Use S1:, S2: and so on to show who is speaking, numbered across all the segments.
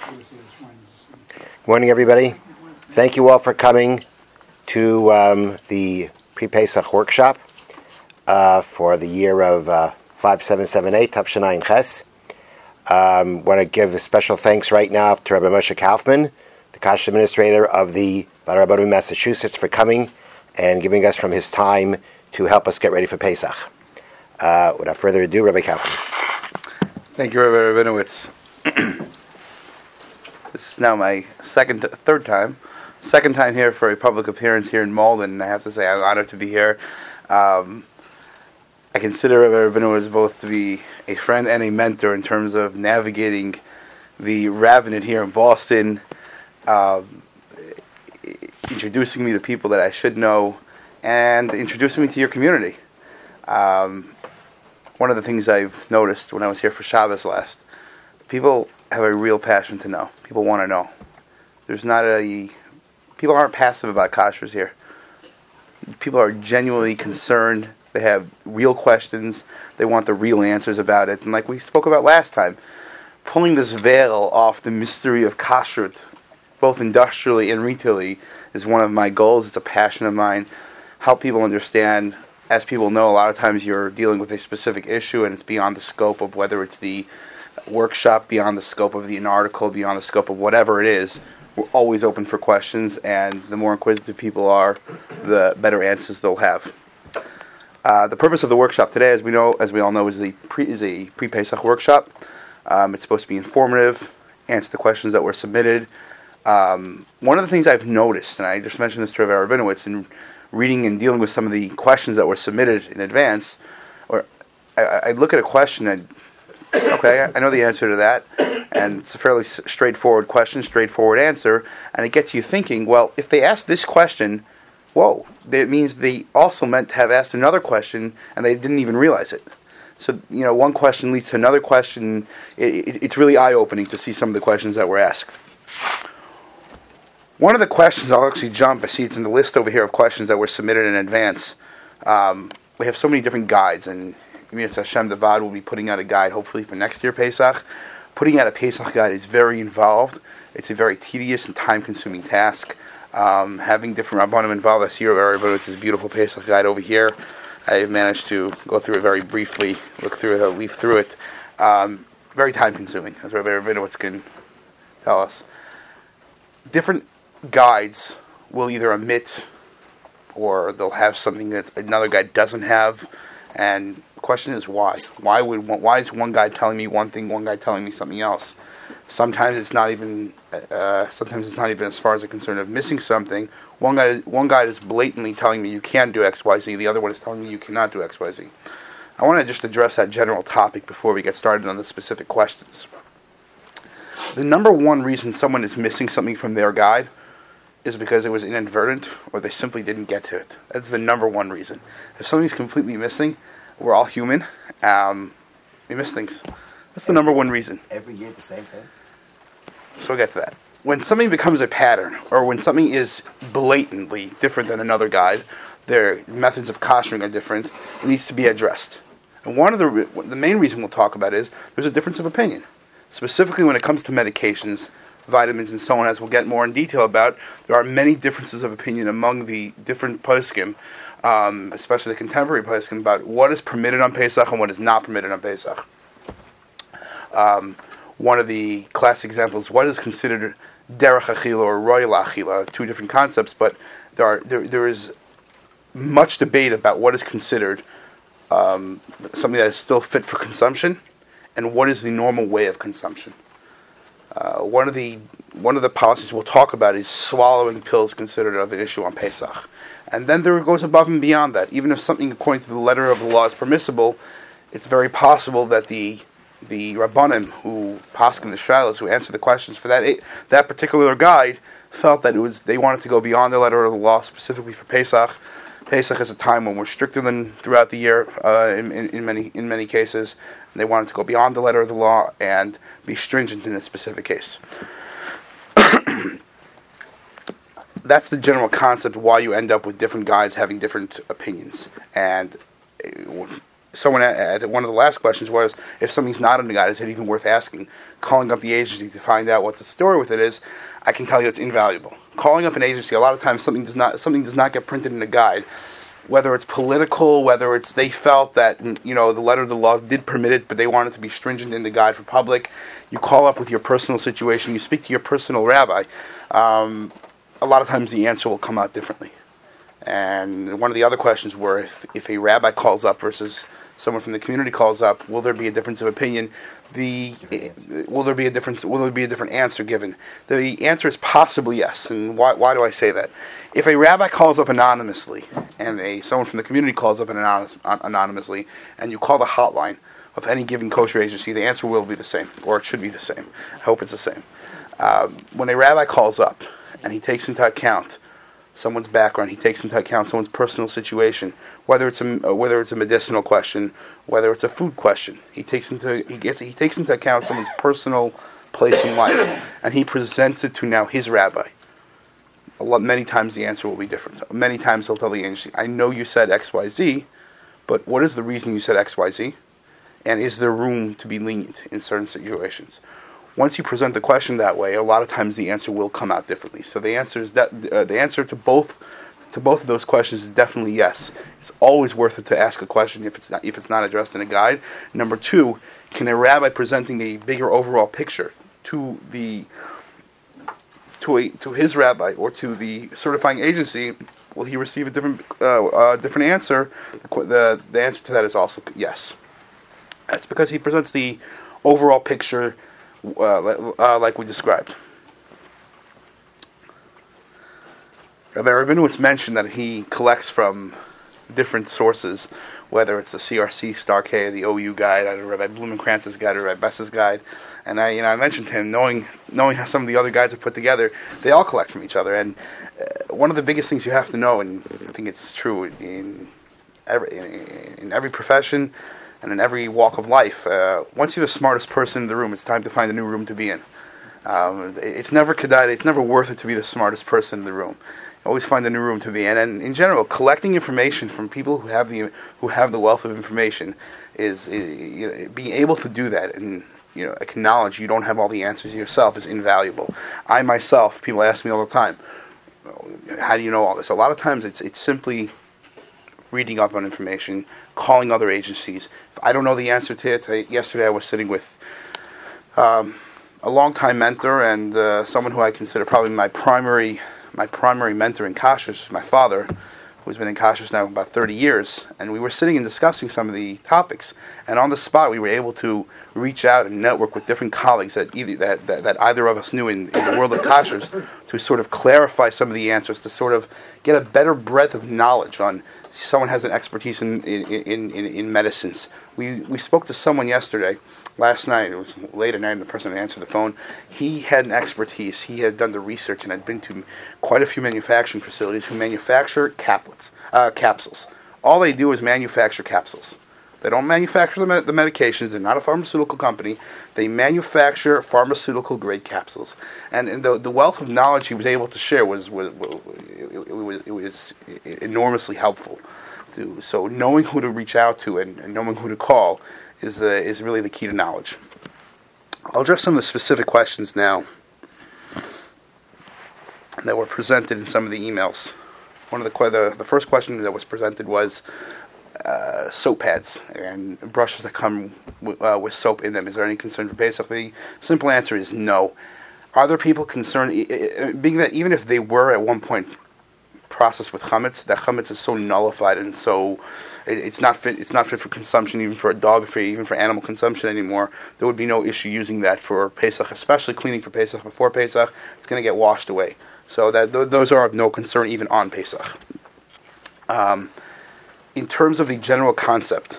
S1: Good morning, everybody. Thank you all for coming to the pre-Pesach workshop for the year of 5778, Tafshanayin Ches. Want to give a special thanks right now to Rabbi Moshe Kaufman, the Kashrut administrator of the Ba'arei Rabbanim Massachusetts, for coming and giving us from his time to help us get ready for Pesach. Without further ado, Rabbi Kaufman.
S2: Thank you, Rabbi Rabinowitz. This is now my second time here for a public appearance here in Malden, and I have to say I'm honored to be here. I consider Rabbi Rabinowitz both to be a friend and a mentor in terms of navigating the rabbinate here in Boston, introducing me to people that I should know, and introducing me to your community. One of the things I've noticed when I was here for Shabbos last, people have a real passion to know. People want to know. People aren't passive about kashrus here. People are genuinely concerned. They have real questions. They want the real answers about it. And like we spoke about last time, pulling this veil off the mystery of kashrut, both industrially and retailly, is one of my goals. It's a passion of mine. Help people understand. As people know, a lot of times you're dealing with a specific issue and it's beyond the scope of whether it's the workshop, beyond the scope of an article, beyond the scope of whatever it is. We're always open for questions, and the more inquisitive people are, the better answers they'll have. The purpose of the workshop today, as we all know, is a pre-Pesach workshop. It's supposed to be informative, answer the questions that were submitted. One of the things I've noticed, and I just mentioned this to Rabbi Rabinowitz, in reading and dealing with some of the questions that were submitted in advance, or I look at a question and, okay, I know the answer to that, and it's a fairly straightforward question, straightforward answer, and it gets you thinking, well, if they asked this question, whoa, it means they also meant to have asked another question, and they didn't even realize it. So, one question leads to another question. It's really eye-opening to see some of the questions that were asked. One of the questions, I'll actually jump, I see it's in the list over here of questions that were submitted in advance. We have so many different guides, and Mitzvah Hashem, the VAD will be putting out a guide, hopefully for next year Pesach. Putting out a Pesach guide is very involved. It's a very tedious and time-consuming task. Having different Rabbanim involved, I see everybody's this beautiful Pesach guide over here. I have managed to go through it very briefly, leaf through it. Very time-consuming, as Rabbi Rabinowitz can tell us. Different guides will either omit or they'll have something that another guide doesn't have, and the question is why? Why is one guy telling me one thing, one guy telling me something else? Sometimes it's not even as far as the concern of missing something. One guy is blatantly telling me you can do X, Y, Z. The other one is telling me you cannot do X, Y, Z. I want to just address that general topic before we get started on the specific questions. The number one reason someone is missing something from their guide is because it was inadvertent or they simply didn't get to it. That's the number one reason. If something's completely missing, we're all human. We miss things. That's the number one reason.
S1: Every year the same thing?
S2: So we'll get to that. When something becomes a pattern, or when something is blatantly different than another guide, their methods of kashering are different, it needs to be addressed. And one of the main reason we'll talk about is there's a difference of opinion. Specifically when it comes to medications, vitamins, and so on, as we'll get more in detail about, there are many differences of opinion among the different poskim, especially the contemporary poskim, about what is permitted on Pesach and what is not permitted on Pesach. One of the classic examples, what is considered derech achila or royal achila, two different concepts, but there is much debate about what is considered something that is still fit for consumption and what is the normal way of consumption. One of the policies we'll talk about is swallowing pills considered of an issue on Pesach. And then there goes above and beyond that. Even if something according to the letter of the law is permissible, it's very possible that the Rabbanim who paskin the shalos, who answer the questions for that particular guide, felt that they wanted to go beyond the letter of the law specifically for Pesach. Pesach is a time when we're stricter than throughout the year in many cases. And they wanted to go beyond the letter of the law and be stringent in a specific case. That's the general concept why you end up with different guides having different opinions. And someone at one of the last questions was, if something's not in the guide, is it even worth asking? Calling up the agency to find out what the story with it is, I can tell you it's invaluable. Calling up an agency, a lot of times something does not get printed in the guide, whether it's political, whether it's they felt that the letter of the law did permit it, but they wanted to be stringent in the guide for public. You call up with your personal situation, you speak to your personal rabbi. A lot of times the answer will come out differently. And one of the other questions were, if a rabbi calls up versus someone from the community calls up, will there be a difference of opinion? Will there be a different answer given? The answer is possibly yes. And why do I say that? If a rabbi calls up anonymously and someone from the community calls up anonymously, and you call the hotline of any given kosher agency, the answer will be the same, or it should be the same. I hope it's the same. When a rabbi calls up and he takes into account someone's background, he takes into account someone's personal situation, whether it's a medicinal question, whether it's a food question, he takes into account someone's personal place in life, and he presents it to now his rabbi. Many times the answer will be different. Many times he'll tell the agency, I know you said XYZ, but what is the reason you said XYZ? And is there room to be lenient in certain situations? Once you present the question that way, a lot of times the answer will come out differently. So the answer is that the answer to both of those questions is definitely yes. It's always worth it to ask a question if it's not addressed in a guide. Number two, can a rabbi presenting a bigger overall picture to his rabbi or to the certifying agency, will he receive a different answer? The answer to that is also yes. That's because he presents the overall picture like we described. Rabbi Rabinowitz mentioned that he collects from different sources, whether it's the CRC Star K, the OU guide, or Rabbi Blumenkranz's guide, or Rabbi Bess's guide. And I mentioned to him, knowing how some of the other guides are put together, they all collect from each other. And one of the biggest things you have to know, and I think it's true in every profession and in every walk of life, once you're the smartest person in the room, it's time to find a new room to be in. It's never kedai, it's never worth it to be the smartest person in the room. Always find a new room to be in. And in general, collecting information from people who have the wealth of information is being able to do that and acknowledge you don't have all the answers yourself is invaluable. I myself, people ask me all the time, how do you know all this? A lot of times it's simply reading up on information, calling other agencies. If I don't know the answer to it, yesterday I was sitting with a longtime mentor and someone who I consider probably my primary mentor in kashrus, my father, who's been in kashrus now about 30 years, and we were sitting and discussing some of the topics, and on the spot we were able to reach out and network with different colleagues that either of us knew in the world of kashrus to sort of clarify some of the answers, to sort of get a better breadth of knowledge on. Someone has an expertise in medicines. We spoke to someone last night, it was late at night, and the person that answered the phone, he had an expertise. He had done the research and had been to quite a few manufacturing facilities who manufacture capsules. All they do is manufacture capsules. They don't manufacture the medications. They're not a pharmaceutical company. They manufacture pharmaceutical-grade capsules. And the wealth of knowledge he was able to share was enormously helpful. So knowing who to reach out to and knowing who to call is really the key to knowledge. I'll address some of the specific questions now that were presented in some of the emails. One of the first question that was presented was soap pads and brushes that come with soap in them. Is there any concern for Pesach? The simple answer is no. Are there people concerned, being that even if they were at one point processed with chametz, that chametz is so nullified and so it's not fit for consumption, even for a dog, even for animal consumption anymore. There would be no issue using that for Pesach, especially cleaning for Pesach before Pesach. It's going to get washed away. So that those are of no concern even on Pesach. In terms of the general concept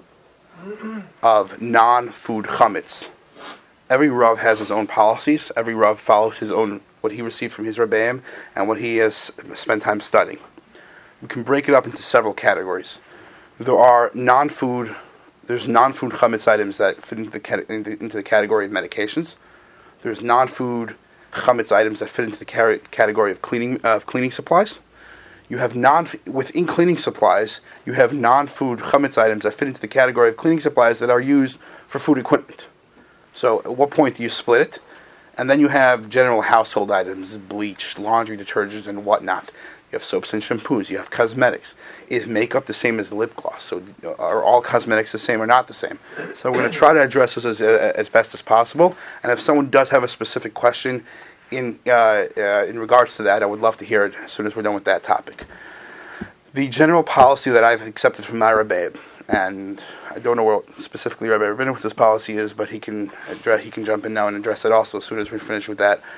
S2: of non-food chametz, every Rav has his own policies. Every Rav follows his own, what he received from his Rebbeim and what he has spent time studying. We can break it up into several categories. There's non-food chametz items that fit into the category of medications. There's non-food chametz items that fit into the category of cleaning supplies. You have within cleaning supplies, you have non-food chametz items that fit into the category of cleaning supplies that are used for food equipment. So at what point do you split it? And then you have general household items, bleach, laundry detergents, and whatnot. You have soaps and shampoos. You have cosmetics. Is makeup the same as lip gloss? So are all cosmetics the same or not the same? So we're going to try to address this as best as possible. And if someone does have a specific question in regards to that, I would love to hear it as soon as we're done with that topic. The general policy that I've accepted from my Rebbe, and I don't know what specifically Rabbi Rabinowitz's policy is, but he can jump in now and address it also as soon as we finish with that.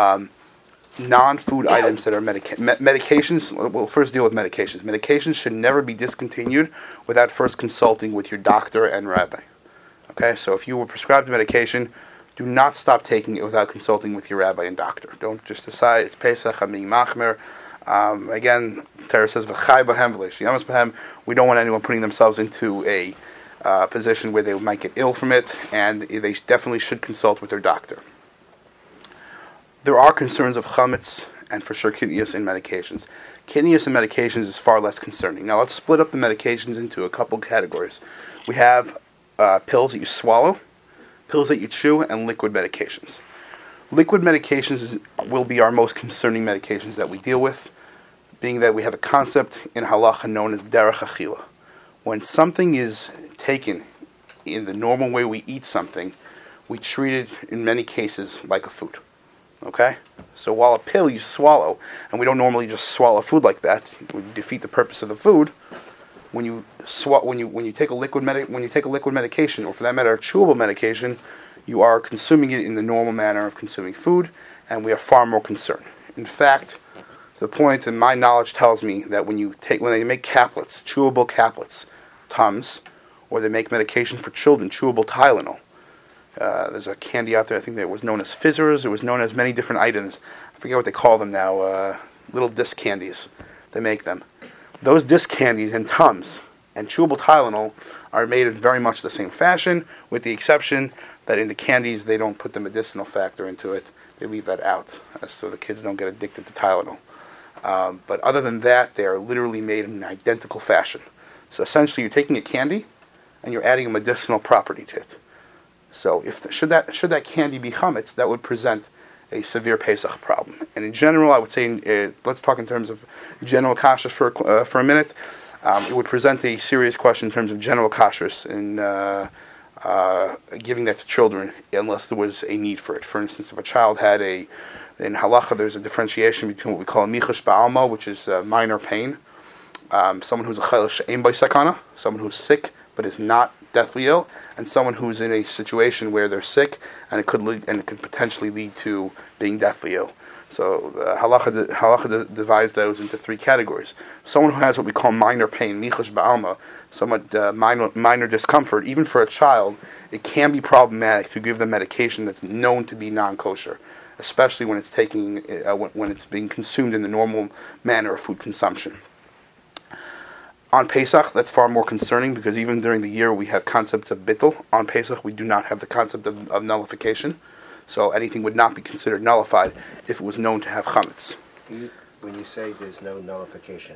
S2: Non-food items that are medications. We'll first deal with medications. Medications should never be discontinued without first consulting with your doctor and rabbi. Okay, so if you were prescribed a medication, do not stop taking it without consulting with your rabbi and doctor. Don't just decide it's Pesach, I'm being machmer. Again, Torah says v'chai b'hem v'leishiyamas b'hem. We don't want anyone putting themselves into a position where they might get ill from it, and they definitely should consult with their doctor. There are concerns of chametz and for sure kidneys in medications. Kidneys and medications is far less concerning. Now let's split up the medications into a couple categories. We have pills that you swallow, pills that you chew, and liquid medications. Liquid medications will be our most concerning medications that we deal with, being that we have a concept in halacha known as derech achila. When something is taken in the normal way we eat something, we treat it in many cases like a food. Okay? So while a pill you swallow, and we don't normally just swallow food like that, it would defeat the purpose of the food. When you take a liquid medication, or for that matter a chewable medication, you are consuming it in the normal manner of consuming food, and we are far more concerned. In fact, the point, and my knowledge tells me that when they make caplets, chewable caplets, Tums, or they make medication for children, chewable Tylenol. There's a candy out there, I think that was known as Fizzers. It was known as many different items. I forget what they call them now. Little disc candies. They make them. Those disc candies and Tums and chewable Tylenol are made in very much the same fashion, with the exception that in the candies they don't put the medicinal factor into it. They leave that out, so the kids don't get addicted to Tylenol. But other than that, they are literally made in an identical fashion. So essentially, you're taking a candy and you're adding a medicinal property to it. So should that candy be chametz, that would present a severe Pesach problem. And in general, I would say, let's talk in terms of general kashrus for a minute. It would present a serious question in terms of general kashrus in giving that to children, unless there was a need for it. For instance, if a child had in halacha, there's a differentiation between what we call a michush ba'alma, which is minor pain, someone who's a chayil she'ein by sakana, someone who's sick but is not deathly ill, and someone who's in a situation where they're sick and it could potentially lead to being deathly ill. So the halacha divides those into three categories. Someone who has what we call minor pain, michush ba'alma, somewhat minor discomfort, even for a child, it can be problematic to give them medication that's known to be non-kosher, especially when it's being consumed in the normal manner of food consumption. On Pesach, that's far more concerning, because even during the year we have concepts of bittul. On Pesach, we do not have the concept of nullification, so anything would not be considered nullified if it was known to have chametz.
S1: When you say there's no nullification,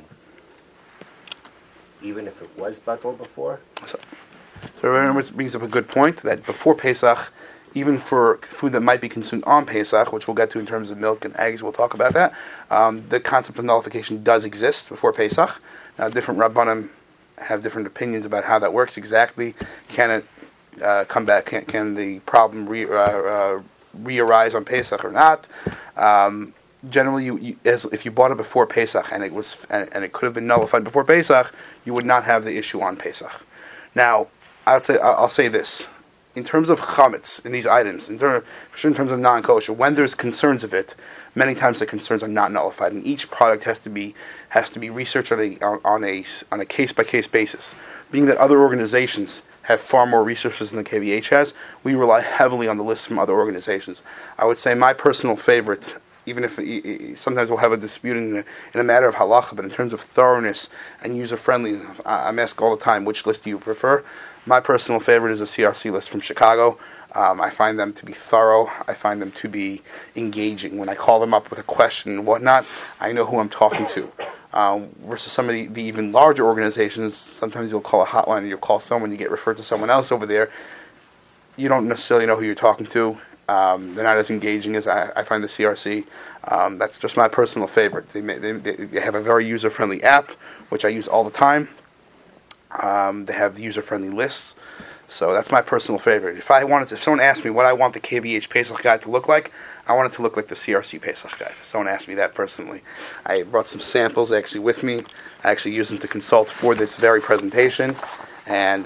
S1: even if it was bittul before?
S2: So Rabbi brings up a good point, that before Pesach, even for food that might be consumed on Pesach, which we'll get to in terms of milk and eggs, we'll talk about that, the concept of nullification does exist before Pesach. Now, different Rabbanim have different opinions about how that works exactly. Can it come back? Can the problem re-arise on Pesach or not? Generally, if you bought it before Pesach and it could have been nullified before Pesach, you would not have the issue on Pesach. Now, I'll say this: in terms of chametz in these items, in terms of non-kosher, when there's concerns of it, many times the concerns are not nullified, and each product has to be researched on a case-by-case basis. Being that other organizations have far more resources than the KVH has, we rely heavily on the lists from other organizations. I would say my personal favorite, even if sometimes we'll have a dispute in a matter of halacha, but in terms of thoroughness and user-friendliness, I'm asked all the time, which list do you prefer? My personal favorite is a CRC list from Chicago. I find them to be thorough. I find them to be engaging. When I call them up with a question and whatnot, I know who I'm talking to. versus some of the even larger organizations. Sometimes you'll call a hotline and you'll call someone, you get referred to someone else over there. You don't necessarily know who you're talking to. They're not as engaging as I find the CRC. That's just my personal favorite. They have a very user-friendly app, which I use all the time. They have the user-friendly lists. So that's my personal favorite. If someone asked me what I want the KVH Pesach guide to look like, I want it to look like the CRC Pesach guide. If someone asked me that personally. I brought some samples actually with me. I actually used them to consult for this very presentation. And,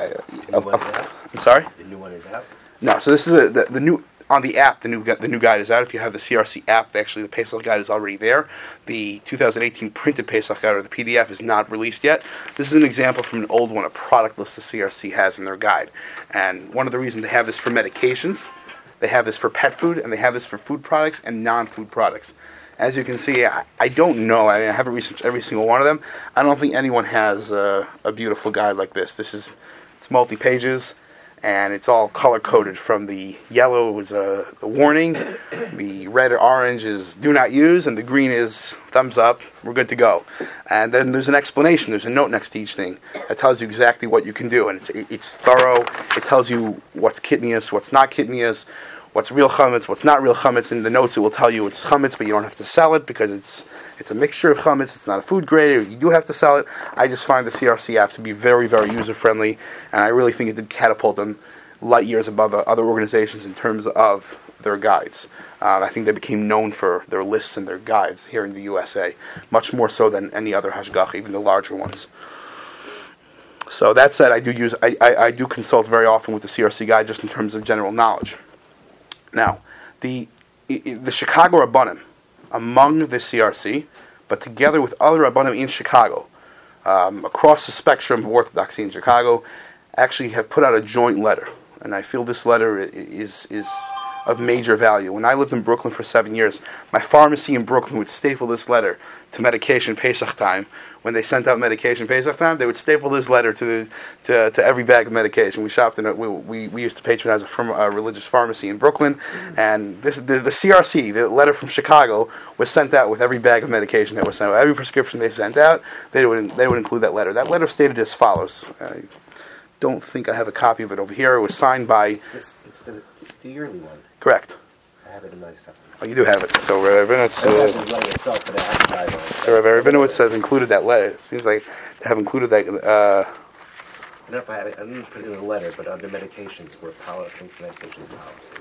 S2: I'm sorry?
S1: The new one is out?
S2: No, so this is the new... On the app, the new guide is out. If you have the CRC app, actually the Pesach guide is already there. The 2018 printed Pesach guide, or the PDF, is not released yet. This is an example from an old one, a product list the CRC has in their guide. And one of the reasons they have this for medications, they have this for pet food, and they have this for food products and non-food products. As you can see, I don't know. I haven't researched every single one of them. I don't think anyone has a beautiful guide like this. It's multi-pages. And it's all color-coded. From the yellow is the warning, the red or orange is do not use, and the green is thumbs up, we're good to go. And then there's an explanation, there's a note next to each thing that tells you exactly what you can do. And it's thorough, it tells you what's kitnius, what's not kitnius, what's real chametz, what's not real chametz. In the notes it will tell you it's chametz, but you don't have to sell it because it's a mixture of chametz, it's not a food grade, you do have to sell it. I just find the CRC app to be very, very user-friendly, and I really think it did catapult them light years above other organizations in terms of their guides. I think they became known for their lists and their guides here in the USA, much more so than any other hashgacha, even the larger ones. So that said, I do consult very often with the CRC guide just in terms of general knowledge. Now, the Chicago Rabbanim, among the CRC, but together with other Rabbanim in Chicago, across the spectrum of Orthodoxy in Chicago, actually have put out a joint letter. And I feel this letter is of major value. When I lived in Brooklyn for 7 years, my pharmacy in Brooklyn would staple this letter to medication Pesach time. When they sent out medication Pesach time, they would staple this letter to every bag of medication. We shopped in we used to patronize a religious pharmacy in Brooklyn, and the CRC, the letter from Chicago, was sent out with every bag of medication that was sent out. Every prescription they sent out, they would include that letter. That letter stated as follows. I don't think I have a copy of it over here. It was signed by...
S1: It's the yearly one.
S2: Correct.
S1: I have it in my stuff.
S2: Oh, you do have it. So Rabbi Rabinowitz has included that letter. It seems like they have included that...
S1: I don't know if I have it. I didn't put it in the letter, but under medications, where medications policy.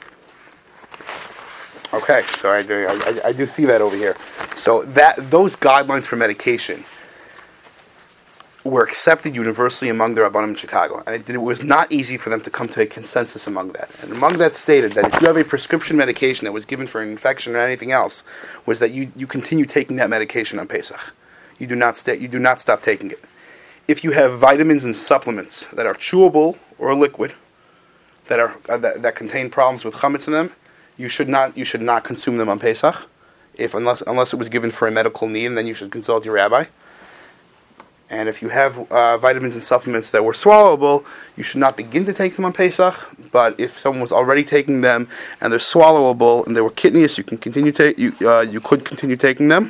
S2: Okay, so I do see that over here. So those guidelines for medication were accepted universally among the Rabbanim in Chicago. And it was not easy for them to come to a consensus among that. And among that stated that if you have a prescription medication that was given for an infection or anything else, was that you continue taking that medication on Pesach. You do not stop taking it. If you have vitamins and supplements that are chewable or liquid, that contain problems with chametz in them, you should not consume them on Pesach, unless it was given for a medical need, and then you should consult your rabbi. And if you have vitamins and supplements that were swallowable, you should not begin to take them on Pesach. But if someone was already taking them and they're swallowable and they were kitnius, you can continue you could continue taking them.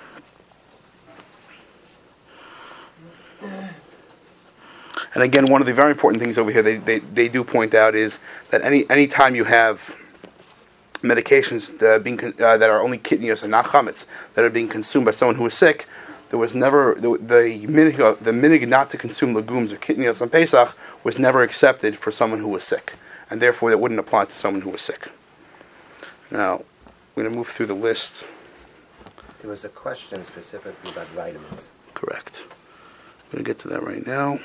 S2: And again, one of the very important things over here they do point out is that any time you have medications that are only kitnius and not chametz that are being consumed by someone who is sick, there was never the minig not to consume legumes or kitnios on Pesach was never accepted for someone who was sick, and therefore it wouldn't apply to someone who was sick. Now, I'm going to move through the list.
S1: There was a question specifically about vitamins.
S2: Correct. I'm going to get to that right now.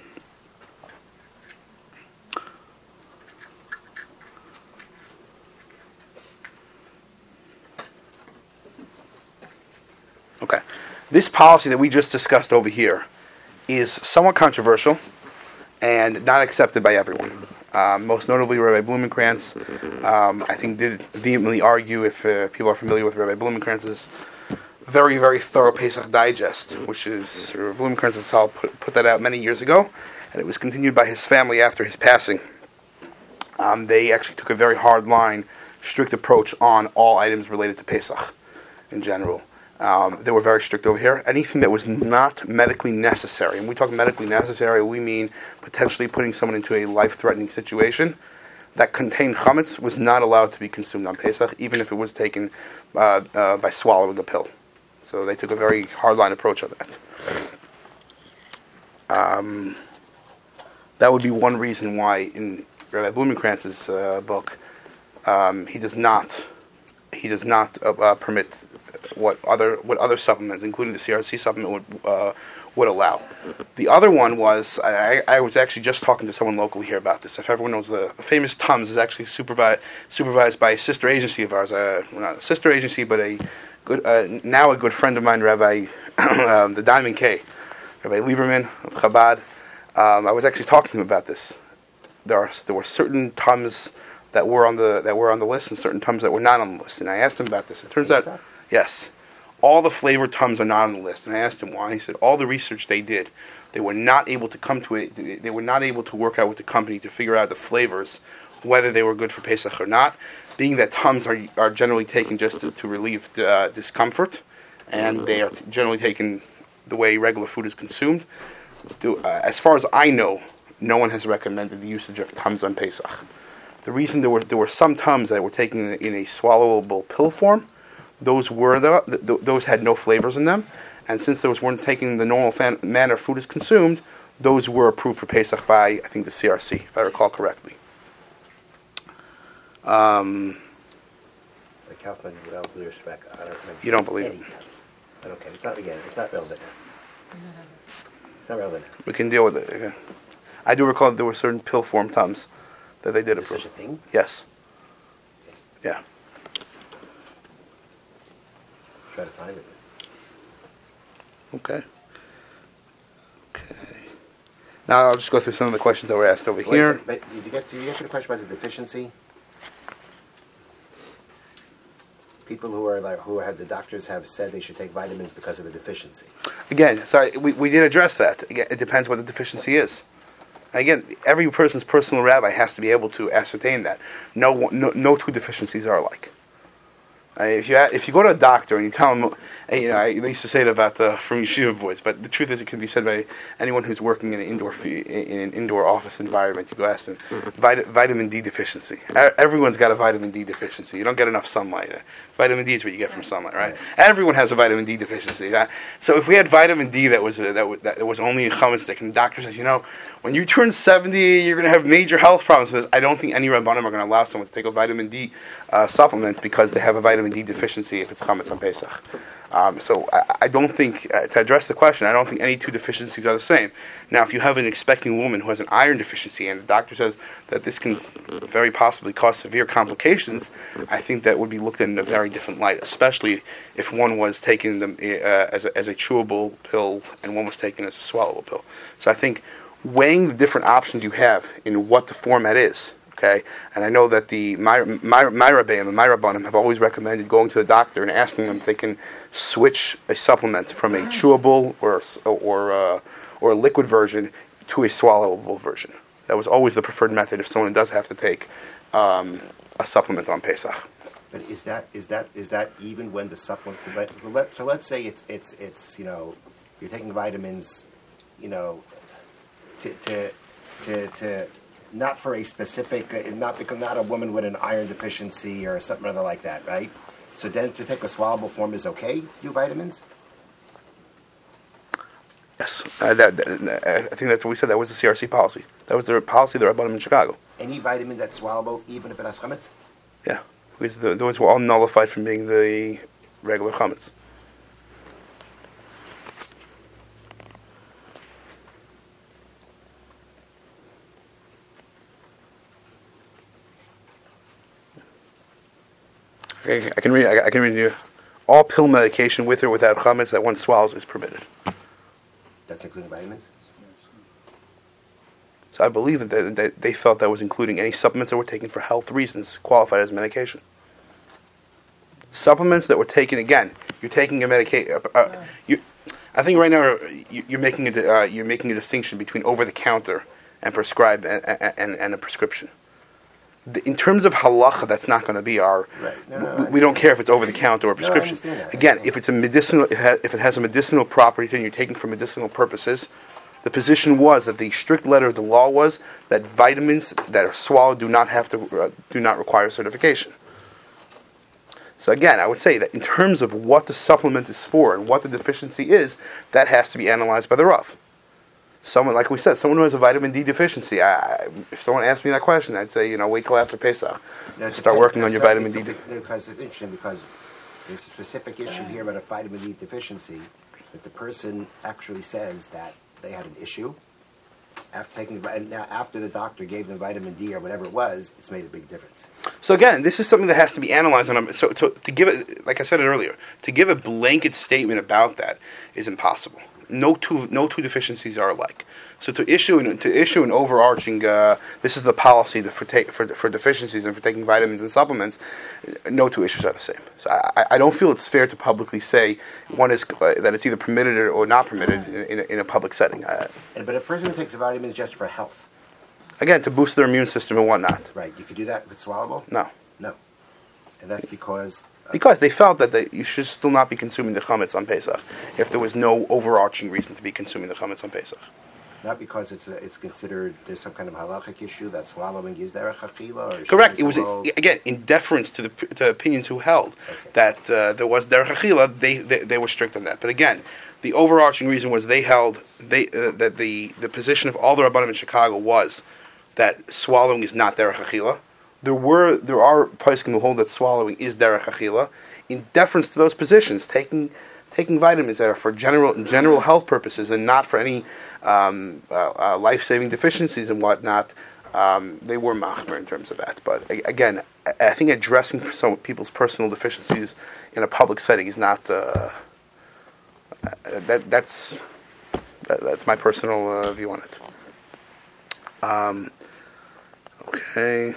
S2: Okay. This policy that we just discussed over here is somewhat controversial and not accepted by everyone. Most notably, Rabbi Blumenkrantz, I think, did vehemently argue, if people are familiar with Rabbi Blumenkrantz's very, very thorough Pesach Digest, which is, Rabbi Blumenkrantz himself put that out many years ago, and it was continued by his family after his passing. They actually took a very hard line, strict approach on all items related to Pesach in general. They were very strict over here. Anything that was not medically necessary, and we talk medically necessary, we mean potentially putting someone into a life-threatening situation that contained chametz, was not allowed to be consumed on Pesach, even if it was taken by swallowing a pill. So they took a very hardline approach on that. That would be one reason why in Rabbi Blumenkrantz's book he does not permit what other supplements, including the CRC supplement, would allow. The other one was I was actually just talking to someone locally here about this. If everyone knows, the famous Tums is actually supervised by a sister agency of ours, not a sister agency, but now a good friend of mine, Rabbi the Diamond K, Rabbi Lieberman of Chabad. I was actually talking to him about this. There were certain Tums that were on the list, and certain Tums that were not on the list. And I asked him about this. It turns out, yes, all the flavored Tums are not on the list. And I asked him why. He said all the research they did, they were not able to come to it. They were not able to work out with the company to figure out the flavors, whether they were good for Pesach or not. Being that Tums are generally taken just to relieve discomfort, and they are generally taken the way regular food is consumed. As far as I know, no one has recommended the usage of Tums on Pesach. The reason there were some Tums that were taken in a swallowable pill form, those had no flavors in them, and since those weren't taken in the normal manner food is consumed, those were approved for Pesach by, I think, the CRC, if I recall correctly.
S1: Kaufman, with all due respect, I don't
S2: You don't believe it?
S1: Okay, it's not relevant now. It's not relevant now.
S2: We can deal with it. Okay. I do recall that there were certain pill form Tums that they did approve.
S1: Such a thing?
S2: Yes. Yeah.
S1: Try to find it.
S2: Okay. Now I'll just go through some of the questions that were asked over here.
S1: But did you get to the question about the deficiency? People who have the doctors have said they should take vitamins because of a deficiency.
S2: Again, sorry, we did address that. Again, it depends what the deficiency is. Again, every person's personal rabbi has to be able to ascertain that. No two deficiencies are alike. If you go to a doctor and you tell him, they used to say it about from yeshiva boys, but the truth is it can be said by anyone who's working in an indoor office environment. You go ask them, vitamin D deficiency. Everyone's got a vitamin D deficiency. You don't get enough sunlight. Vitamin D is what you get from sunlight, right? Everyone has a vitamin D deficiency. So if we had vitamin D that was only in chametz stick, and the doctor says, when you turn 70, you're going to have major health problems. I don't think any rabbanim are going to allow someone to take a vitamin D supplement because they have a vitamin D deficiency if it's chametz on Pesach. So I don't think, to address the question, I don't think any two deficiencies are the same. Now, if you have an expecting woman who has an iron deficiency and the doctor says that this can very possibly cause severe complications, I think that would be looked at in a very different light, especially if one was taken as a chewable pill and one was taken as a swallowable pill. So I think weighing the different options you have in what the format is, okay, and I know that my Rabbeim and my Rabbanim have always recommended going to the doctor and asking them if they can switch a supplement from a chewable or a liquid version to a swallowable version. That was always the preferred method if someone does have to take a supplement on Pesach.
S1: But is that even when the supplement? So let's say it's you're taking vitamins, to not for a specific, not a woman with an iron deficiency or something other like that, right? So then to take a swallowable form is okay, do vitamins?
S2: Yes. I think that's what we said. That was the CRC policy. That was the policy of the Rabbanim in Chicago.
S1: Any vitamin that's swallowable, even if it has chametz?
S2: Yeah. Because those were all nullified from being the regular chametz. I can read you. All pill medication with or without chametz that one swallows is permitted.
S1: That's including vitamins?
S2: So I believe that they felt that was including any supplements that were taken for health reasons qualified as medication. Supplements that were taken, again, you're taking a medication. I think right now you're making a distinction between over the counter and prescribed and a prescription. In terms of halacha, that's not going to be our.
S1: Right. No,
S2: we don't care if it's over the counter or prescription.
S1: No, I understand that.
S2: Again, if it's a medicinal, if it has a medicinal property, then you're taking for medicinal purposes. The position was that the strict letter of the law was that vitamins that are swallowed do not require certification. So again, I would say that in terms of what the supplement is for and what the deficiency is, that has to be analyzed by the Rav. Someone, like we said, someone who has a vitamin D deficiency, if someone asked me that question, I'd say, wait till after Pesach. Start working on your vitamin D.
S1: Because it's interesting, because there's a specific issue here about a vitamin D deficiency, that the person actually says that they had an issue after taking, and now after the doctor gave them vitamin D or whatever it was, it's made a big difference.
S2: So again, this is something that has to be analyzed. So to give it, like I said earlier, to give a blanket statement about that is impossible. No two deficiencies are alike. So to issue an overarching, this is the policy for deficiencies and for taking vitamins and supplements. No two issues are the same. So I don't feel it's fair to publicly say one is that it's either permitted or not permitted in a public setting.
S1: But a person who takes vitamins just for health,
S2: again, to boost their immune system and whatnot.
S1: Right. You could do that if it's swallowable.
S2: No.
S1: And that's because.
S2: Because they felt that you should still not be consuming the chametz on Pesach if there was no overarching reason to be consuming the chametz on Pesach.
S1: Not because it's considered there's some kind of halachic issue that swallowing is derech achila.
S2: Correct. It was again in deference to the opinions who held that there was derech achila. They were strict on that. But again, the overarching reason was they held that the position of all the rabbanim in Chicago was that swallowing is not derech achila. There are poskim who hold that swallowing is derech achila. In deference to those positions, taking vitamins that are for general health purposes and not for any life-saving deficiencies and whatnot, they were machmer in terms of that. But again, I think addressing some people's personal deficiencies in a public setting is not that's my personal view on it. Okay.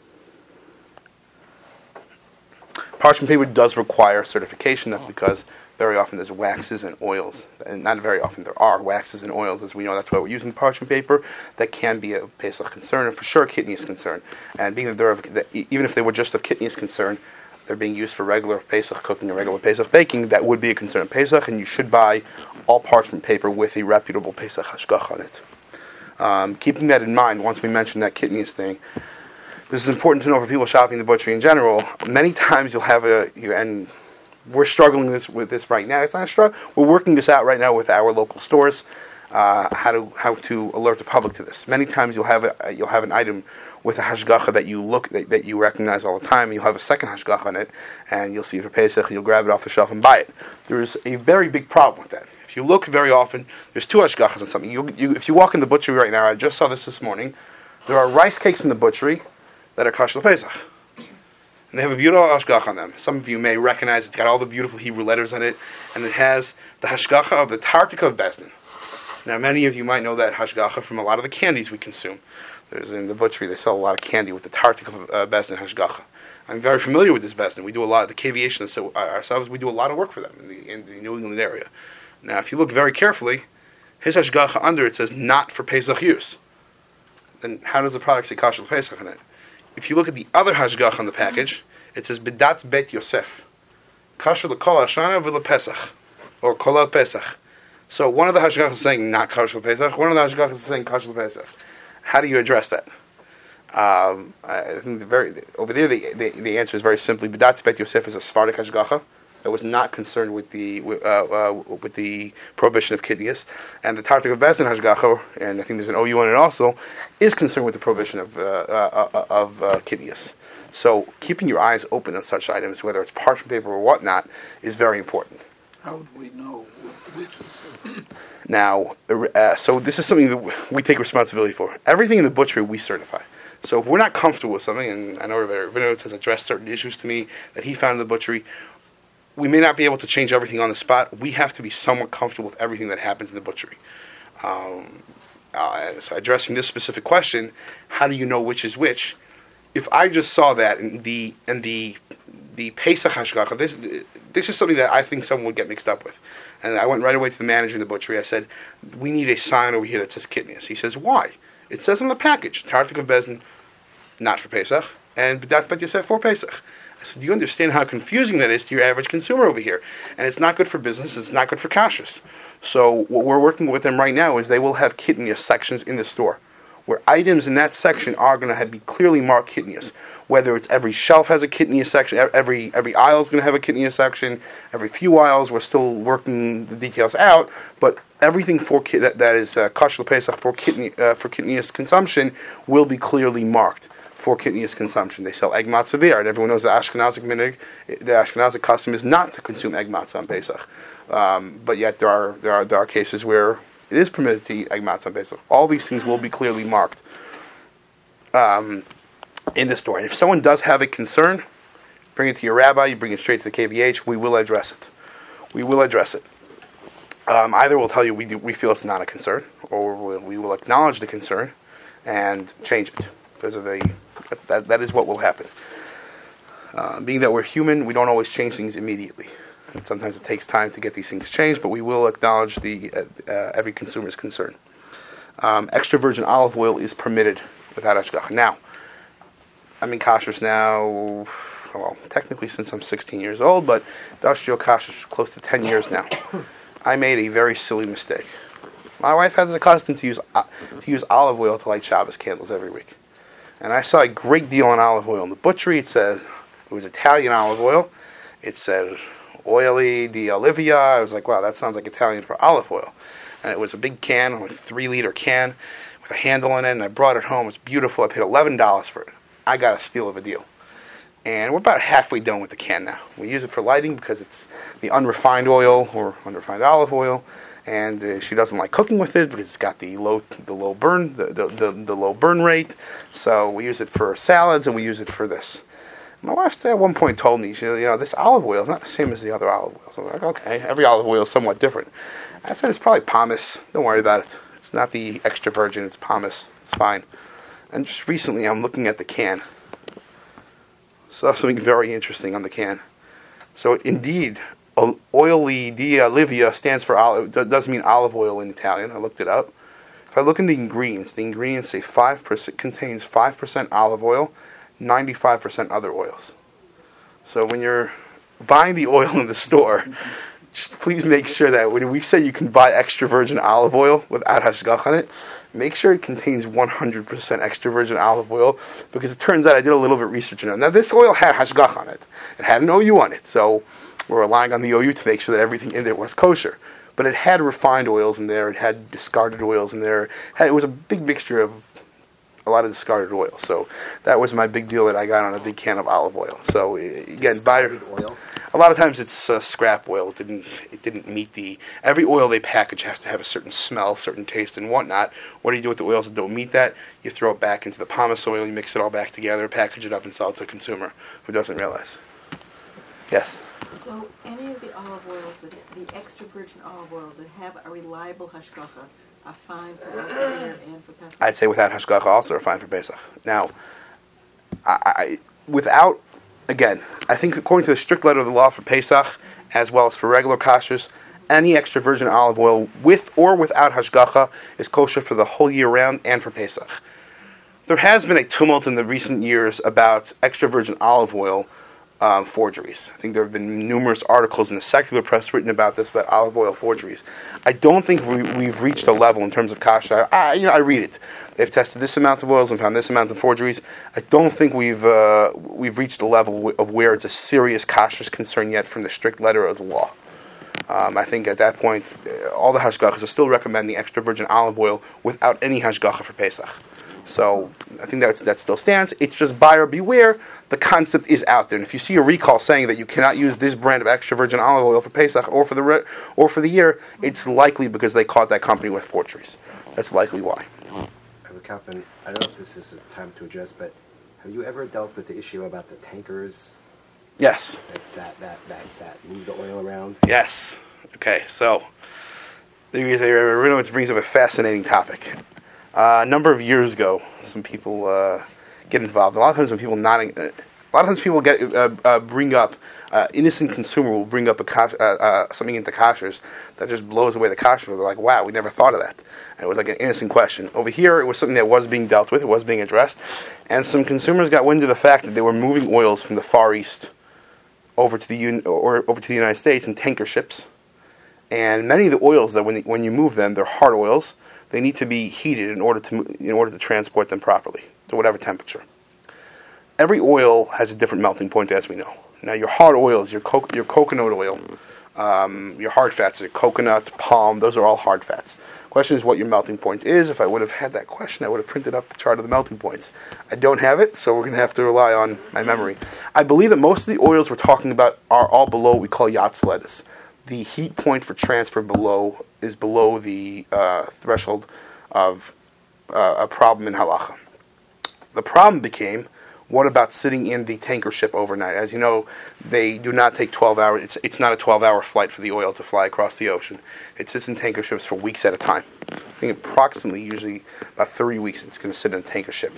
S2: Parchment paper does require certification. That's because very often there's waxes and oils, and not very often there are waxes and oils, as we know. That's why we're using parchment paper. That can be a Pesach concern, and for sure kidney is concern. And being that even if they were just of kidney is concern, they're being used for regular Pesach cooking and regular Pesach baking. That would be a concern of Pesach, and you should buy all parchment paper with a reputable Pesach hashgach on it. Keeping that in mind, once we mention that kidney thing. This is important to know for people shopping the butchery in general. Many times you'll have and we're struggling with this right now. It's not a struggle. We're working this out right now with our local stores. How to alert the public to this. Many times you'll have an item with a hashgacha that you recognize all the time. You'll have a second hashgacha on it, and you'll see it for Pesach. You'll grab it off the shelf and buy it. There's a very big problem with that. If you look very often, there's two hashgachas on something. If you walk in the butchery right now, I just saw this morning. There are rice cakes in the butchery that are kosher Pesach. And they have a beautiful hashgacha on them. Some of you may recognize it's got all the beautiful Hebrew letters on it, and it has the hashgacha of the Tartik of Bezdin. Now, many of you might know that hashgacha from a lot of the candies we consume. There's in the butchery, they sell a lot of candy with the Tartik of Bezdin hashgacha. I'm very familiar with this Bezdin. We do a lot of the caviation ourselves. We do a lot of work for them in the New England area. Now, if you look very carefully, his hashgacha under it says not for Pesach use. Then how does the product say kosher Pesach on it? If you look at the other hashgach on the package, it says B'datz Bet Yosef, kosher l'kol hashana v'le Pesach, or kol Pesach. So one of the hashgach is saying not kosher Pesach. One of the hashgach is saying kosher Pesach. How do you address that? I think over there the answer is very simply B'datz Bet Yosef is a Sephardic hashgacha that was not concerned with the prohibition of kidneys, and the Tartik of Bezdin hashgacha, and I think there's an OU on it also, is concerned with the prohibition of kidneys. So keeping your eyes open on such items, whether it's parchment paper or whatnot, is very important.
S3: How would we know which is?
S2: Now, so this is something that we take responsibility for. Everything in the butchery we certify. So if we're not comfortable with something, and I know Ravinovitz has addressed certain issues to me that he found in the butchery, we may not be able to change everything on the spot. We have to be somewhat comfortable with everything that happens in the butchery. So addressing this specific question, how do you know which is which? If I just saw that in the Pesach hashgacha, this is something that I think someone would get mixed up with. And I went right away to the manager in the butchery. I said, we need a sign over here that says kidneys. He says, why? It says on the package, Tartik of Bezdin, not for Pesach, and B'das Bet Yosef for Pesach. I said, do you understand how confusing that is to your average consumer over here? And it's not good for business, it's not good for kashrus. So what we're working with them right now is they will have kitnius sections in the store, where items in that section are going to be clearly marked kitnius. Whether it's every shelf has a kitnius section, every aisle is going to have a kitnius section, every few aisles, we're still working the details out, but everything for that is kosher Pesach for kitnius consumption will be clearly marked for kitnius consumption. They sell egg matzah there, and everyone knows the Ashkenazic custom is not to consume egg matzah on Pesach. But yet there are cases where it is permitted to eat egg matzah on Pesach. All these things will be clearly marked in the store. And if someone does have a concern, bring it to your rabbi. You bring it straight to the KVH. We will address it. Either we'll tell you we feel it's not a concern, or we will acknowledge the concern and change it. That is what will happen. Being that we're human, we don't always change things immediately. And sometimes it takes time to get these things changed, but we will acknowledge every consumer's concern. Extra virgin olive oil is permitted without hashgacha. Now, I'm in kashrus now, well, technically since I'm 16 years old, but industrial kashrus close to 10 years now. I made a very silly mistake. My wife has a custom to use olive oil to light Shabbos candles every week. And I saw a great deal on olive oil in the butchery. It was Italian olive oil. It said Oili di Olivia. I was like, wow, that sounds like Italian for olive oil. And it was a big can, a 3-liter can with a handle in it, and I brought it home. It was beautiful. I paid $11 for it. I got a steal of a deal. And we're about halfway done with the can now. We use it for lighting because it's the unrefined oil or unrefined olive oil, and she doesn't like cooking with it because it's got the low burn rate. So we use it for salads and we use it for this. My wife at one point told me, she said, this olive oil is not the same as the other olive oil. So I'm like, okay, every olive oil is somewhat different. I said, it's probably pomace. Don't worry about it. It's not the extra virgin, it's pomace. It's fine. And just recently I'm looking at the can. Saw something very interesting on the can. So indeed, Oili di Olivia stands for olive. Doesn't mean olive oil in Italian. I looked it up. If I look in the ingredients say 5% contains 5% olive oil, 95% other oils. So when you're buying the oil in the store, just please make sure that when we say you can buy extra virgin olive oil without hashgacha on it, make sure it contains 100% extra virgin olive oil, because it turns out I did a little bit of research on it. Now this oil had hashgacha on it. It had an OU on it, so we're relying on the OU to make sure that everything in there was kosher. But it had refined oils in there, it had discarded oils in there. It was a big mixture of a lot of discarded oil. So that was my big deal that I got on a big can of olive oil. So again, buyer oil. A lot of times it's scrap oil. It didn't meet every oil they package has to have a certain smell, certain taste, and whatnot. What do you do with the oils that don't meet that? You throw it back into the pomace oil, you mix it all back together, package it up, and sell it to a consumer who doesn't realize. Yes?
S4: So any of the olive oils, the extra virgin olive oils that have a reliable hashgacha, are fine for both here and for Pesach?
S2: I'd say without hashgacha also are fine for Pesach. Now, without, again, I think according to the strict letter of the law for Pesach, as well as for regular kashrus, any extra virgin olive oil with or without hashgacha is kosher for the whole year round and for Pesach. There has been a tumult in the recent years about extra virgin olive oil forgeries. I think there have been numerous articles in the secular press written about this, about olive oil forgeries. I don't think we've reached a level in terms of kashrus. I read it. They've tested this amount of oils and found this amount of forgeries. I don't think we've reached a level of where it's a serious kashrus concern yet from the strict letter of the law. I think at that point, all the hashgachas are still recommending extra virgin olive oil without any hashgacha for Pesach. So I think that still stands. It's just buyer beware. The concept is out there, and if you see a recall saying that you cannot use this brand of extra virgin olive oil for Pesach or for the year, it's likely because they caught that company with forgeries. That's likely why.
S1: Kaplan, I don't know if this is a time to address, but have you ever dealt with the issue about the tankers?
S2: Yes.
S1: That move the oil around?
S2: Yes. Okay, so it brings up a fascinating topic. A number of years ago, some people get involved. A lot of times when people A lot of times people bring up, innocent consumer will bring up something into kashers that just blows away the kasher. They're like, wow, we never thought of that. And it was like an innocent question. Over here, it was something that was being dealt with, it was being addressed, and some consumers got wind of the fact that they were moving oils from the Far East over to the United States in tanker ships. And many of the oils that when you move them, they're hard oils. They need to be heated in order to transport them properly to whatever temperature. Every oil has a different melting point, as we know. Now, your hard oils, your coconut oil, your hard fats, your coconut, palm, those are all hard fats. Question is what your melting point is. If I would have had that question, I would have printed up the chart of the melting points. I don't have it, so we're going to have to rely on my memory. I believe that most of the oils we're talking about are all below what we call Yatzledis. The heat point for transfer is below the threshold of a problem in halacha. The problem became, what about sitting in the tanker ship overnight? As you know, they do not take 12 hours. It's not a 12-hour flight for the oil to fly across the ocean. It sits in tanker ships for weeks at a time. I think approximately, usually about 3 weeks, it's going to sit in a tanker ship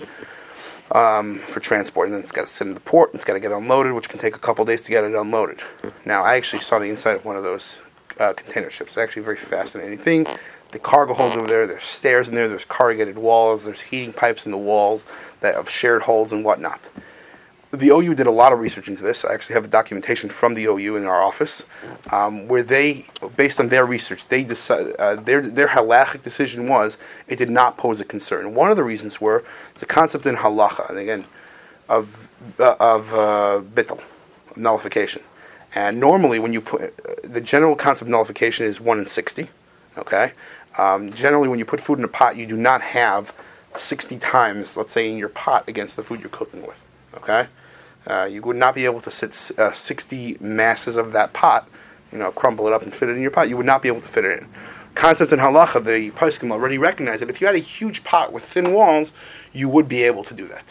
S2: for transport. And then it's got to sit in the port, and it's got to get unloaded, which can take a couple days to get it unloaded. Now, I actually saw the inside of one of those container ships. It's actually a very fascinating thing. The cargo holds over there, there's stairs in there, there's corrugated walls, there's heating pipes in the walls that have shared holes and whatnot. The OU did a lot of research into this. I actually have the documentation from the OU in our office, where they, based on their research, they decided, their halachic decision was it did not pose a concern. One of the reasons were it's a concept in halacha, and again, of bittul, of nullification. And normally, when you put the general concept of nullification is 1 in 60. Okay. Generally, when you put food in a pot, you do not have 60 times, let's say, in your pot against the food you're cooking with. Okay. You would not be able to sit 60 masses of that pot, crumble it up and fit it in your pot. You would not be able to fit it in. Concept in halacha, the poskim already recognized that if you had a huge pot with thin walls, you would be able to do that.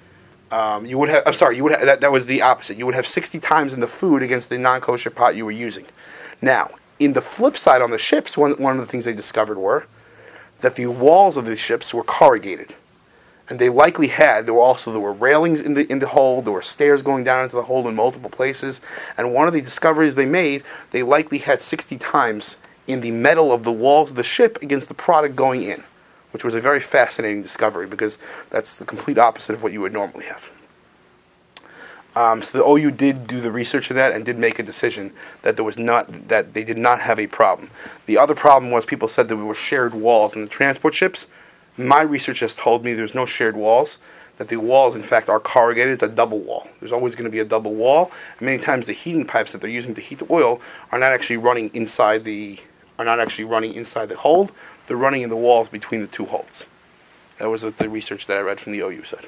S2: That was the opposite. You would have 60 times in the food against the non-kosher pot you were using. Now, in the flip side on the ships, one of the things they discovered were that the walls of the ships were corrugated. And they likely there were railings in the hold, there were stairs going down into the hold in multiple places, and one of the discoveries they made, they likely had 60 times in the metal of the walls of the ship against the product going in, which was a very fascinating discovery because that's the complete opposite of what you would normally have. So the OU did do the research of that and did make a decision that that they did not have a problem. The other problem was people said there were shared walls in the transport ships. My research has told me there's no shared walls, that the walls in fact are corrugated. It's a double wall. There's always going to be a double wall. And many times the heating pipes that they're using to heat the oil are not actually running inside the hold. They're running in the walls between the two holds. That was what the research that I read from the OU said.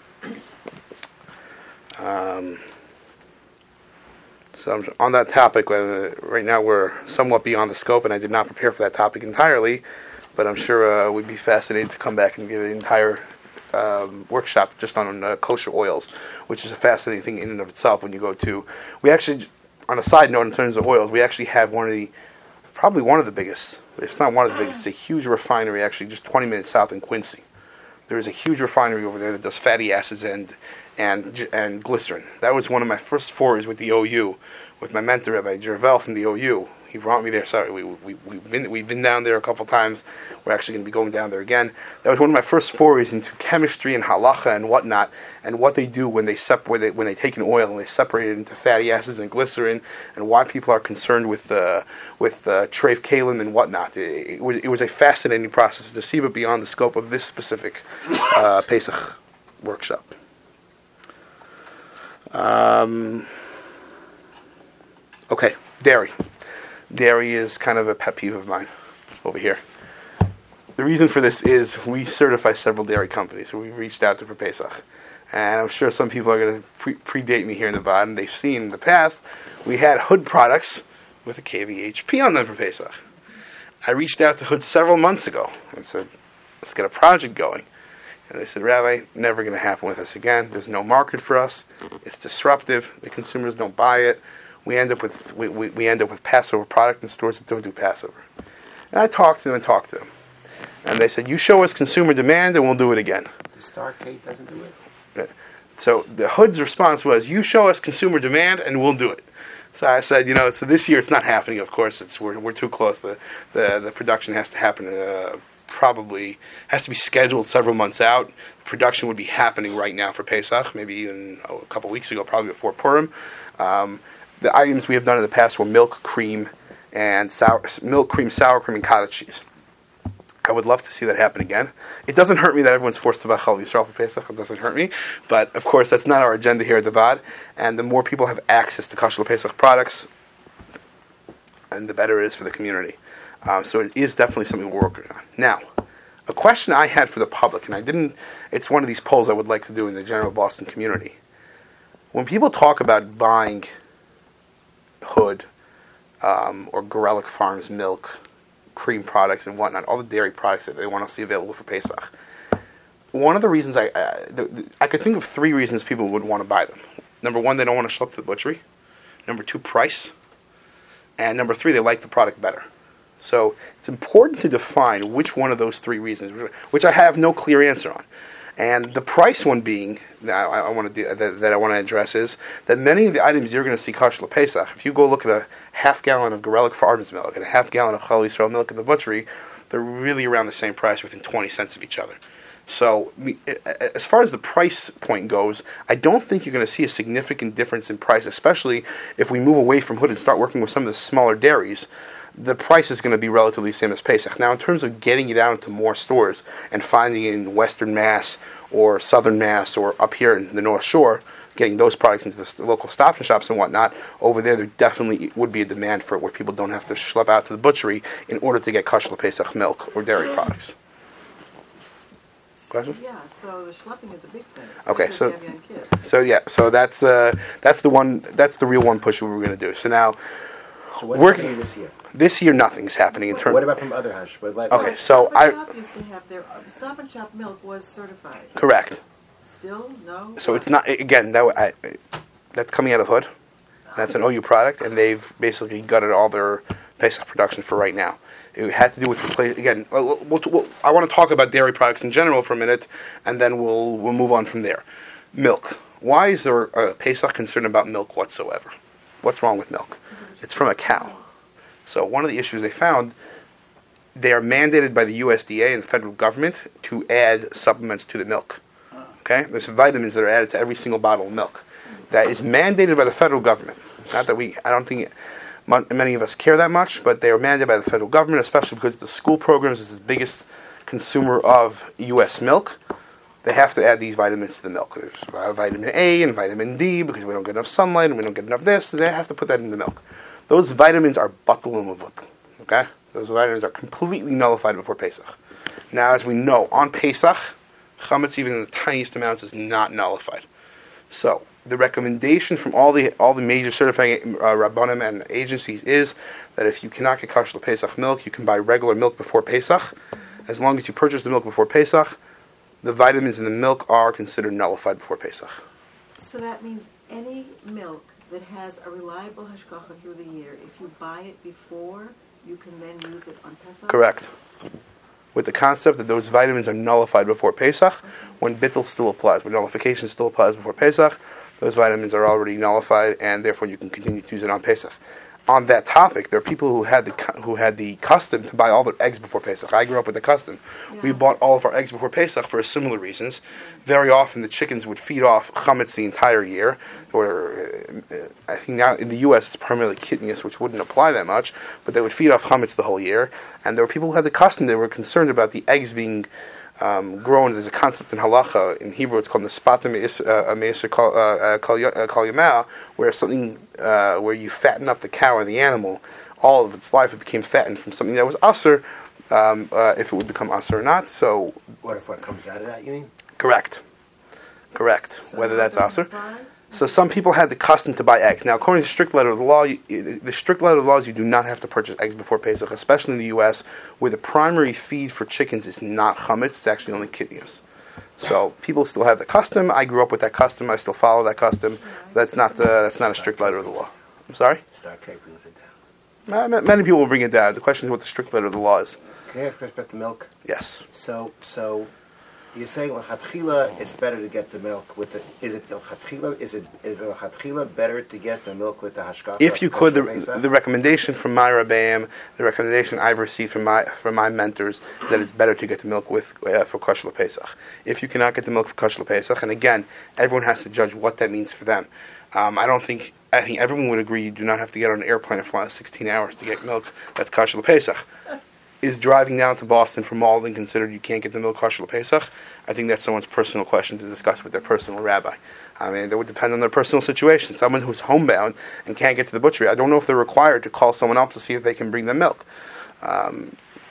S2: So on that topic, right now we're somewhat beyond the scope, and I did not prepare for that topic entirely, but I'm sure we'd be fascinated to come back and give an entire workshop just on kosher oils, which is a fascinating thing in and of itself. When you go to, we actually, on a side note in terms of oils, we actually have probably one of the biggest, if it's not one of the biggest, it's a huge refinery actually just 20 minutes south in Quincy. There is a huge refinery over there that does fatty acids and glycerin. That was one of my first forays with the OU, with my mentor, Rabbi Jervel from the OU. He brought me there. Sorry, we've been down there a couple times. We're actually going to be going down there again. That was one of my first forays into chemistry and halacha and whatnot, and what they do when they take an oil and they separate it into fatty acids and glycerin, and why people are concerned with treif kalim and whatnot. It was a fascinating process to see, but beyond the scope of this specific Pesach workshop. Okay, dairy. Dairy is kind of a pet peeve of mine over here. The reason for this is we certify several dairy companies who we reached out to for Pesach. And I'm sure some people are going to predate me here in the bottom. They've seen in the past, we had Hood products with a KVHP on them for Pesach. I reached out to Hood several months ago and said, let's get a project going. And they said, Rabbi, never going to happen with us again. There's no market for us. It's disruptive. The consumers don't buy it. We end up with Passover product in stores that don't do Passover. And I talked to them. And they said, you show us consumer demand and we'll do it again.
S1: The Starcade doesn't do it?
S2: So the Hood's response was, "You show us consumer demand, and we'll do it." So I said, so this year it's not happening. Of course, we're too close. The production has to happen. Probably has to be scheduled several months out. Production would be happening right now for Pesach, maybe even a couple weeks ago, probably before Purim. The items we have done in the past were milk, cream, and sour cream, and cottage cheese. I would love to see that happen again. It doesn't hurt me that everyone's forced to buy Chalav Yisrael for Pesach. It doesn't hurt me. But, of course, that's not our agenda here at the VAD. And the more people have access to Kosher Pesach products, and the better it is for the community. So it is definitely something we're working on. Now, a question I had for the public, and it's one of these polls I would like to do in the general Boston community. When people talk about buying Hood or Gorelick Farms milk, cream products and whatnot, all the dairy products that they want to see available for Pesach. One of the reasons I could think of 3 reasons people would want to buy them. Number 1, they don't want to schlep to the butchery. Number 2, price. And number 3, they like the product better. So it's important to define which one of those 3 reasons, which I have no clear answer on. And the price one being that I want to address is that many of the items you're going to see kosher Pesach, if you go look at a half gallon of Gorelick Farms milk and a half gallon of Chalav Yisrael milk in the butchery, they're really around the same price, within 20 cents of each other. So as far as the price point goes, I don't think you're going to see a significant difference in price, especially if we move away from Hood and start working with some of the smaller dairies. The price is going to be relatively the same as Pesach. Now, in terms of getting it out into more stores and finding it in Western Mass or Southern Mass or up here in the North Shore, getting those products into the local Stop and Shops and whatnot, over there definitely would be a demand for it, where people don't have to schlep out to the butchery in order to get kosher Pesach milk or dairy products. Question?
S4: Yeah, so the schlepping is a big thing.
S2: Okay,
S4: especially if you have young kids.
S2: so that's the real one push we were going to do. So now,
S1: So what's happening this year?
S2: This year, nothing's happening in terms.
S1: What about from other hush?
S2: Okay, so
S4: Stop and Shop used to have their Stop and Shop milk was certified.
S2: Correct.
S4: Still, no.
S2: So it's not, again, that's coming out of Hood. That's an OU product, and they've basically gutted all their Pesach production for right now. It had to do with again. I want to talk about dairy products in general for a minute, and then we'll move on from there. Milk. Why is there a Pesach concern about milk whatsoever? What's wrong with milk? It's from a cow. So one of the issues they found, they are mandated by the USDA and the federal government to add supplements to the milk. Okay, there's vitamins that are added to every single bottle of milk. That is mandated by the federal government. Not that I don't think many of us care that much, but they are mandated by the federal government, especially because the school programs is the biggest consumer of U.S. milk. They have to add these vitamins to the milk. There's vitamin A and vitamin D because we don't get enough sunlight and we don't get enough this. So they have to put that in the milk. Those vitamins are batul umavut. Okay, those vitamins are completely nullified before Pesach. Now, as we know, on Pesach, chametz, even in the tiniest amounts, is not nullified. So the recommendation from all the major certifying rabbanim and agencies is that if you cannot get kosher Pesach milk, you can buy regular milk before Pesach. As long as you purchase the milk before Pesach, the vitamins in the milk are considered nullified before Pesach.
S4: So that means any milk that has a reliable hashgacha through the year, if you buy it before, you can then use it on Pesach?
S2: Correct. With the concept that those vitamins are nullified before Pesach, when bittul still applies, when nullification still applies before Pesach, those vitamins are already nullified, and therefore you can continue to use it on Pesach. On that topic, there are people who had the custom to buy all their eggs before Pesach. I grew up with the custom. Yeah. We bought all of our eggs before Pesach for similar reasons. Very often the chickens would feed off chametz the entire year. Or I think now in the U.S. it's primarily kitnius, which wouldn't apply that much, but they would feed off chametz the whole year. And there were people who had the custom. They were concerned about the eggs being grown. There's a concept in halacha, in Hebrew it's called nespat me'eser kol yamah, where something where you fatten up the cow or the animal, all of its life it became fattened from something that was aser, if it would become aser or not. So
S1: what if one comes out of that, you mean?
S2: Correct.
S4: So
S2: whether that's aser. So some people had the custom to buy eggs. Now, according to the strict letter of the law, the strict letter of the law is you do not have to purchase eggs before Pesach, especially in the U.S., where the primary feed for chickens is not chametz; it's actually only kitnius. So people still have the custom. I grew up with that custom. I still follow that custom. That's not a strict letter of the law. I'm sorry?
S1: Star Trek brings it down.
S2: Many people will bring it down. The question is what the strict letter of the law is.
S1: Can I ask about the milk?
S2: Yes.
S1: So you're saying lechatchila, it's better to get the milk with the. Is it lechatchila? Is it lechatchila better to get the milk with the hashkafa?
S2: If you could, the recommendation from my Rabbeim, the recommendation I've received from my mentors, is that it's better to get the milk with for kosher Pesach. If you cannot get the milk for kosher Pesach, and again, everyone has to judge what that means for them. I think everyone would agree you do not have to get on an airplane and fly 16 hours to get milk that's kosher Pesach. Is driving down to Boston from Malden considered you can't get the milk kosher Pesach? I think that's someone's personal question to discuss with their personal rabbi. I mean, that would depend on their personal situation. Someone who's homebound and can't get to the butchery, I don't know if they're required to call someone else to see if they can bring them milk.
S1: So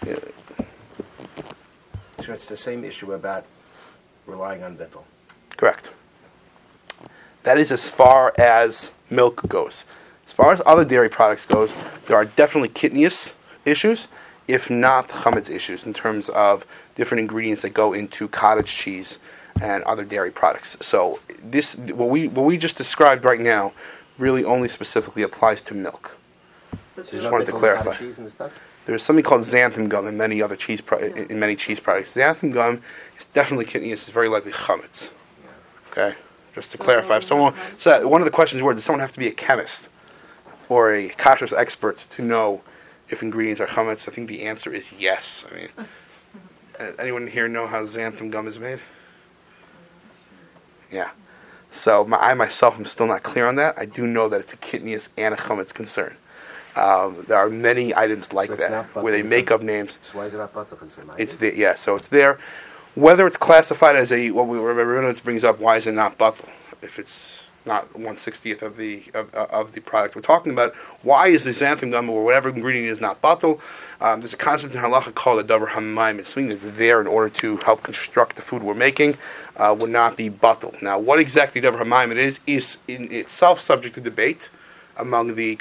S1: it's the same issue about relying on bittul.
S2: Correct. That is as far as milk goes. As far as other dairy products goes, there are definitely kitnius issues, if not chametz issues, in terms of different ingredients that go into cottage cheese and other dairy products. So this, what we just described right now, really only specifically applies to milk. Just wanted to clarify. There's something called xanthan gum in many other cheese in many cheese products. Xanthan gum is definitely kitnius. It's very likely chametz. Okay, just to clarify. If someone, so one of the questions were, does someone have to be a chemist or a kashrus expert to know if ingredients are chametz? I think the answer is yes. I mean, anyone here know how xanthan gum is made? Yeah. So I myself am still not clear on that. I do know that it's a kitnius and a chametz concern. There are many items like that where they make up names.
S1: So why is it not butter?
S2: It's there. Yeah. So it's there. Whether it's classified as a what we Rabbi brings up, why is it not butter? If it's not 1/60th of the product we're talking about, why is the xanthan gum or whatever ingredient is not batel? There's a concept in halacha called a davar hamayim. It's something that's there in order to help construct the food we're making, would not be batel. Now, what exactly davar hamayim it is in itself subject to debate among the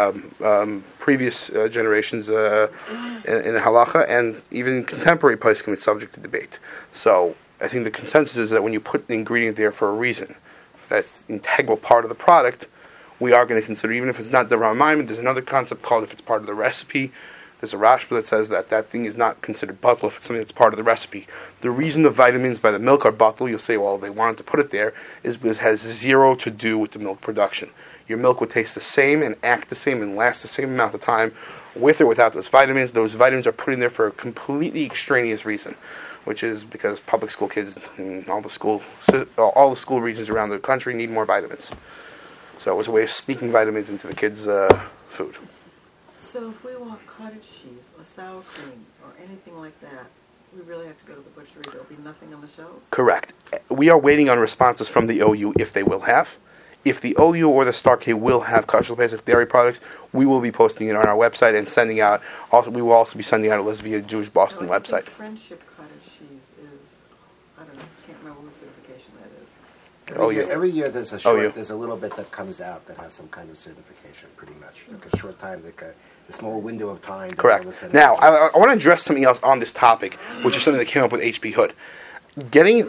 S2: previous generations in the halacha, and even contemporary poskim, it's subject to debate. So I think the consensus is that when you put the ingredient there for a reason, that's an integral part of the product, we are going to consider, even if it's not the Ramaim, there's another concept called if it's part of the recipe. There's a Rashba that says that thing is not considered batel if it's something that's part of the recipe. The reason the vitamins by the milk are batel, you'll say, well, they wanted to put it there, is because it has zero to do with the milk production. Your milk would taste the same and act the same and last the same amount of time with or without those vitamins. Those vitamins are put in there for a completely extraneous reason, which is because public school kids in all the school regions around the country need more vitamins. So it was a way of sneaking vitamins into the kids' food.
S4: So if we want cottage cheese or sour cream or anything like that, we really have to go to the butchery. There'll be nothing on the shelves?
S2: Correct. We are waiting on responses from the OU if they will have. If the OU or the Star K will have kosher Pesach dairy products, we will be posting it on our website and sending out. Also, we will also be sending out a list via Jewish Boston website.
S4: Friendship cottage cheese is, I don't know, I can't remember whose certification that is.
S1: Every year there's a little bit that comes out that has some kind of certification, pretty much. Like a short time, like a small window of time.
S2: Correct. Now, I want to address something else on this topic, which is something that came up with H.B. Hood. Getting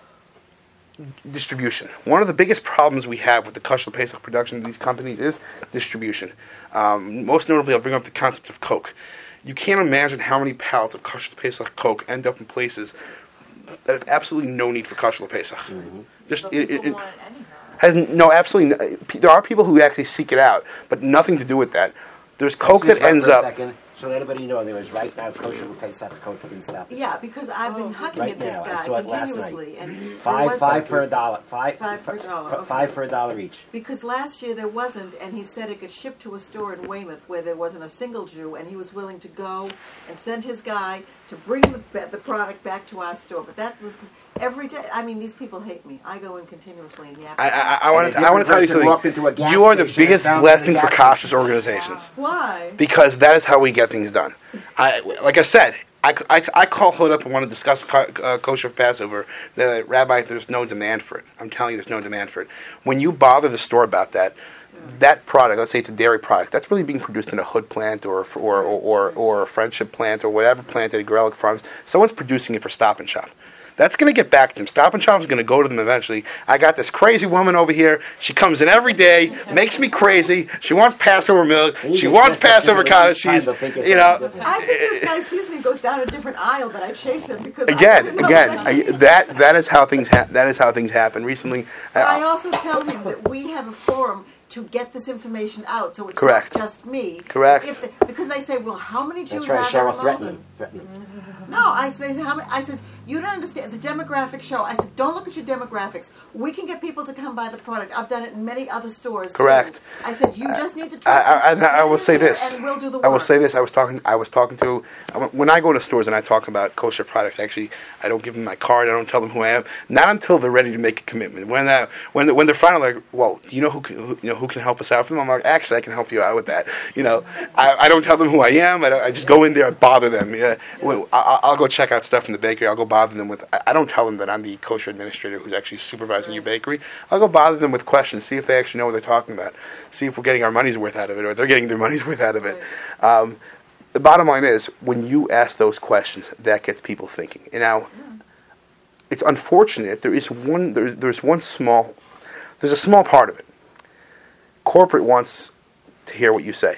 S2: distribution. One of the biggest problems we have with the kosher Pesach production of these companies is distribution. Most notably, I'll bring up the concept of Coke. You can't imagine how many pallets of kosher Pesach Coke end up in places that have absolutely no need for kosher Pesach.
S5: Mm-hmm.
S2: Just
S5: want it anyhow.
S2: Absolutely. There are people who actually seek it out, but nothing to do with that. There's Coke that ends up.
S1: So let everybody know there is right now kosher Pesach Coke didn't stop.
S4: Yeah, because I've been hucking at this guy continuously, and
S1: five for $1.
S4: Five for $1.
S1: $5 for $1 each.
S4: Because last year there wasn't, and he said it could ship to a store in Weymouth where there wasn't a single Jew, and he was willing to go and send his guy to bring the product back to our store. But that was every day. I mean, these people hate me. I go in continuously, and
S2: I want to tell you something. You are the biggest blessing for cautious organizations.
S4: Why?
S2: Because that is how we get things done. Like I said, I call Hood up and want to discuss kosher Passover. The rabbi, there's no demand for it. I'm telling you, there's no demand for it. When you bother the store about that product, let's say it's a dairy product, that's really being produced in a Hood plant or a Friendship plant or whatever plant that a Gorelick farms. Someone's producing it for Stop and Shop. That's going to get back to them. Stop and Shop is going to go to them eventually. I got this crazy woman over here. She comes in every day, makes me crazy. She wants Passover milk. She wants Passover cottage cheese.
S1: I think this
S4: guy sees me, goes down a different aisle, but I chase him because
S2: that is how things happen. Recently,
S4: I also tell him that we have a forum to get this information out, so it's
S2: correct.
S4: not just me.
S2: Correct.
S4: Because they say, well, how many Jews
S1: are
S4: there in
S1: threatening.
S4: No, I say, I said, you don't understand. It's a demographic show. I said, don't look at your demographics. We can get people to come buy the product. I've done it in many other stores.
S2: Correct.
S4: Too. I said, you just need to trust me.
S2: I will say this.
S4: And we'll do the work.
S2: I will say this. I was talking to, when I go to stores and I talk about kosher products, actually, I don't give them my card. I don't tell them who I am. Not until they're ready to make a commitment. When they're finally like, well, do you know who can help us out for them? I'm like, actually, I can help you out with that. I don't tell them who I am. I just go in there and bother them. Yeah. I'll go check out stuff in the bakery. I'll go bother them with. I don't tell them that I'm the kosher administrator who's actually supervising your bakery. I'll go bother them with questions, see if they actually know what they're talking about, see if we're getting our money's worth out of it, or they're getting their money's worth out of it. The bottom line is, when you ask those questions, that gets people thinking. And now, it's unfortunate. There's a small part of it. Corporate wants to hear what you say.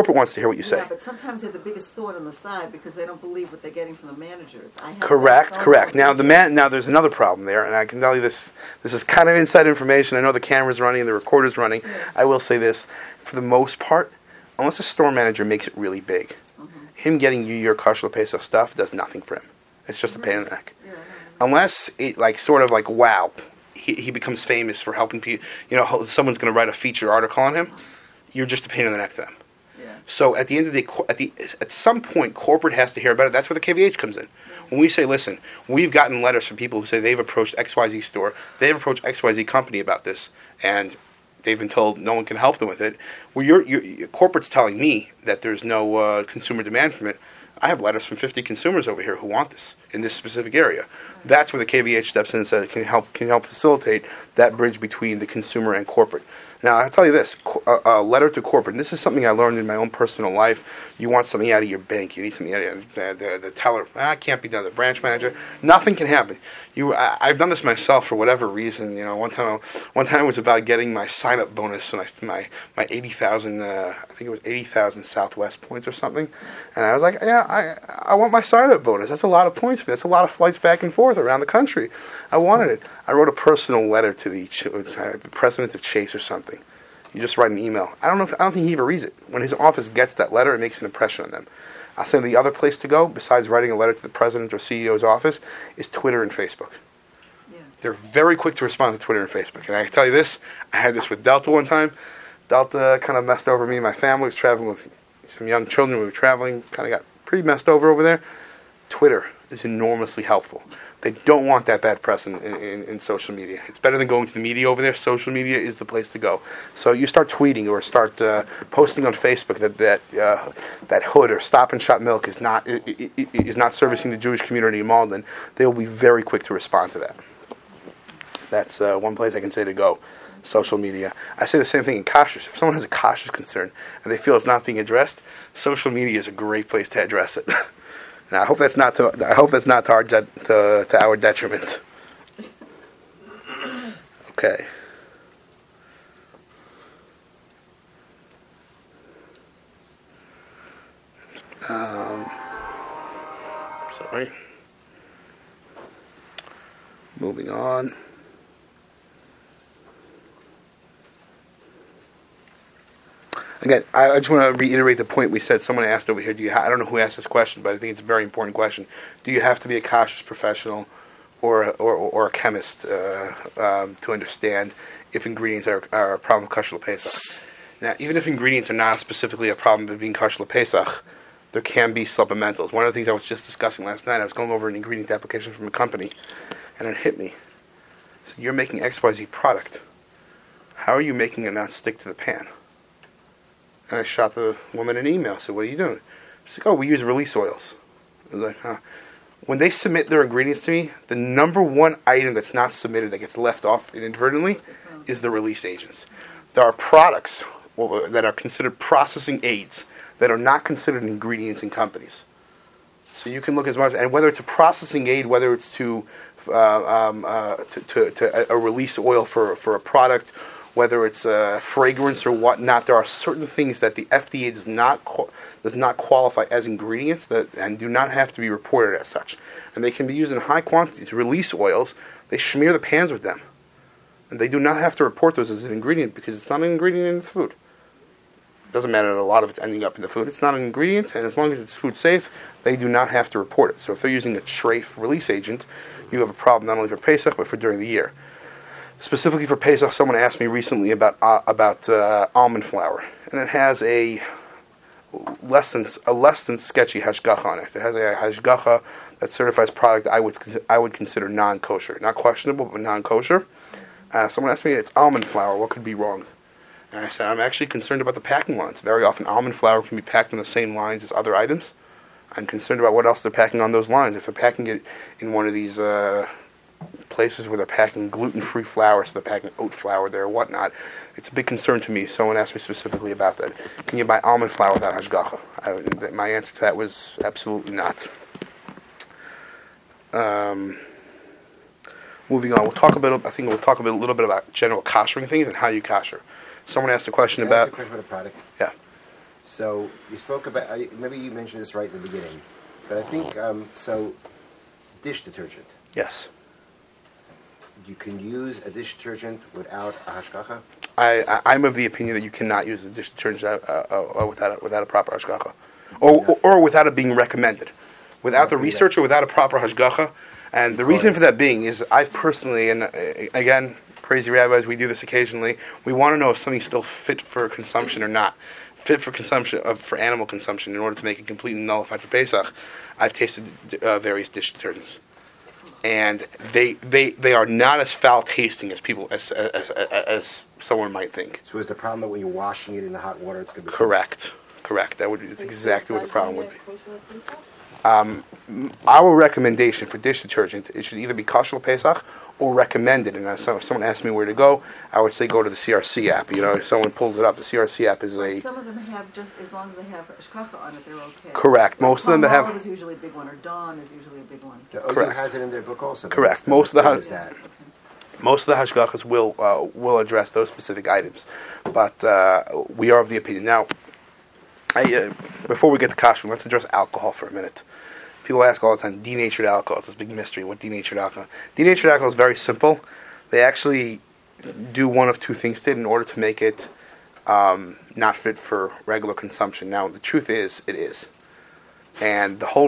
S4: Yeah, but sometimes they're the biggest thorn on the side because they don't believe what they're getting from the managers.
S2: Correct. Now there's another problem there, and I can tell you this is kind of inside information. I know the camera's running and the recorder's running.
S4: Yeah.
S2: I will say this, for the most part, unless a store manager makes it really big, him getting you your kosher Pesach stuff does nothing for him. It's just a pain in the neck.
S4: Yeah.
S2: Unless it wow, he becomes famous for helping people, someone's going to write a feature article on him, you're just a pain in the neck to them. So at the end of the day, at some point, corporate has to hear about it. That's where the KVH comes in. When we say, listen, we've gotten letters from people who say they've approached XYZ store, they've approached XYZ company about this, and they've been told no one can help them with it. Well, your corporate's telling me that there's no consumer demand from it. I have letters from 50 consumers over here who want this in this specific area. That's where the KVH steps in and says can help facilitate that bridge between the consumer and corporate. Now, I'll tell you this, a letter to corporate, and this is something I learned in my own personal life. You want something out of your bank. You need something out of the teller. It can't be done. The branch manager. Nothing can happen. I've done this myself for whatever reason. One time it was about getting my sign-up bonus and my 80,000, I think it was 80,000 Southwest points or something. And I was like, yeah, I want my sign-up bonus. That's a lot of points for me. That's a lot of flights back and forth around the country. I wanted it. I wrote a personal letter to the president of Chase or something. You just write an email. I don't think he even reads it. When his office gets that letter, it makes an impression on them. I'll say the other place to go, besides writing a letter to the president or CEO's office, is Twitter and Facebook. Yeah. They're very quick to respond to Twitter and Facebook. And I can tell you this, I had this with Delta one time. Delta kind of messed over me and my family. Was traveling with some young children. We were traveling, kind of got pretty messed over there. Twitter is enormously helpful. They don't want that bad press in social media. It's better than going to the media over there. Social media is the place to go. So you start tweeting or start posting on Facebook that Hood or Stop and Shop Milk is not servicing the Jewish community in Malden. They will be very quick to respond to that. That's one place I can say to go. Social media. I say the same thing in kashrus. If someone has a kashrus concern and they feel it's not being addressed, social media is a great place to address it. Now, I hope that's not to our detriment. Okay. Sorry. Moving on. Again, I just want to reiterate the point we said. Someone asked over here, I don't know who asked this question, but I think it's a very important question. Do you have to be a kashrus professional or a chemist to understand if ingredients are a problem of kosher Pesach? Now, even if ingredients are not specifically a problem of being kosher Pesach, there can be supplementals. One of the things I was just discussing last night, I was going over an ingredient application from a company, and it hit me. So you're making XYZ product. How are you making it not stick to the pan? And I shot the woman an email. I said, what are you doing? She's like, we use release oils. I was like, huh. When they submit their ingredients to me, the number one item that's not submitted, that gets left off inadvertently, is the release agents. There are products that are considered processing aids that are not considered ingredients in companies. So you can look as much, and whether it's a processing aid, whether it's to to a release oil for a product, whether it's a fragrance or whatnot. There are certain things that the FDA does not qualify as ingredients and do not have to be reported as such, and they can be used in high quantities. Release oils, they smear the pans with them, and they do not have to report those as an ingredient because it's not an ingredient in the food. Doesn't matter that a lot of it's ending up in the food. It's not an ingredient, and as long as it's food safe, they do not have to report it. So if they're using a treif release agent, you have a problem not only for Pesach but for during the year. Specifically for Pesach, someone asked me recently about almond flour, and it has a less than sketchy hashgacha on it. It has a hashgacha that certifies product I would consider non-kosher, not questionable but non-kosher. Someone asked me, it's almond flour. What could be wrong? And I said, I'm actually concerned about the packing lines. Very often almond flour can be packed on the same lines as other items. I'm concerned about what else they're packing on those lines. If they're packing it in one of these places where they're packing gluten-free flour, so they're packing oat flour there or whatnot, it's a big concern to me. Someone asked me specifically about that. Can you buy almond flour without hashgacha? My answer to that was absolutely not. Moving on, I think we'll talk a little bit about general koshering things and how you kosher. Someone asked a question about...
S1: Can I ask you a question about a product?
S2: Yeah.
S1: So you spoke about, maybe you mentioned this right in the beginning, but I think, so dish detergent.
S2: Yes.
S1: You can use a dish detergent without a hashgacha?
S2: I'm of the opinion that you cannot use a dish detergent without a proper hashgacha. Or without it being recommended. Without the research or without a proper hashgacha. And the reason for that being is I personally, and again, crazy rabbis, we do this occasionally, we want to know if something's still fit for consumption or not. Fit for consumption, for animal consumption, in order to make it completely nullified for Pesach. I've tasted various dish detergents. And they are not as foul tasting as people as someone might think.
S1: So is the problem that when you're washing it in the hot water, it's going to be
S2: correct? That's exactly what the problem would be. Our recommendation for dish detergent, it should either be kosher Pesach or recommended. And if someone asks me where to go, I would say go to the CRC app. If someone pulls it up, the CRC app is
S4: Some of them have just, as long as they have hashgacha on it, they're okay.
S2: Correct. Most of them that have...
S4: Palmolive is usually a big one, or Dawn is usually a big one.
S1: The OU
S2: Correct.
S1: has it in their book also.
S2: Correct. Most of the
S1: hashgachas
S2: will address those specific items, but we are of the opinion. Now, before we get to kosher, let's address alcohol for a minute. People ask all the time, denatured alcohol. It's this big mystery. What denatured alcohol? Denatured alcohol is very simple. They actually do one of two things to it in order to make it not fit for regular consumption. Now, the truth is, it is. And the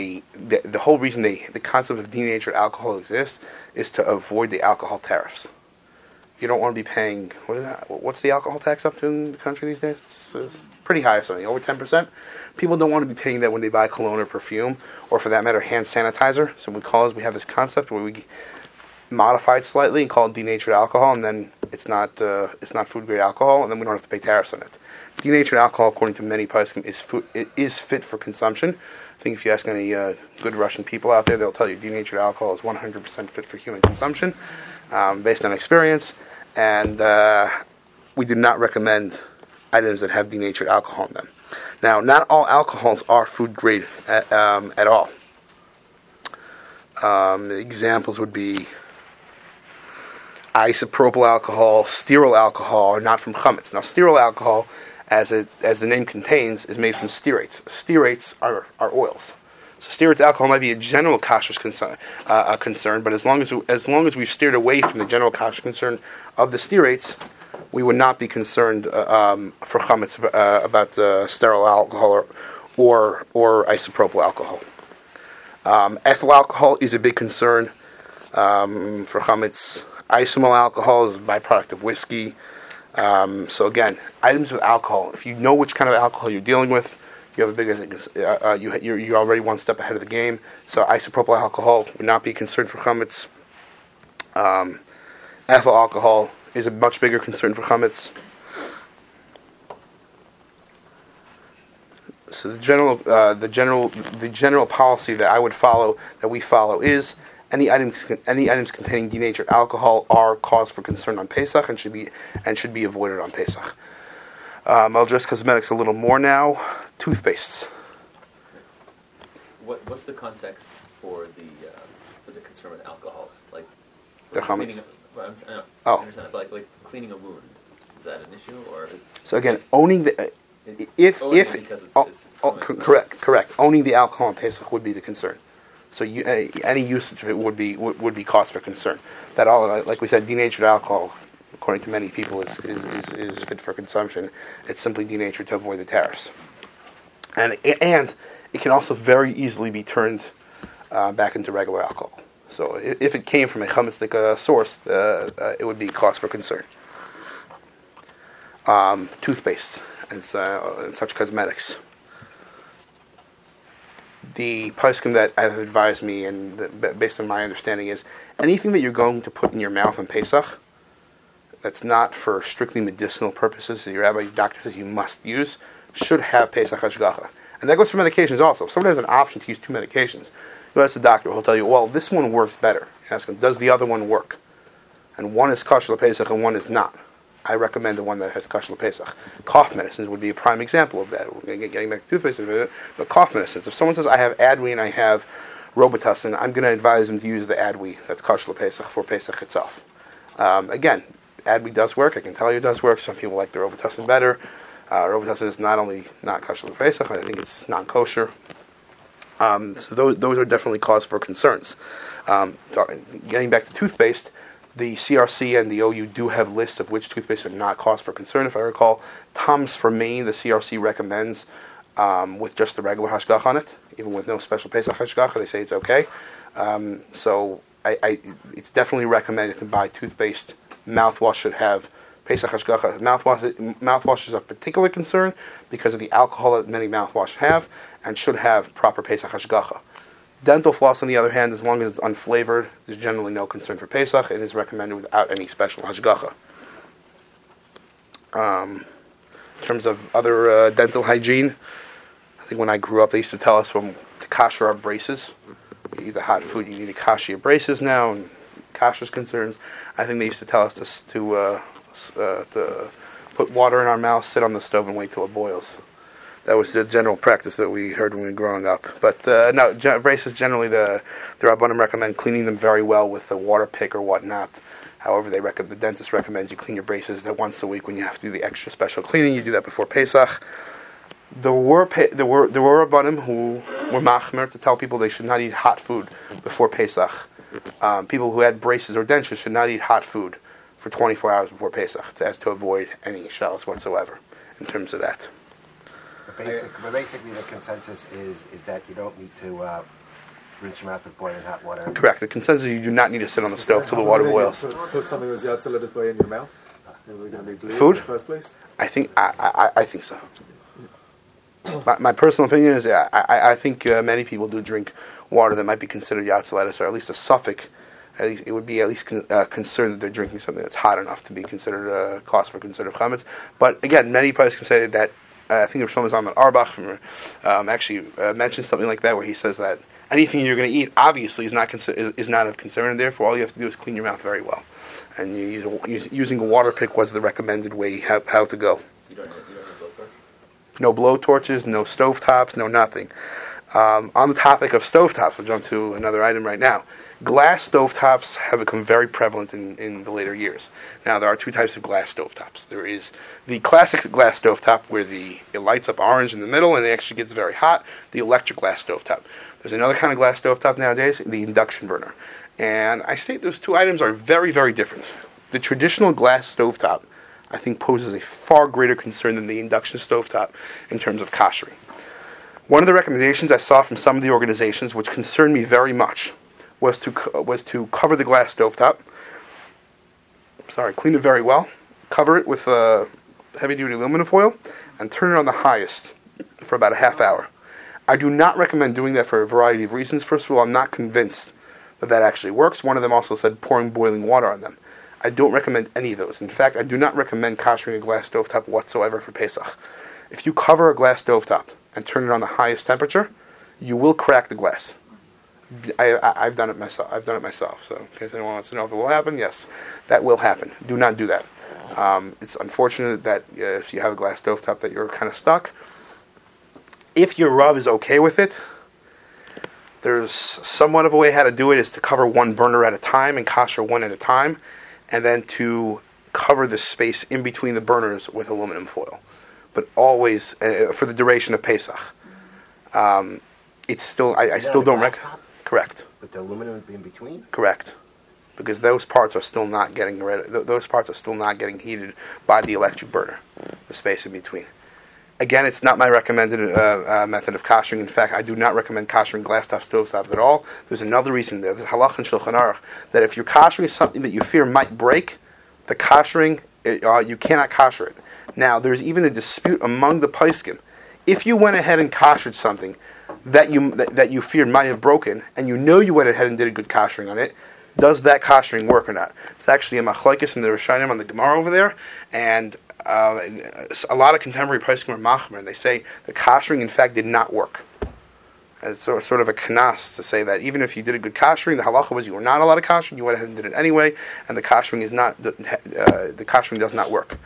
S2: concept of denatured alcohol exists is to avoid the alcohol tariffs. You don't want to be paying, what is that? What's the alcohol tax up to in the country these days? It's pretty high or something, over 10%. People don't want to be paying that when they buy cologne or perfume, or for that matter, hand sanitizer. So we have this concept where we modify it slightly and call it denatured alcohol, and then it's not food grade alcohol, and then we don't have to pay tariffs on it. Denatured alcohol, according to many poskim, is fit for consumption. I think if you ask any good Russian people out there, they'll tell you denatured alcohol is 100% fit for human consumption, based on experience. And we do not recommend items that have denatured alcohol in them. Now, not all alcohols are food grade at all. The examples would be isopropyl alcohol, stearyl alcohol, are not from chametz. Now, stearyl alcohol, as the name contains, is made from stearates. Stearates are oils. So stearates alcohol might be a general kashrus concern, but as long as we've steered away from the general kashrus concern of the stearates, we would not be concerned for chametz about sterile alcohol or isopropyl alcohol. Ethyl alcohol is a big concern for chametz. Isomalt alcohol is a byproduct of whiskey. So again, items with alcohol. If you know which kind of alcohol you're dealing with, you have a bigger. You're already one step ahead of the game. So isopropyl alcohol would not be concerned for chametz. Ethyl alcohol is a much bigger concern for chametz. So the general policy that we follow is any items containing denatured alcohol are cause for concern on Pesach and should be avoided on Pesach. I'll address cosmetics a little more now. Toothpastes.
S5: What's the context for the concern with alcohols, like
S2: The chametz.
S5: cleaning. I
S2: Oh.
S5: understand, but like cleaning a wound, is that an issue or?
S2: So again, owning the if
S5: Because
S2: correct. Owning the alcohol in Pesach would be the concern. So any usage of it would be cause for concern. That all, like we said, denatured alcohol, according to many people, is fit for consumption. It's simply denatured to avoid the tariffs, and it can also very easily be turned back into regular alcohol. So if it came from a chametzik source, it would be cause for concern. Toothpaste and such cosmetics. The poskim that have advised me, and based on my understanding, is anything that you're going to put in your mouth on Pesach that's not for strictly medicinal purposes, that your rabbi, your doctor says you must use, should have Pesach hashgacha. And that goes for medications also. If someone has an option to use two medications, you ask the doctor, he'll tell you, well, this one works better. You ask him, does the other one work? And one is kosher Pesach and one is not. I recommend the one that has kosher Pesach. Cough medicines would be a prime example of that. We're getting back to toothpaste, but cough medicines. If someone says, I have Advil and I have Robitussin, I'm going to advise them to use the Advil that's kosher Pesach for Pesach itself. Again, Advil does work. I can tell you it does work. Some people like the Robitussin better. Robitussin is not only not kosher Pesach, but I think it's non-kosher. So those are definitely cause for concerns. Getting back to toothpaste, the CRC and the OU do have lists of which toothpaste are not cause for concern. If I recall, Tom's for Maine, the CRC recommends with just the regular hashgacha on it, even with no special Pesach hashgacha. They say it's okay. So it's definitely recommended to buy toothpaste. Mouthwash should have Pesach hashgacha. Mouthwash is of particular concern because of the alcohol that many mouthwash have, and should have proper Pesach hashgacha. Dental floss, on the other hand, as long as it's unflavored, there's generally no concern for Pesach. It is recommended without any special hashgacha. In terms of other dental hygiene, I think when I grew up, they used to tell us to kasher our braces. You eat the hot food, you need to kasher your braces now, and kasher's concerns. I think they used to tell us to put water in our mouth, sit on the stove, and wait till it boils. That was the general practice that we heard when we were growing up. But no, braces generally, the Rabbanim recommend cleaning them very well with a water pick or whatnot. However, the dentist recommends you clean your braces once a week when you have to do the extra special cleaning. You do that before Pesach. There were Rabbanim who were machmer to tell people they should not eat hot food before Pesach. People who had braces or dentures should not eat hot food for 24 hours before Pesach, as to avoid any shalos whatsoever in terms of that.
S1: But basically, the consensus is that you don't need to rinse your mouth with boiling hot water.
S2: Correct. The consensus is you do not need to sit on the stove till the water boils.
S6: Put something that's yatsa let it boil in your mouth. We're going to be bleached
S2: Food?
S6: in the first place.
S2: I think so. My personal opinion is, I think many people do drink water that might be considered yatzaletus, or at least a suffix. At least it would be at least concerned that they're drinking something that's hot enough to be considered a cause for considered chametz. But again, many places can say that. I think Rav Shlomo Zalman Auerbach actually mentioned something like that, where he says that anything you're going to eat obviously is not of concern, and therefore all you have to do is clean your mouth very well. And using a water pick was the recommended way how to go.
S5: You don't need a blowtorch?
S2: No blowtorches, no stovetops, no nothing. On the topic of stovetops, we'll jump to another item right now. Glass stovetops have become very prevalent in the later years. Now, there are two types of glass stovetops. There is the classic glass stovetop where it lights up orange in the middle and it actually gets very hot, the electric glass stovetop. There's another kind of glass stovetop nowadays, the induction burner. And I state those two items are very, very different. The traditional glass stovetop, I think, poses a far greater concern than the induction stovetop in terms of koshering. One of the recommendations I saw from some of the organizations, which concerned me very much, was to cover the glass stovetop. Clean it very well, cover it with heavy-duty aluminum foil, and turn it on the highest for about a half hour. I do not recommend doing that for a variety of reasons. First of all, I'm not convinced that actually works. One of them also said pouring boiling water on them. I don't recommend any of those. In fact, I do not recommend koshering a glass stovetop whatsoever for Pesach. If you cover a glass stovetop and turn it on the highest temperature, you will crack the glass. I've done it myself. So, in case anyone wants to know if it will happen, yes, that will happen. Do not do that. It's unfortunate that if you have a glass stovetop that you're kind of stuck. If your Rav is okay with it, There's somewhat of a way how to do it is to cover one burner at a time and kosher one at a time, and then to cover the space in between the burners with aluminum foil. But always for the duration of Pesach. It's still I still don't recommend. Correct.
S1: With the aluminum in between?
S2: Correct. Because those parts are still not getting those parts are still not getting heated by the electric burner. The space in between. Again, it's not my recommended method of koshering. In fact, I do not recommend koshering glass top stovetops at all. There's another reason there. There's halach and shulchan aruch that if you're koshering something that you fear might break, the koshering you cannot kosher it. Now, there's even a dispute among the poskim. If you went ahead and koshered something that you feared might have broken, and you know you went ahead and did a good koshering on it, does that koshering work or not? It's actually a machlokes in the Rishonim on the Gemara over there, and a lot of contemporary poskim are machmer, and they say the koshering in fact did not work. It's sort of a knas to say that even if you did a good koshering, the halacha was you were not allowed to kosher, you went ahead and did it anyway, and the koshering is not the koshering does not work.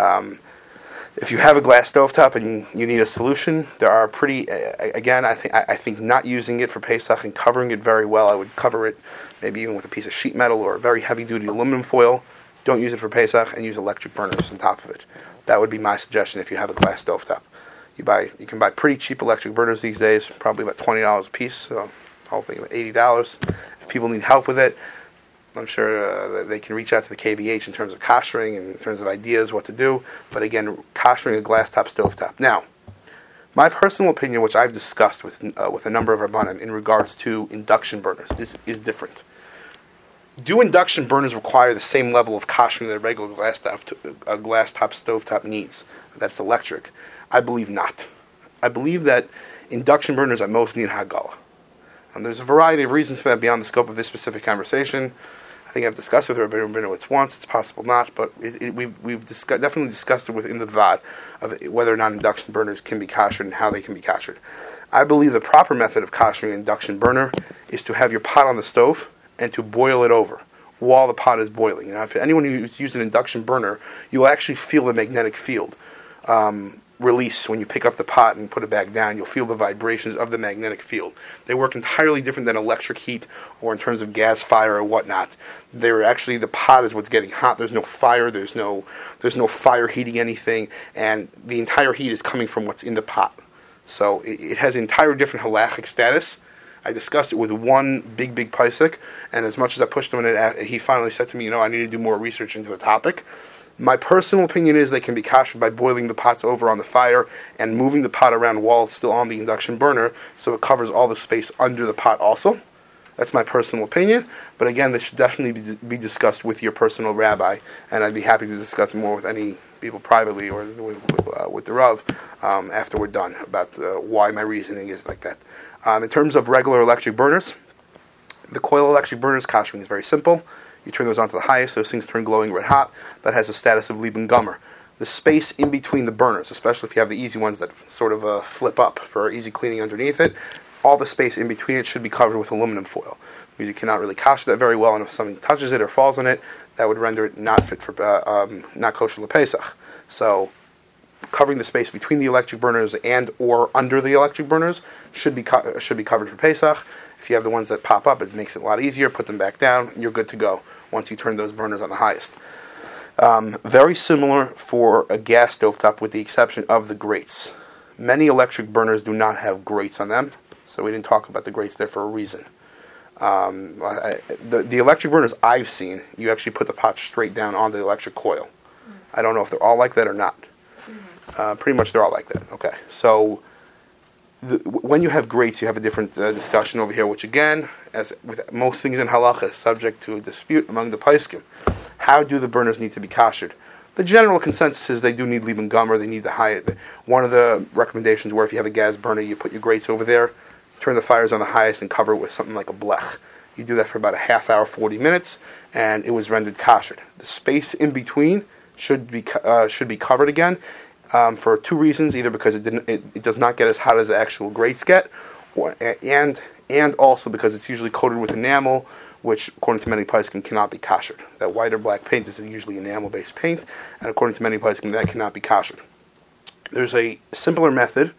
S2: If you have a glass stovetop and you need a solution, there are again, I think not using it for Pesach and covering it very well. I would cover it maybe even with a piece of sheet metal or a very heavy-duty aluminum foil. Don't use it for Pesach and use electric burners on top of it. That would be my suggestion if you have a glass stovetop. You can buy pretty cheap electric burners these days, probably about $20 a piece. So I'll think about $80. If people need help with it, I'm sure they can reach out to the KVH in terms of koshering and in terms of ideas what to do. But again, koshering a glass top stovetop. Now, my personal opinion, which I've discussed with a number of Rabbanim in regards to induction burners, is different. Do induction burners require the same level of koshering that a regular glass top stovetop needs? That's electric. I believe not. I believe that induction burners at most need Hagala. And there's a variety of reasons for that beyond the scope of this specific conversation. I think I've discussed with Rabbi Rabinowitz once. It's possible not, but we've definitely discussed it within the VAD of whether or not induction burners can be koshered and how they can be koshered. I believe the proper method of koshering an induction burner is to have your pot on the stove and to boil it over while the pot is boiling. Now, if anyone who's used an induction burner, you'll actually feel the magnetic field release when you pick up the pot and put it back down. You'll feel the vibrations of the magnetic field. They work entirely different than electric heat or in terms of gas fire or whatnot. They're actually, the pot is what's getting hot. There's no fire. There's no fire heating anything, and the entire heat is coming from what's in the pot. So it has an entire different halachic status. I discussed it with one big paisik, and as much as I pushed him on it, he finally said to me, I need to do more research into the topic. My personal opinion is they can be koshered by boiling the pots over on the fire and moving the pot around while it's still on the induction burner, so it covers all the space under the pot also. That's my personal opinion, but again, this should definitely be discussed with your personal rabbi, and I'd be happy to discuss more with any people privately or with the Rav after we're done about why my reasoning is like that. In terms of regular electric burners, the coil electric burners koshering is very simple. You turn those onto the highest, those things turn glowing red hot. That has the status of Lieben Gummer. The space in between the burners, especially if you have the easy ones that sort of flip up for easy cleaning underneath it, all the space in between it should be covered with aluminum foil. Because you cannot really kosher that very well, and if something touches it or falls on it, that would render it not fit for not kosher LePesach. So, covering the space between the electric burners and or under the electric burners should be covered for Pesach. If you have the ones that pop up, it makes it a lot easier. Put them back down, and you're good to go once you turn those burners on the highest. Very similar for a gas stovetop with the exception of the grates. Many electric burners do not have grates on them, so we didn't talk about the grates there for a reason. The electric burners I've seen, you actually put the pot straight down on the electric coil. I don't know if they're all like that or not. Pretty much they're all like that. Okay, so when you have grates, you have a different discussion over here, which again, as with most things in halacha, is subject to a dispute among the poskim. How do the burners need to be koshered? The general consensus is they do need Lieben Gummer. They need the high. One of the recommendations where if you have a gas burner, you put your grates over there, turn the fires on the highest, and cover it with something like a blech. You do that for about a half hour, 40 minutes, and it was rendered koshered. The space in between should be covered again. For two reasons: either because it does not get as hot as the actual grates get, and also because it's usually coated with enamel, which according to many poskim cannot be koshered. That white or black paint is usually enamel-based paint, and according to many poskim that cannot be koshered. There's a simpler method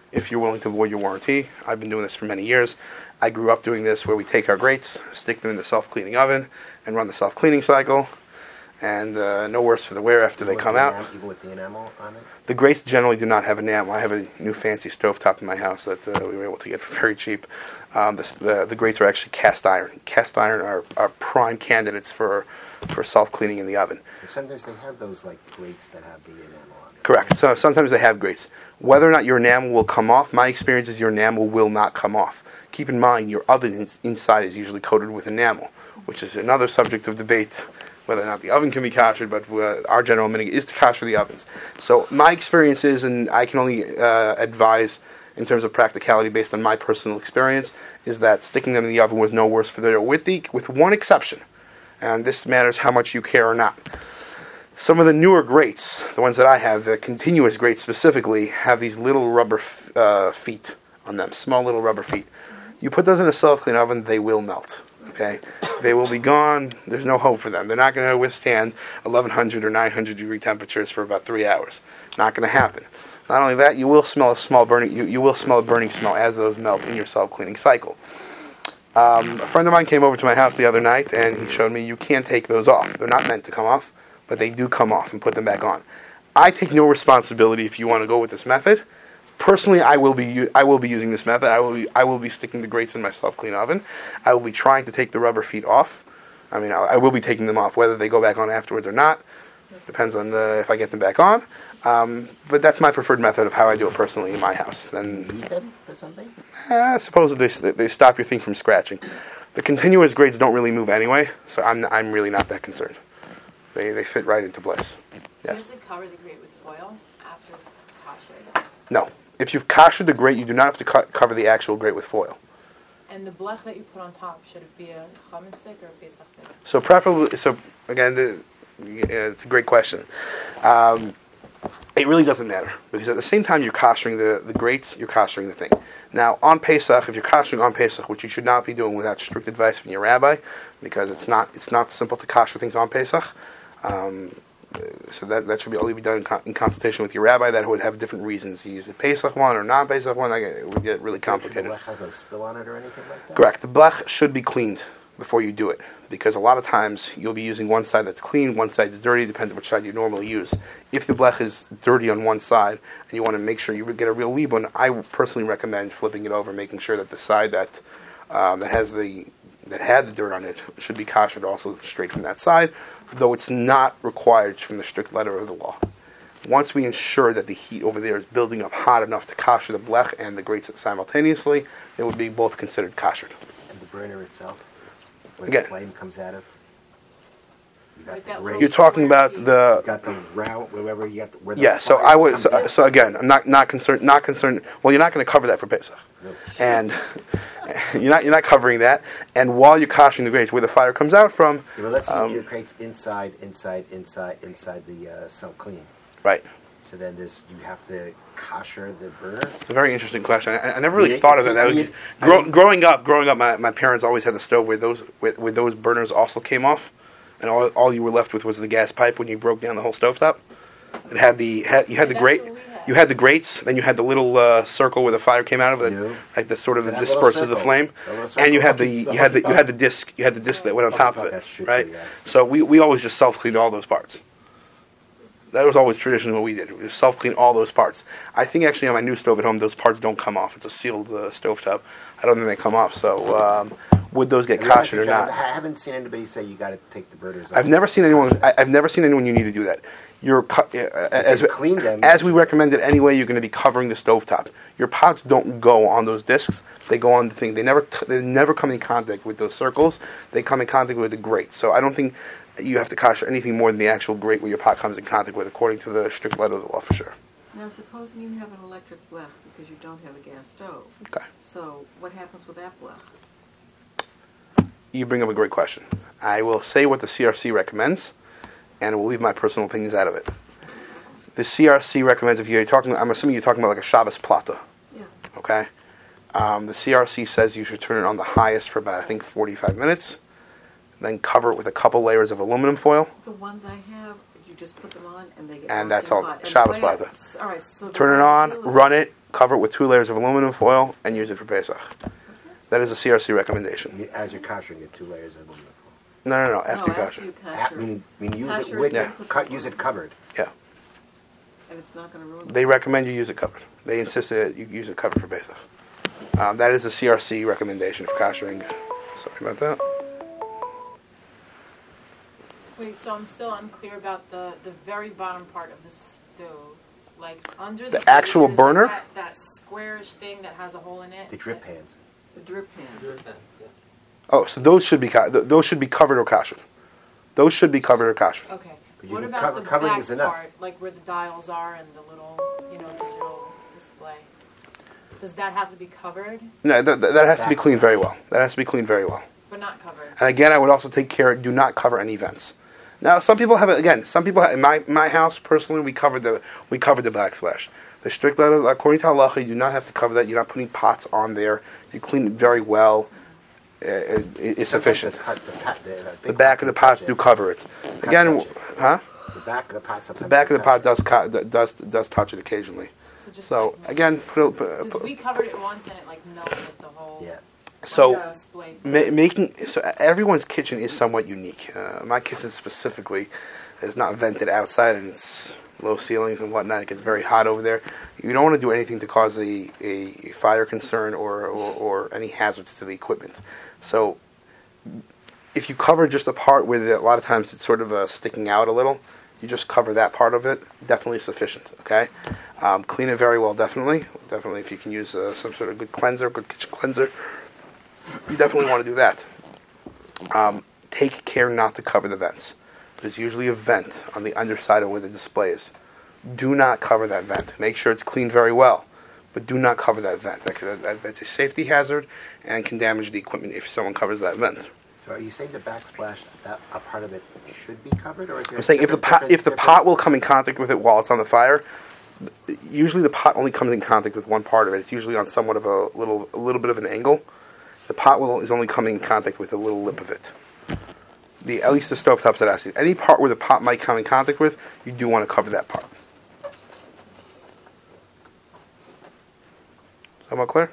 S2: if you're willing to avoid your warranty. I've been doing this for many years. I grew up doing this where we take our grates, stick them in the self-cleaning oven, and run the self-cleaning cycle. And no worse for the wear after they come out.
S1: Even with the enamel on it?
S2: The grates generally do not have enamel. I have a new fancy stovetop in my house that we were able to get for very cheap. The grates are actually cast iron. Cast iron are prime candidates for self-cleaning in the oven.
S1: And sometimes they have those like grates that have the enamel on it.
S2: Correct. So sometimes they have grates. Whether or not your enamel will come off, my experience is your enamel will not come off. Keep in mind, your oven inside is usually coated with enamel, which is another subject of debate, whether or not the oven can be kashered, but our general minhag is to kasher the ovens. So my experience is, and I can only advise in terms of practicality based on my personal experience, is that sticking them in the oven was no worse for the dough, with one exception. And this matters how much you care or not. Some of the newer grates, the ones that I have, the continuous grates specifically, have these little rubber feet on them, small little rubber feet. You put those in a self-clean oven, they will melt. Okay, they will be gone. There's no hope for them. They're not going to withstand 1100 or 900 degree temperatures for about 3 hours. Not going to happen. Not only that, you will smell a small burning. You will smell a burning smell as those melt in your self-cleaning cycle. A friend of mine came over to my house the other night, and he showed me you can't take those off. They're not meant to come off, but they do come off, and put them back on. I take no responsibility if you want to go with this method. Personally, I will be using this method. I will be sticking the grates in my self-clean oven. I will be trying to take the rubber feet off. I mean, I will be taking them off. Whether they go back on afterwards or not depends on if I get them back on. But that's my preferred method of how I do it personally in my house. Then
S1: Need them for something?
S2: I suppose they stop your thing from scratching. The continuous grates don't really move anyway, so I'm really not that concerned. They fit right into place. Yes.
S7: Usually cover the grate with foil after it's kashered.
S2: No. If you've kashered the grate, you do not have to cover the actual grate with foil.
S7: And the blech that you put on top, should it be a chametz stick or a pesach stick?
S2: So preferably, again, it's a great question. It really doesn't matter, because at the same time you're kashering the grates, you're kashering the thing. Now, on Pesach, if you're kashering on Pesach, which you should not be doing without strict advice from your rabbi, because it's not simple to kasher things on Pesach. So that should only be done in consultation with your rabbi. That would have different reasons. You use a Pesach one or non-Pesach one. It would get really complicated.
S1: The blech has no spill on it or anything like that?
S2: Correct. The blech should be cleaned before you do it, because a lot of times you'll be using one side that's clean, one side is dirty, depends on which side you normally use. If the blech is dirty on one side and you want to make sure you get a real libun, I personally recommend flipping it over, making sure that the side that had the dirt on it should be kashered also straight from that side, though it's not required from the strict letter of the law. Once we ensure that the heat over there is building up hot enough to kasher the blech and the grates simultaneously, they would be both considered kashered.
S1: And the burner itself, where
S2: Again.
S1: the flame comes out of? You got
S7: Like
S1: the
S7: that
S1: grate.
S2: You're talking about
S1: You
S2: the
S1: got the round, wherever you got where the
S2: yeah. So
S1: fire
S2: I would.
S1: comes out.
S2: So again, I'm not concerned. Well, you're not going to cover that for Pesach,
S1: No.
S2: and you're not covering that. And while you're kashing the grates, where the fire comes out from,
S1: Yeah, but let's say your crate's inside the self-clean.
S2: right?
S1: So then you have to kasher the burner.
S2: It's a very interesting question. I never really
S1: Yeah,
S2: thought of it. That
S1: yeah,
S2: was, growing up, my parents always had the stove where those burners also came off, and all you were left with was the gas pipe when you broke down the whole stovetop. It had you had the
S7: That's
S2: grate,
S7: what we had.
S2: you had the grates, then you had the little circle where the fire came out of it,
S1: Yeah.
S2: like the sort of
S1: So that
S2: disperses
S1: little
S2: the flame,
S1: circle. That little
S2: and
S1: circle.
S2: you had the disc that went on top of it,
S1: That's true,
S2: right?
S1: yeah.
S2: So we always just self cleaned all those parts. That was always traditionally what we did. We just self-clean all those parts. I think actually on my new stove at home, those parts don't come off. It's a sealed stovetop. I don't think they come off. So would those get kashered or not?
S1: I haven't seen anybody say you got to take the burners off.
S2: I've never seen anyone. I've never seen anyone. You need to do that. As
S1: clean them.
S2: as we recommended anyway. You're going to be covering the stovetop. Your pots don't go on those discs. They go on the thing. They never come in contact with those circles. They come in contact with the grate. So I don't think you have to kasher anything more than the actual grate where your pot comes in contact with, according to the strict letter of the law, for sure.
S4: Now, supposing you have an electric blech because you don't have a gas stove.
S2: Okay.
S4: So, what happens with that blech?
S2: You bring up a great question. I will say what the CRC recommends, and we'll leave my personal opinions out of it. The CRC recommends, if you're talking, I'm assuming you're talking about like a Shabbos plata.
S4: Yeah.
S2: Okay. The CRC says you should turn it on the highest for about, I think, 45 minutes. Then cover it with a couple layers of aluminum foil.
S4: The ones I have, you just put them on and they get
S2: And
S4: nice
S2: that's all.
S4: hot. And
S2: Shabbos
S4: the way
S2: plata.
S4: all right. So
S2: Turn it
S4: the way I
S2: on,
S4: deal with
S2: run it, cover it with 2 layers of aluminum foil, and use it for Pesach. That is a CRC recommendation.
S1: As you're koshering it, 2 layers of aluminum foil.
S2: No, after you
S4: No,
S2: kosher.
S4: you
S1: At-
S4: kosher.
S1: Meaning use
S4: Kosher
S1: it with
S2: Yeah.
S1: use it covered.
S2: Yeah.
S4: And it's not going to ruin
S2: They recommend you use it covered. They insist that you use it covered for Pesach. That is a CRC recommendation for koshering. Sorry about that.
S7: Wait, so I'm still unclear about the very bottom part of the stove. Like under
S2: The actual
S7: there's
S2: burner?
S7: Like that squarish thing that has a hole in it.
S1: The drip pans.
S4: the drip pan.
S2: Oh, so those should be covered or kosher. Those should be covered or kosher.
S7: Okay.
S1: But you
S7: What
S1: can
S7: about the
S1: covering
S7: back
S1: is enough.
S7: part, like where the dials are and the little, digital display? Does that have to be covered,
S2: No, that has to be cleaned very well. That has to be cleaned very well.
S7: but not covered?
S2: And again, I would also take care. Do not cover any vents. Now, some people have it. Again, some people have, in my house personally, we covered the backsplash. The strict letter, according to halacha, you do not have to cover that. You're not putting pots on there. You clean it very well. It's sufficient. The back of the pots do cover it. Again, huh?
S1: The back of the pot.
S2: The back of the pot does touch it occasionally. So
S7: like,
S2: again,
S7: because we covered it once and it like melted the whole.
S1: Yeah.
S2: so
S7: display.
S2: making so everyone's kitchen is somewhat unique. My kitchen specifically is not vented outside and it's low ceilings and whatnot. It gets very hot over there. You don't want to do anything to cause a fire concern or any hazards to the equipment. So if you cover just a part where a lot of times it's sort of sticking out a little, you just cover that part of it, definitely sufficient, okay? Clean it very well, definitely. Definitely if you can use some sort of good kitchen cleanser, you definitely want to do that. Take care not to cover the vents. There's usually a vent on the underside of where the display is. Do not cover that vent. Make sure it's cleaned very well, but do not cover that vent. That's a safety hazard and can damage the equipment if someone covers that vent.
S1: So are you saying the backsplash, that a part of it should be covered, or is there?
S2: I'm saying if the pot will come in contact with it while it's on the fire, usually the pot only comes in contact with one part of it. It's usually on somewhat of a little bit of an angle. The pot is only coming in contact with a little lip of it. At least the stovetops that I see. Any part where the pot might come in contact with, you do want to cover that part. Somewhat clear?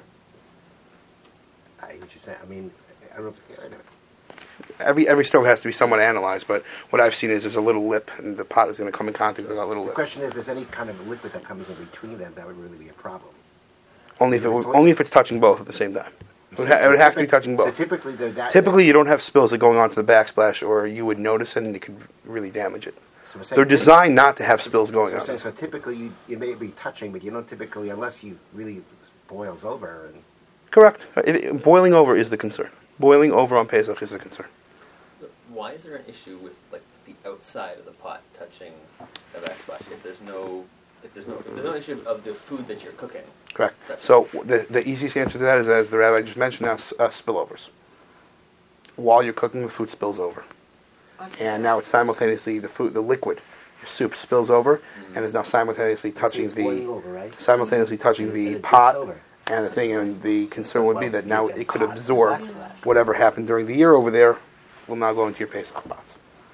S1: I hear what you're saying. I mean, I don't know.
S2: Every stove has to be somewhat analyzed, but what I've seen is there's a little lip, and the pot is going to come in contact with that little
S1: The
S2: lip.
S1: question is, if there's any kind of liquid that comes in between them, that would really be a problem.
S2: Only if it's touching both at the same time. It would have to be touching both.
S1: So
S2: Typically, you don't have spills that going onto the backsplash, or you would notice it, and it could really damage it.
S1: So we're saying
S2: They're designed not to have spills going on.
S1: So typically, you may be touching, but you don't typically, unless you really boils over. And
S2: Correct. Boiling over is the concern. Boiling over on Pesach is the concern.
S5: Why is there an issue with like the outside of the pot touching the backsplash if there's no issue of the food that you're cooking?
S2: Correct.
S5: That's
S2: So the easiest answer to that is, as the rabbi just mentioned, now spillovers. While you're cooking, the food spills over, and now it's simultaneously the liquid, your soup spills over, and is now simultaneously touching
S1: it's boiling over, right?
S2: the pot and the thing. And the concern would be that now it could absorb whatever happened during the year over there. Will now go into your Pesach pots.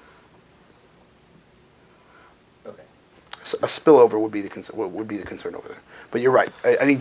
S5: Okay.
S2: So a spillover would be the concern over there. But you're right.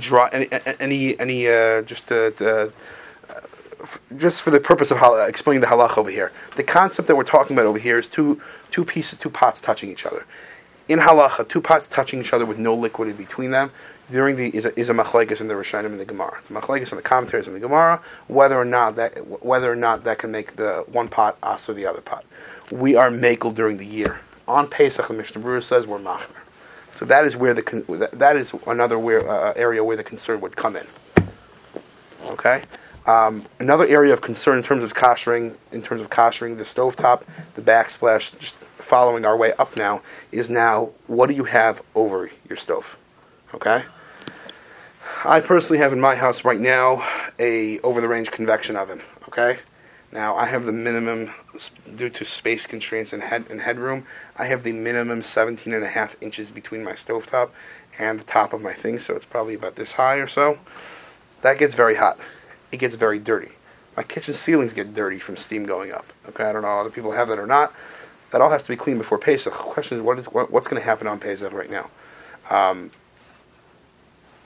S2: Just for the purpose of explaining the halach over here, the concept that we're talking about over here is two pots touching each other. In halacha, 2 pots touching each other with no liquid in between them is a machlekes in the Rishonim and the Gemara. It's a machlekes in the commentaries in the Gemara whether or not that can make the one pot also the other pot. We are makel during the year. On Pesach, the Mishnah Berurah says we're machmer. So that is where that is another area where the concern would come in. Okay. Another area of concern in terms of koshering the stovetop, the backsplash, just following our way up now, is now what do you have over your stove? Okay? I personally have in my house right now a over-the-range convection oven. Okay? Now I have the minimum, due to space constraints and headroom, I have the minimum 17.5 inches between my stovetop and the top of my thing, so it's probably about this high or so. That gets very hot. It gets very dirty. My kitchen ceilings get dirty from steam going up. Okay, I don't know if other people have that or not. That all has to be cleaned before Pesach. The question is, what's going to happen on Pesach right now?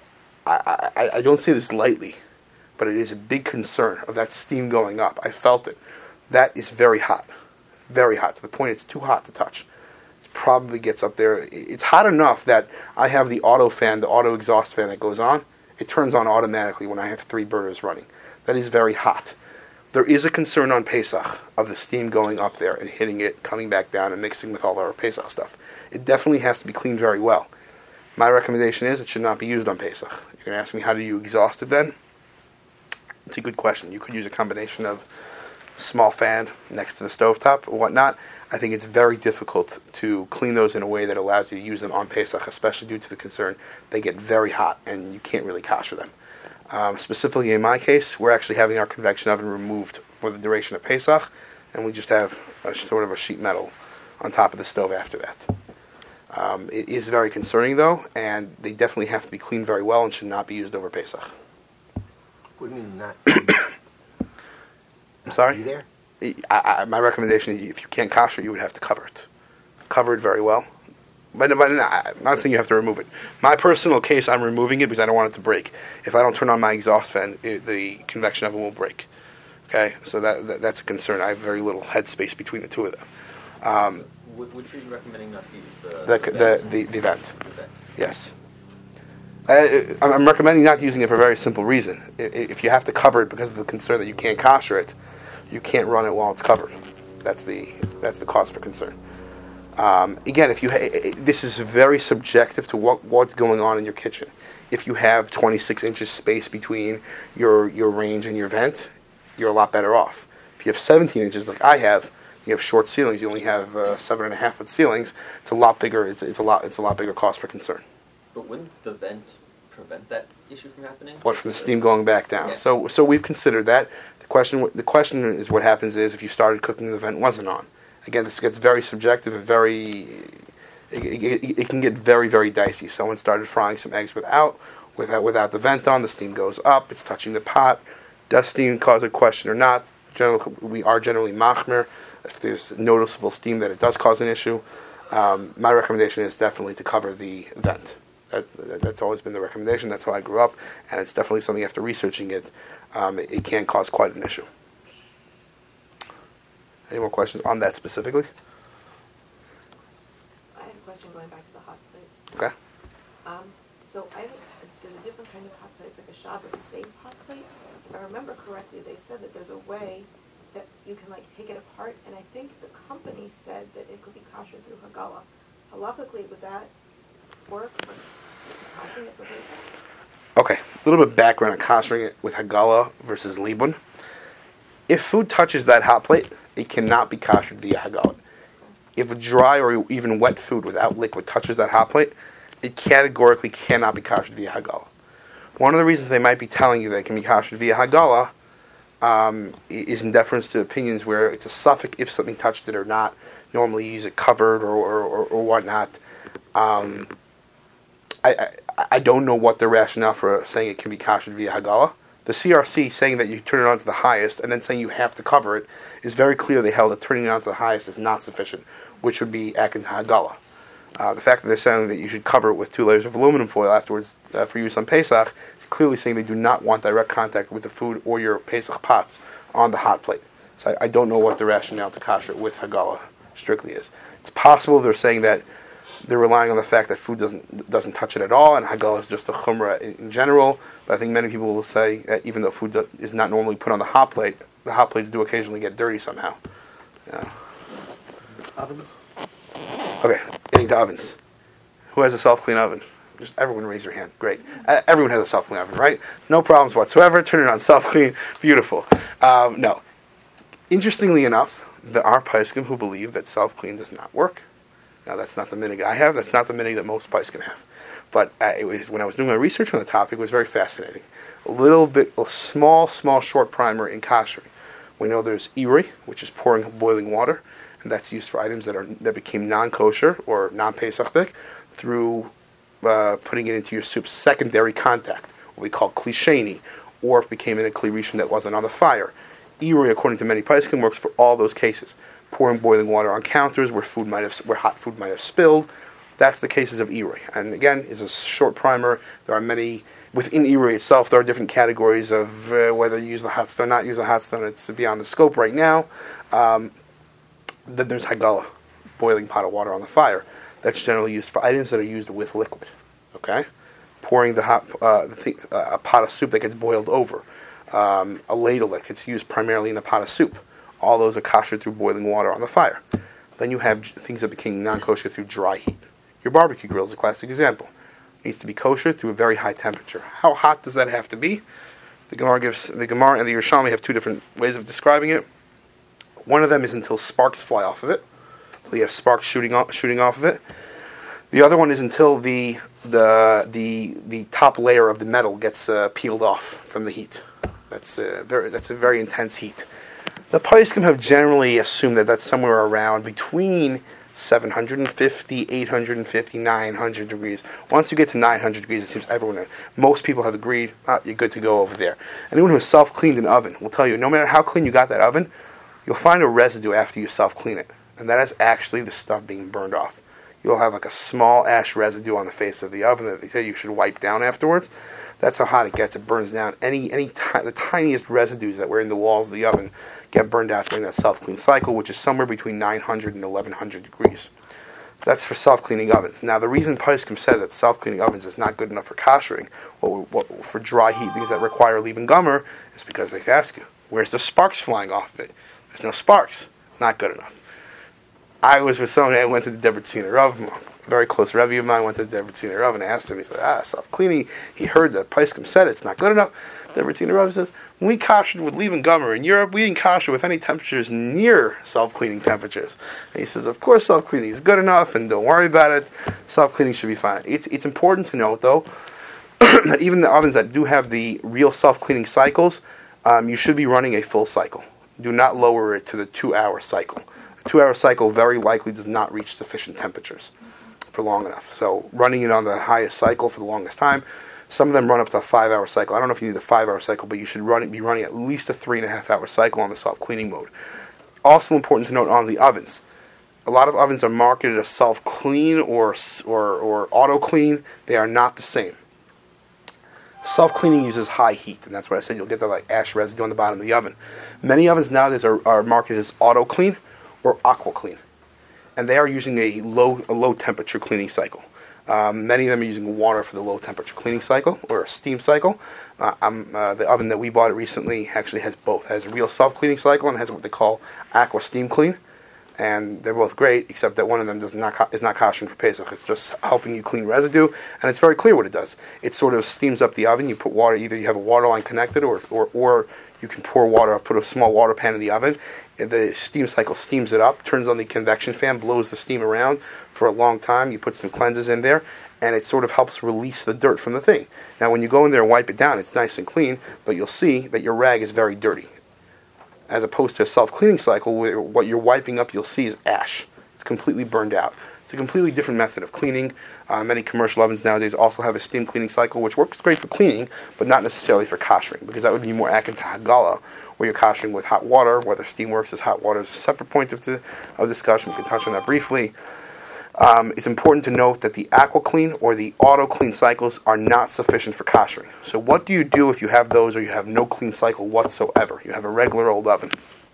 S2: I don't say this lightly, but it is a big concern of that steam going up. I felt it. That is very hot to the point it's too hot to touch. It probably gets up there. It's hot enough that I have the auto fan, the auto exhaust fan that goes on. It turns on automatically when I have 3 burners running. That is very hot. There is a concern on Pesach of the steam going up there and hitting it, coming back down, and mixing with all our Pesach stuff. It definitely has to be cleaned very well. My recommendation is it should not be used on Pesach. You're going to ask me, how do you exhaust it then? It's a good question. You could use a combination of small fan next to the stovetop or whatnot. I think it's very difficult to clean those in a way that allows you to use them on Pesach, especially due to the concern they get very hot and you can't really kosher them. Specifically in my case, we're actually having our convection oven removed for the duration of Pesach, and we just have a sort of a sheet metal on top of the stove after that. It is very concerning though, and they definitely have to be cleaned very well and should not be used over Pesach.
S1: What do you mean not?
S2: I'm sorry?
S1: Be there?
S2: My recommendation is if you can't kosher, you would have to cover it. Cover it very well. But I'm not saying you have to remove it. My personal case, I'm removing it because I don't want it to break. If I don't turn on my exhaust fan, the convection oven will break. Okay? So that's a concern. I have very little headspace between the two of them.
S5: Which are you recommending not to use?
S2: The vent. Yes. I'm recommending not using it for a very simple reason. If you have to cover it because of the concern that you can't kosher it, you can't run it while it's covered. That's the cause for concern. Again, this is very subjective to what's going on in your kitchen. If you have 26 inches space between your range and your vent, you're a lot better off. If you have 17 inches like I have, you have short ceilings. You only have 7.5 foot ceilings. It's a lot bigger. It's a lot bigger cause for concern.
S5: But wouldn't the vent prevent that issue from happening?
S2: What, from the steam going back down?
S5: Yeah.
S2: So we've considered that. The question is what happens is if you started cooking, the vent wasn't on. Again, this gets very subjective and it can get very, very dicey. Someone started frying some eggs without the vent on. The steam goes up. It's touching the pot. Does steam cause a question or not? We are generally machmer. If there's noticeable steam, that it does cause an issue. My recommendation is definitely to cover the vent. That's always been the recommendation. That's how I grew up, and it's definitely something after researching it, it can cause quite an issue. Any more questions on that specifically?
S8: I have a question going back to the hot plate.
S2: Okay.
S8: So there's a different kind of hot plate. It's like a Shabbos safe hot plate. If I remember correctly, they said that there's a way that you can take it apart, and I think the company said that it could be kosher through Hagala. Halachically, would that work for koshering it for Pesach?
S2: Okay, a little bit of background on koshering it with Hagala versus Libun. If food touches that hot plate, it cannot be koshered via Hagala. If dry or even wet food without liquid touches that hot plate, it categorically cannot be koshered via Hagala. One of the reasons they might be telling you that it can be koshered via Hagala is in deference to opinions where it's a suffix if something touched it or not. Normally you use it covered or whatnot. I don't know what the rationale for saying it can be koshered via Hagala. The CRC saying that you turn it on to the highest and then saying you have to cover it is very clear. They held that turning it on to the highest is not sufficient, which would be akin to Hagala. The fact that they're saying that you should cover it with 2 layers of aluminum foil afterwards for use on Pesach is clearly saying they do not want direct contact with the food or your Pesach pots on the hot plate. So I don't know what the rationale to kosher it with Hagala strictly is. It's possible they're saying that they're relying on the fact that food doesn't touch it at all, and Hagala is just a chumrah in general. But I think many people will say that even though food is not normally put on the hot plates do occasionally get dirty somehow. Yeah.
S6: Ovens?
S2: Okay, getting to ovens. Who has a self-clean oven? Just everyone raise your hand. Great. Everyone has a self-clean oven, right? No problems whatsoever. Turn it on self-clean. Beautiful. No. Interestingly enough, there are paiskim who believe that self-clean does not work. Now, that's not the minig I have. That's not the minig that most paiskim have. But when I was doing my research on the topic, it was very fascinating. A small, short primer in koshering. We know there's iri, which is pouring boiling water, and that's used for items that became non-kosher or non-pesachdik through putting it into your soup's secondary contact, what we call klisheni, or if it became in a kli rishon that wasn't on the fire. Iri, according to many paiskim, works for all those cases. Pouring boiling water on counters where hot food might have spilled. That's the cases of iri. And again, is a short primer. There are many within Irui itself, there are different categories of whether you use the hot stone, not use the hot stone. It's beyond the scope right now. Then there's Hagala, boiling pot of water on the fire. That's generally used for items that are used with liquid. Okay, pouring the hot a pot of soup that gets boiled over, a ladle that gets used primarily in a pot of soup. All those are kosher through boiling water on the fire. Then you have things that became non-kosher through dry heat. Your barbecue grill is a classic example. It needs to be kosher through a very high temperature. How hot does that have to be? The Gemara and the Yerushalmi have two different ways of describing it. One of them is until sparks fly off of it. So you have sparks shooting off of it. The other one is until the top layer of the metal gets peeled off from the heat. That's a very intense heat. The Poskim have generally assumed that that's somewhere around between 750, 850, 900 degrees. Once you get to 900 degrees, it seems most people have agreed, you're good to go over there. Anyone who has self-cleaned an oven will tell you, no matter how clean you got that oven, you'll find a residue after you self-clean it. And that is actually the stuff being burned off. You'll have like a small ash residue on the face of the oven that they say you should wipe down afterwards. That's how hot it gets. It burns down. The tiniest residues that were in the walls of the oven get burned out during that self-clean cycle, which is somewhere between 900 and 1100 degrees. That's for self-cleaning ovens. Now, the reason Poskim said that self-cleaning ovens is not good enough for koshering, for dry heat, things that require Lieben Gomer, is because they ask you, where's the sparks flying off of it? There's no sparks. Not good enough. I was with somebody, I went to the Debreciner Rav, a very close Rebbe of mine, went to the Debreciner Rav and asked him, he said, self-cleaning. He heard that Poskim said it's not good enough. Debreciner Rav says, when we koshered with Lieben Gomer in Europe, we didn't kosher with any temperatures near self-cleaning temperatures. And he says, of course self-cleaning is good enough, and don't worry about it. Self-cleaning should be fine. It's important to note, though, that even the ovens that do have the real self-cleaning cycles, you should be running a full cycle. Do not lower it to the 2-hour cycle. The 2-hour cycle very likely does not reach sufficient temperatures for long enough. So running it on the highest cycle for the longest time, some of them run up to a 5-hour cycle. I don't know if you need a 5-hour cycle, but you should be running at least a 3.5-hour cycle on the self-cleaning mode. Also important to note on the ovens. A lot of ovens are marketed as self-clean or auto-clean. They are not the same. Self-cleaning uses high heat, and that's what I said. You'll get the ash residue on the bottom of the oven. Many ovens nowadays are marketed as auto-clean or aqua-clean, and they are using a low temperature cleaning cycle. Many of them are using water for the low temperature cleaning cycle or a steam cycle. The oven that we bought recently actually has both. It has a real self-cleaning cycle and has what they call aqua steam clean. And they're both great, except that one of them is not koshering for Pesach. It's just helping you clean residue, and it's very clear what it does. It sort of steams up the oven. You put water, either you have a water line connected, or you can pour water, put a small water pan in the oven. The steam cycle steams it up, turns on the convection fan, blows the steam around for a long time. You put some cleansers in there, and it sort of helps release the dirt from the thing. Now, when you go in there and wipe it down, it's nice and clean, but you'll see that your rag is very dirty. As opposed to a self-cleaning cycle, where what you're wiping up, you'll see is ash. It's completely burned out. It's a completely different method of cleaning. Many commercial ovens nowadays also have a steam cleaning cycle, which works great for cleaning, but not necessarily for koshering, because that would be more akin to Hagala, where you're koshering with hot water. Whether steam works as hot water is a separate point of discussion. We can touch on that briefly. It's important to note that the aqua clean or the auto clean cycles are not sufficient for koshering. So what do you do if you have those or you have no clean cycle whatsoever? You have a regular old oven.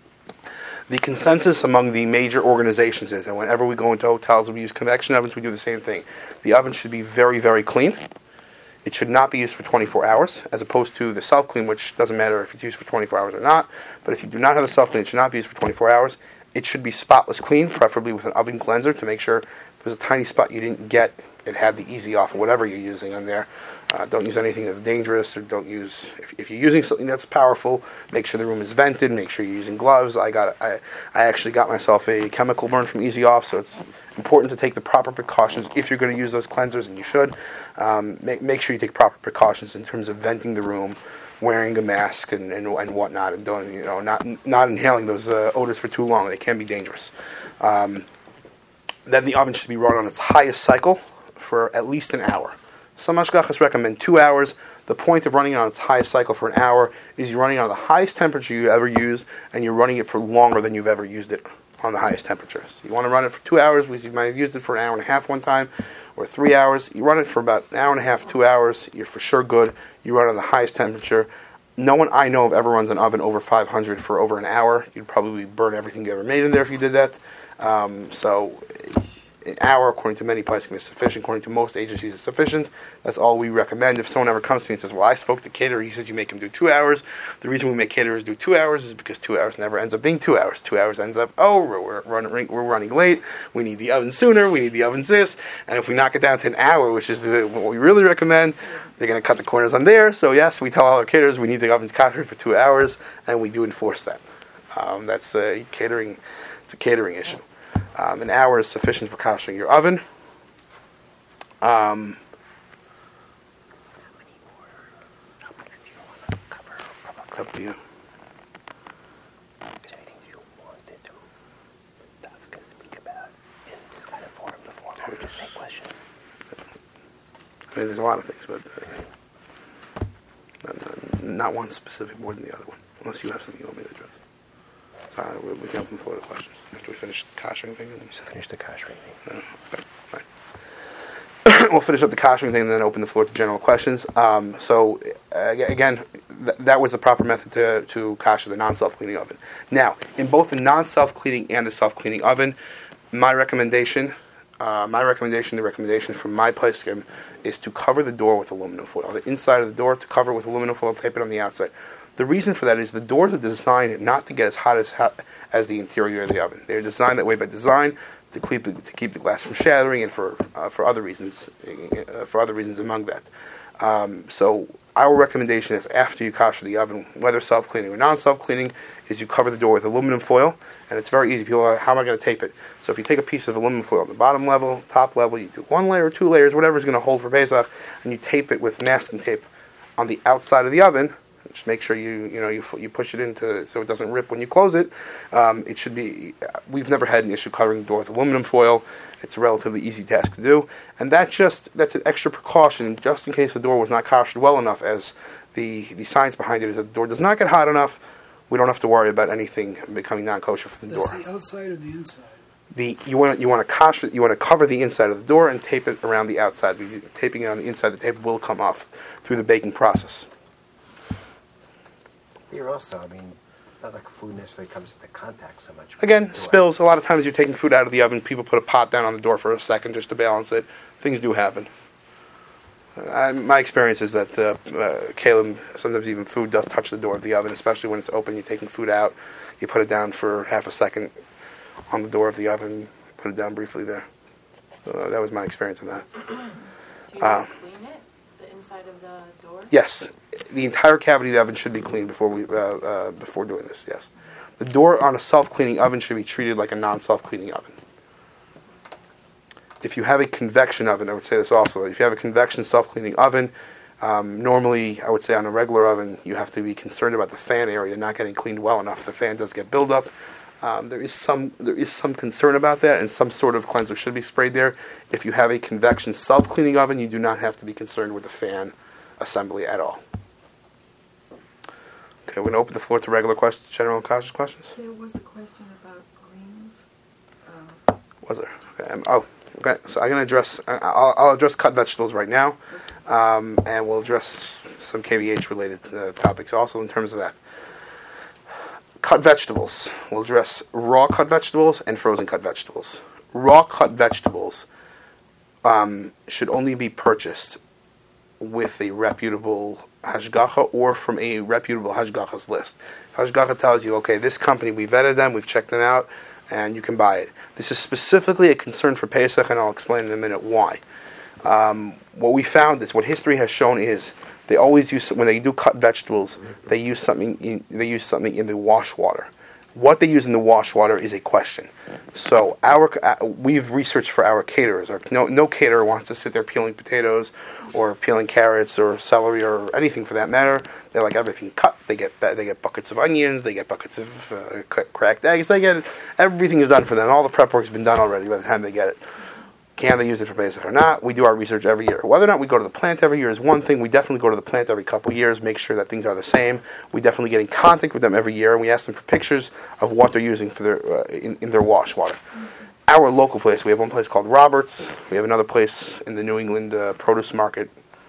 S2: The consensus among the major organizations is, and whenever we go into hotels and we use convection ovens, we do the same thing. The oven should be very, very clean. It should not be used for 24 hours, as opposed to the self-clean, which doesn't matter if it's used for 24 hours or not. But if you do not have a self-clean, it should not be used for 24 hours. It should be spotless clean, preferably with an oven cleanser to make sure if there's a tiny spot you didn't get, it had the easy off or whatever you're using on there. Don't use anything that's dangerous, or don't use, if you're using something that's powerful, make sure the room is vented, make sure you're using gloves. I actually got myself a chemical burn from Easy Off, so it's important to take the proper precautions if you're going to use those cleansers, and you should. Make sure you take proper precautions in terms of venting the room, wearing a mask and whatnot, and don't not inhaling those odors for too long. They can be dangerous. Then the oven should be run on its highest cycle for at least an hour. Some hashgachas recommend 2 hours. The point of running it on its highest cycle for an hour is you're running on the highest temperature you ever use, and you're running it for longer than you've ever used it on the highest temperature. So you want to run it for 2 hours. You might have used it for an hour and a half one time, or 3 hours. You run it for about an hour and a half, 2 hours. You're for sure good. You run on the highest temperature. No one I know of ever runs an oven over 500 for over an hour. You'd probably burn everything you ever made in there if you did that. So an hour, according to many places, is sufficient. According to most agencies, is sufficient. That's all we recommend. If someone ever comes to me and says, well, I spoke to caterer, he says you make him do 2 hours. The reason we make caterers do 2 hours is because 2 hours never ends up being 2 hours. 2 hours ends up, we're running late. We need the oven sooner. We need the ovens this. And if we knock it down to an hour, which is what we really recommend, they're going to cut the corners on there. So yes, we tell all our caterers we need the ovens kosher for 2 hours, and we do enforce that. That's catering. It's a catering issue. An hour is sufficient for koshering your oven. It's up to you.
S1: Is there anything you wanted to speak about in this kind of forum before? Or just take questions?
S2: I mean, there's a lot of things, but not one specific more than the other one, unless you have something you want me to address. So we can open the floor to questions after we finish the koshering thing.
S1: So finish the koshering thing.
S2: Okay, fine. We'll finish up the koshering thing and then open the floor to general questions. Again, that was the proper method to kosher the non-self-cleaning oven. Now, in both the non-self-cleaning and the self-cleaning oven, the recommendation from my place scheme is to cover the door with aluminum foil. On the inside of the door, to cover with aluminum foil, tape it on the outside. The reason for that is the doors are designed not to get as hot as the interior of the oven. They're designed that way by design to keep the glass from shattering and for other reasons among that. So our recommendation is after you kosher the oven, whether self-cleaning or non-self-cleaning, is you cover the door with aluminum foil, and it's very easy. People are, how am I going to tape it? So if you take a piece of aluminum foil on the bottom level, top level, you do 1 layer, 2 layers, whatever is going to hold for Pesach, and you tape it with masking tape on the outside of the oven. Just make sure you push it into so it doesn't rip when you close it. It should be. We've never had an issue covering the door with aluminum foil. It's a relatively easy task to do, and that's an extra precaution just in case the door was not koshered well enough. As the science behind it is that the door does not get hot enough. We don't have to worry about anything becoming non-kosher from the door.
S3: That's the outside or the inside?
S2: You want to cover the inside of the door and tape it around the outside. Taping it on the inside, the tape will come off through the baking process.
S1: Here also, I mean, it's not like food necessarily comes into contact so much.
S2: Again, spills. A lot of times you're taking food out of the oven. People put a pot down on the door for a second just to balance it. Things do happen. My experience is that Caleb, sometimes even food does touch the door of the oven, especially when it's open. You're taking food out. You put it down for half a second on the door of the oven. Put it down briefly there. So that was my experience of that.
S7: Do you clean it? The inside of the door?
S2: Yes. The entire cavity of the oven should be cleaned before doing this, yes. The door on a self-cleaning oven should be treated like a non-self-cleaning oven. If you have a convection oven, I would say this also, if you have a convection self-cleaning oven, normally, I would say on a regular oven, you have to be concerned about the fan area not getting cleaned well enough. The fan does get buildup. There is some concern about that, and some sort of cleanser should be sprayed there. If you have a convection self-cleaning oven, you do not have to be concerned with the fan assembly at all. Okay, we're going to open the floor to regular questions, general and cautious questions.
S4: There was a question about greens.
S2: Was there? Okay. Okay. So I'm going to address. I'll address cut vegetables right now, and we'll address some KVH related topics also in terms of that. Cut vegetables. We'll address raw cut vegetables and frozen cut vegetables. Raw cut vegetables should only be purchased with a reputable hashgacha or from a reputable hashgacha's list. Hashgacha tells you, okay, this company, we vetted them, we've checked them out, and you can buy it. This is specifically a concern for Pesach, and I'll explain in a minute why. What we found is, what history has shown is, they always use, when they do cut vegetables, they use something in the wash water. What they use in the wash water is a question. So we've researched for our caterers. No caterer wants to sit there peeling potatoes or peeling carrots or celery or anything for that matter. They like everything cut. They get buckets of onions. They get buckets of cracked eggs. Everything is done for them. All the prep work's been done already by the time they get it. Can they use it for Pesach or not? We do our research every year. Whether or not we go to the plant every year is one thing. We definitely go to the plant every couple of years, make sure that things are the same. We definitely get in contact with them every year, and we ask them for pictures of what they're using for their in their wash water. Our local place, we have one place called Roberts. We have another place in the New England produce market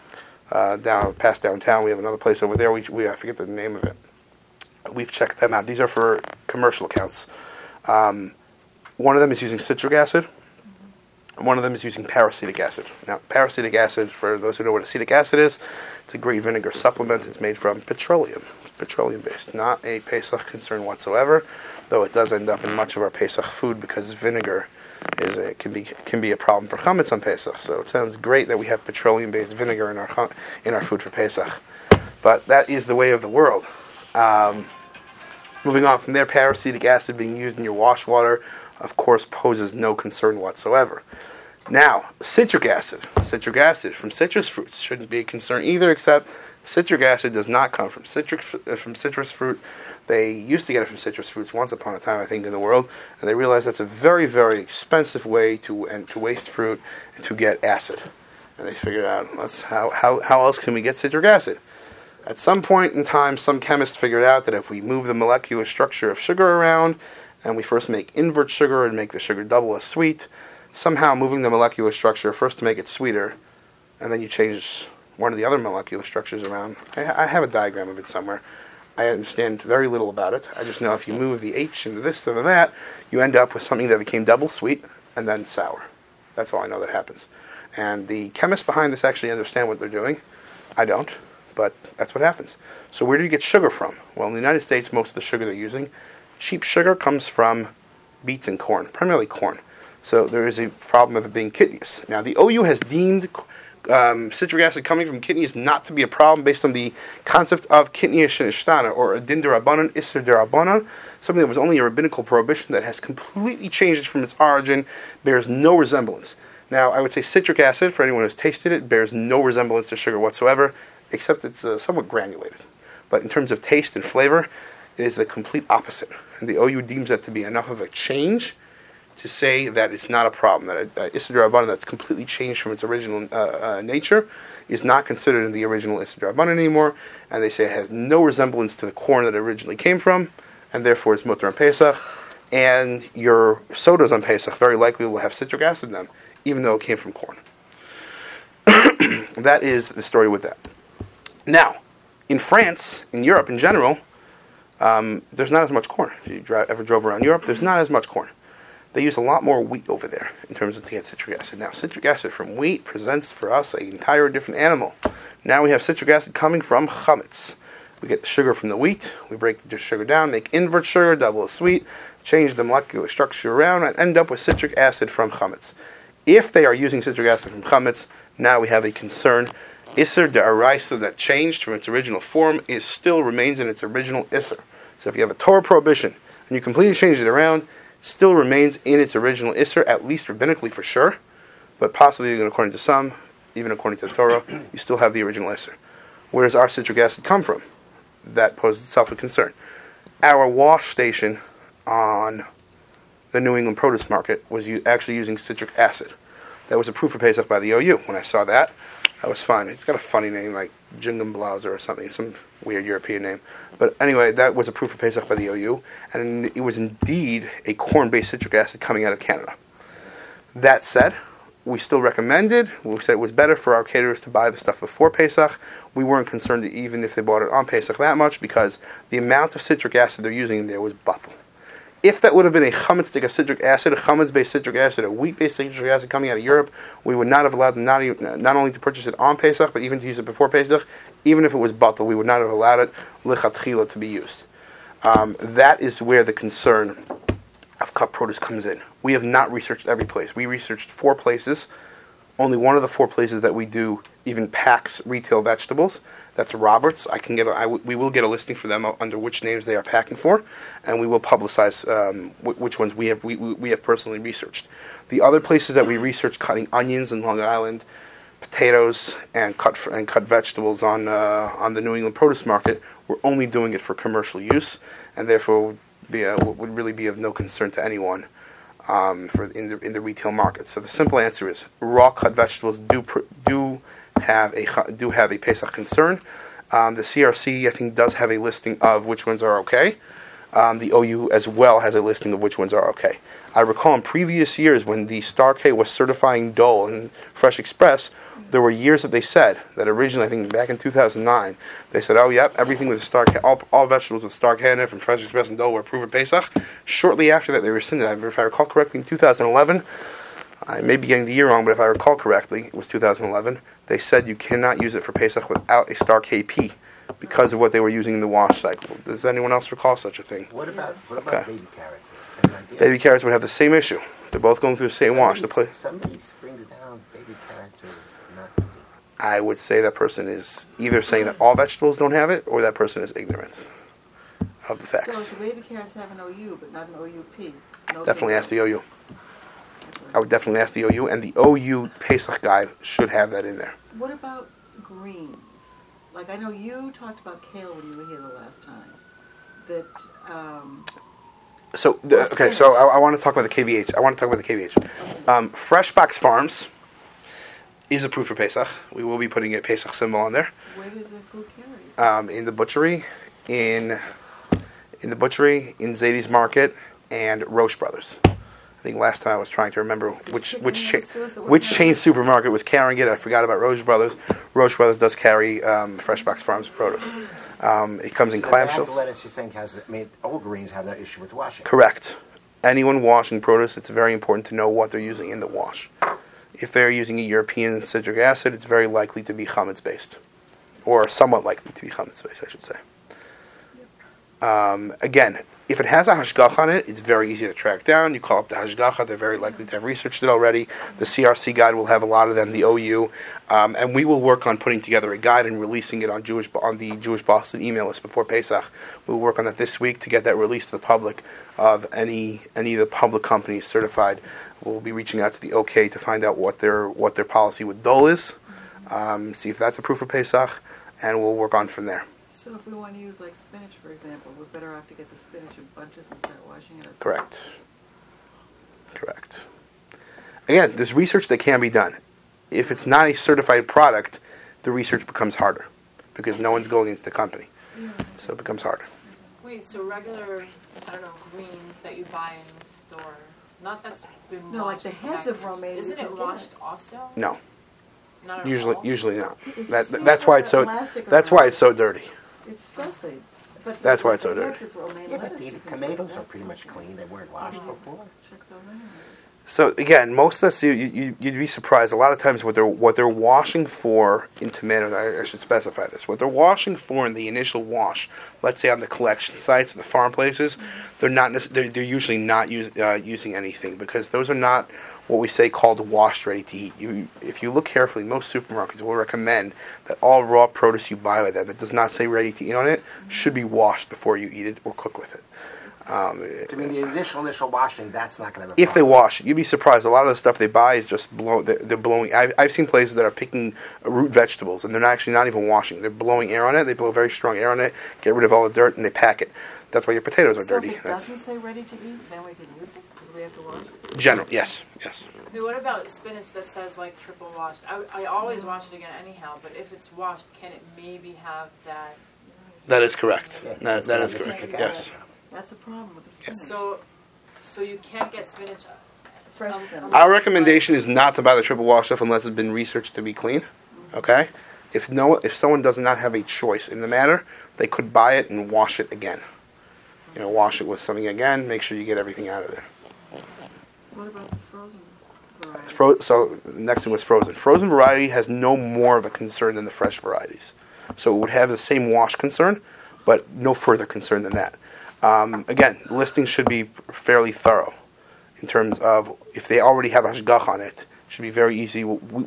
S2: past downtown. We have another place over there. I forget the name of it. We've checked them out. These are for commercial accounts. One of them is using citric acid. One of them is using paracetic acid. Now, paracetic acid, for those who know what acetic acid is, it's a great vinegar supplement. It's made from petroleum. It's petroleum-based. Not a Pesach concern whatsoever, though it does end up in much of our Pesach food because vinegar can be a problem for chametz on Pesach. So it sounds great that we have petroleum-based vinegar in our food for Pesach. But that is the way of the world. Moving on from there, paracetic acid being used in your wash water, of course, poses no concern whatsoever. Now, citric acid from citrus fruits shouldn't be a concern either, except citric acid does not come from citrus fruit. They used to get it from citrus fruits once upon a time, I think, in the world, and they realized that's a very, very expensive way to waste fruit and to get acid. And they figured out, how else can we get citric acid? At some point in time, some chemist figured out that if we move the molecular structure of sugar around, and we first make invert sugar and make the sugar double as sweet, somehow moving the molecular structure first to make it sweeter, and then you change one of the other molecular structures around. I have a diagram of it somewhere. I understand very little about it. I just know if you move the H into this and that, you end up with something that became double sweet and then sour. That's all I know that happens. And the chemists behind this actually understand what they're doing. I don't, but that's what happens. So where do you get sugar from? Well, in the United States, most of the sugar they're using, cheap sugar, comes from beets and corn, primarily corn. So there is a problem of it being kitnius. Now, the OU has deemed citric acid coming from kitnius not to be a problem based on the concept of kitnius shenishtana, or a din derabanan, isser derabanan, something that was only a rabbinical prohibition that has completely changed from its origin, bears no resemblance. Now, I would say citric acid, for anyone who's tasted it, bears no resemblance to sugar whatsoever, except it's somewhat granulated. But in terms of taste and flavor, it is the complete opposite. And the OU deems that to be enough of a change to say that it's not a problem, that Issur D'Rabbanan that's completely changed from its original nature is not considered in the original Issur D'Rabbanan anymore, and they say it has no resemblance to the corn that it originally came from, and therefore it's mutter on Pesach, and your sodas on Pesach very likely will have citric acid in them, even though it came from corn. That is the story with that. Now, in France, in Europe in general, there's not as much corn. If you ever drove around Europe, there's not as much corn. They use a lot more wheat over there in terms of to get citric acid. Now, citric acid from wheat presents for us an entire different animal. Now we have citric acid coming from chametz. We get the sugar from the wheat, we break the sugar down, make invert sugar, double as sweet, change the molecular structure around, and end up with citric acid from chametz. If they are using citric acid from chametz, now we have a concern. Isser de'araisa that changed from its original form still remains in its original Isser. So if you have a Torah prohibition and you completely change it around, still remains in its original Isser, at least rabbinically for sure, but possibly even according to some, even according to the Torah, you still have the original Isser. Where does our citric acid come from? That poses itself a concern. Our wash station on the New England produce market was actually using citric acid. That was approved for Pesach by the OU. When I saw that, I was fine. It's got a funny name like Jingenblauser or something, some weird European name. But anyway, that was approved for Pesach by the OU, and it was indeed a corn-based citric acid coming out of Canada. That said, we still recommended, we said it was better for our caterers to buy the stuff before Pesach. We weren't concerned even if they bought it on Pesach that much, because the amount of citric acid they're using in there was bottle. If that would have been a chametz citric acid, a chametz-based citric acid, a wheat-based citric acid coming out of Europe, we would not have allowed them not only to purchase it on Pesach, but even to use it before Pesach. Even if it was batal, we would not have allowed it lichatchila to be used. That is where the concern of cut produce comes in. We have not researched every place. We researched 4 places. Only one of the 4 places that we do even packs retail vegetables. That's Roberts. We will get a listing for them under which names they are packing for, and we will publicize which ones we have personally researched. The other places that we researched cutting onions in Long Island, potatoes, and cut vegetables on the New England produce market, we're only doing it for commercial use, and therefore would really be of no concern to anyone. in the retail market. So the simple answer is raw cut vegetables do have a Pesach concern. The CRC, I think, does have a listing of which ones are okay. The OU as well has a listing of which ones are okay. I recall in previous years when the Star K was certifying Dole and Fresh Express, there were years that they said that originally, I think back in 2009, they said, oh, yep, everything with Star K, all vegetables with Star K in it from Fresh Express and Dole were approved for Pesach. Shortly after that, they rescinded that. If I recall correctly, in 2011, I may be getting the year wrong, but if I recall correctly, it was 2011, they said you cannot use it for Pesach without a Star KP because of what they were using in the wash cycle. Does anyone else recall such a thing?
S1: What about
S2: Okay.
S1: baby carrots? It's the same idea.
S2: Baby carrots would have the same issue. They're both going through the same wash.
S1: Somebody brings down baby carrots is not.
S2: I would say that person is either saying that all vegetables don't have it, or that person is ignorant of the
S4: So
S2: facts.
S4: the baby carrots have an OU, but not an OUP. No
S2: Definitely
S4: big
S2: ask the OU. I would definitely ask the OU, and the OU Pesach guide should have that in there.
S4: What about greens? Like I know you talked about kale when you were here the last time. That
S2: So, I want to talk about the KVH. Fresh Box Farms is approved for Pesach. We will be putting a Pesach symbol on there.
S4: where does the food carry?
S2: In the butchery, in Zadie's Market, and Roche Brothers. I think last time I was trying to remember which chain supermarket was carrying it. I forgot about Roche Brothers. Roche Brothers does carry Fresh Box Farms produce. It comes in clamshells.
S1: The lettuce you're saying has made all greens have that issue with washing.
S2: Correct. Anyone washing produce, it's very important to know what they're using in the wash. If they're using a European citric acid, it's very likely to be chametz based, or somewhat likely to be chametz based, I should say. Again, if it has a hashgacha on it, it's very easy to track down. You call up the hashgacha; they're very likely to have researched it already. The CRC guide will have a lot of them. The OU, and we will work on putting together a guide and releasing it on the Jewish Boston email list before Pesach. We'll work on that this week to get that released to the public of any of the public companies certified. We'll be reaching out to the OK to find out what their policy with Dole is, see if that's approved for Pesach, and we'll work on from there.
S4: So if we want to use like spinach, for example, we're better off to get the spinach in bunches and start washing it ourselves.
S2: Correct. Again, there's research that can be done. If it's not a certified product, the research becomes harder because no one's going into the company.
S4: Yeah.
S2: So it becomes harder.
S7: Wait, so regular, I don't know, greens that you buy in the store, not that's been washed.
S4: No, like the heads of romaine.
S7: Isn't
S4: you can
S7: it
S4: get
S7: washed also?
S2: No,
S7: Not at
S2: usually
S7: all?
S2: not.
S4: If you
S2: That,
S4: see
S2: that's
S4: it
S2: why
S4: with
S2: it's so.
S4: elastic
S2: That's
S4: around
S2: why it's so dirty.
S4: It's filthy. But
S2: That's why it's so
S4: the heads
S2: dirty.
S4: of romaine
S1: Yeah, but
S4: lettuce,
S1: the
S4: you can
S1: tomatoes
S4: get
S1: are
S4: that
S1: pretty much
S4: filthy.
S1: clean. They weren't washed before.
S4: Check those anyway.
S2: So again, most of us you'd be surprised. A lot of times, what they're washing for in tomatoes, I should specify this. What they're washing for in the initial wash, let's say on the collection sites, the farm places, they're they're usually not using anything because those are not what we say called washed ready to eat. If you look carefully, most supermarkets will recommend that all raw produce you buy like that does not say ready to eat on it should be washed before you eat it or cook with it.
S1: I mean, the initial washing, that's not going to.
S2: If they wash it, you'd be surprised. A lot of the stuff they buy is just they're blowing. I've seen places that are picking root vegetables and they're actually not even washing. They're blowing air on it. They blow very strong air on it, get rid of all the dirt, and they pack it. That's why your potatoes are
S4: So
S2: dirty.
S4: if it doesn't say ready to eat, then we can use it because we have to wash it.
S2: General, yes.
S7: Okay, what about spinach that says like triple washed? I always wash it again anyhow, but if it's washed, can it maybe have that?
S2: That is correct.
S1: Yeah,
S2: That is
S1: it's
S2: correct.
S1: citric
S2: Yes.
S1: acid.
S4: That's a problem with the spinach.
S7: So you can't get spinach.
S4: Fresh spinach.
S2: Our recommendation is not to buy the triple wash stuff unless it's been researched to be clean. Okay. If someone does not have a choice in the matter, they could buy it and wash it again. Wash it with something again. Make sure you get everything out of there.
S4: What about the frozen variety?
S2: So the next thing was frozen. Frozen variety has no more of a concern than the fresh varieties. So it would have the same wash concern, but no further concern than that. Again, listings should be fairly thorough in terms of if they already have hashgach on it. It should be very easy.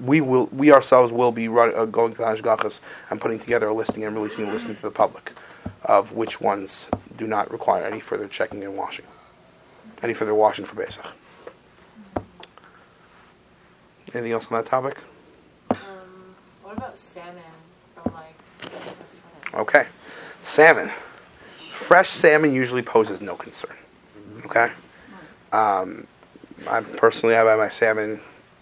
S2: We ourselves will be going to the hashgachas and putting together a listing and releasing a listing to the public of which ones do not require any further checking and washing, any further washing for Pesach. Anything else on that topic?
S7: What about salmon from
S2: Okay. Salmon. Fresh salmon usually poses no concern. Okay? I buy my salmon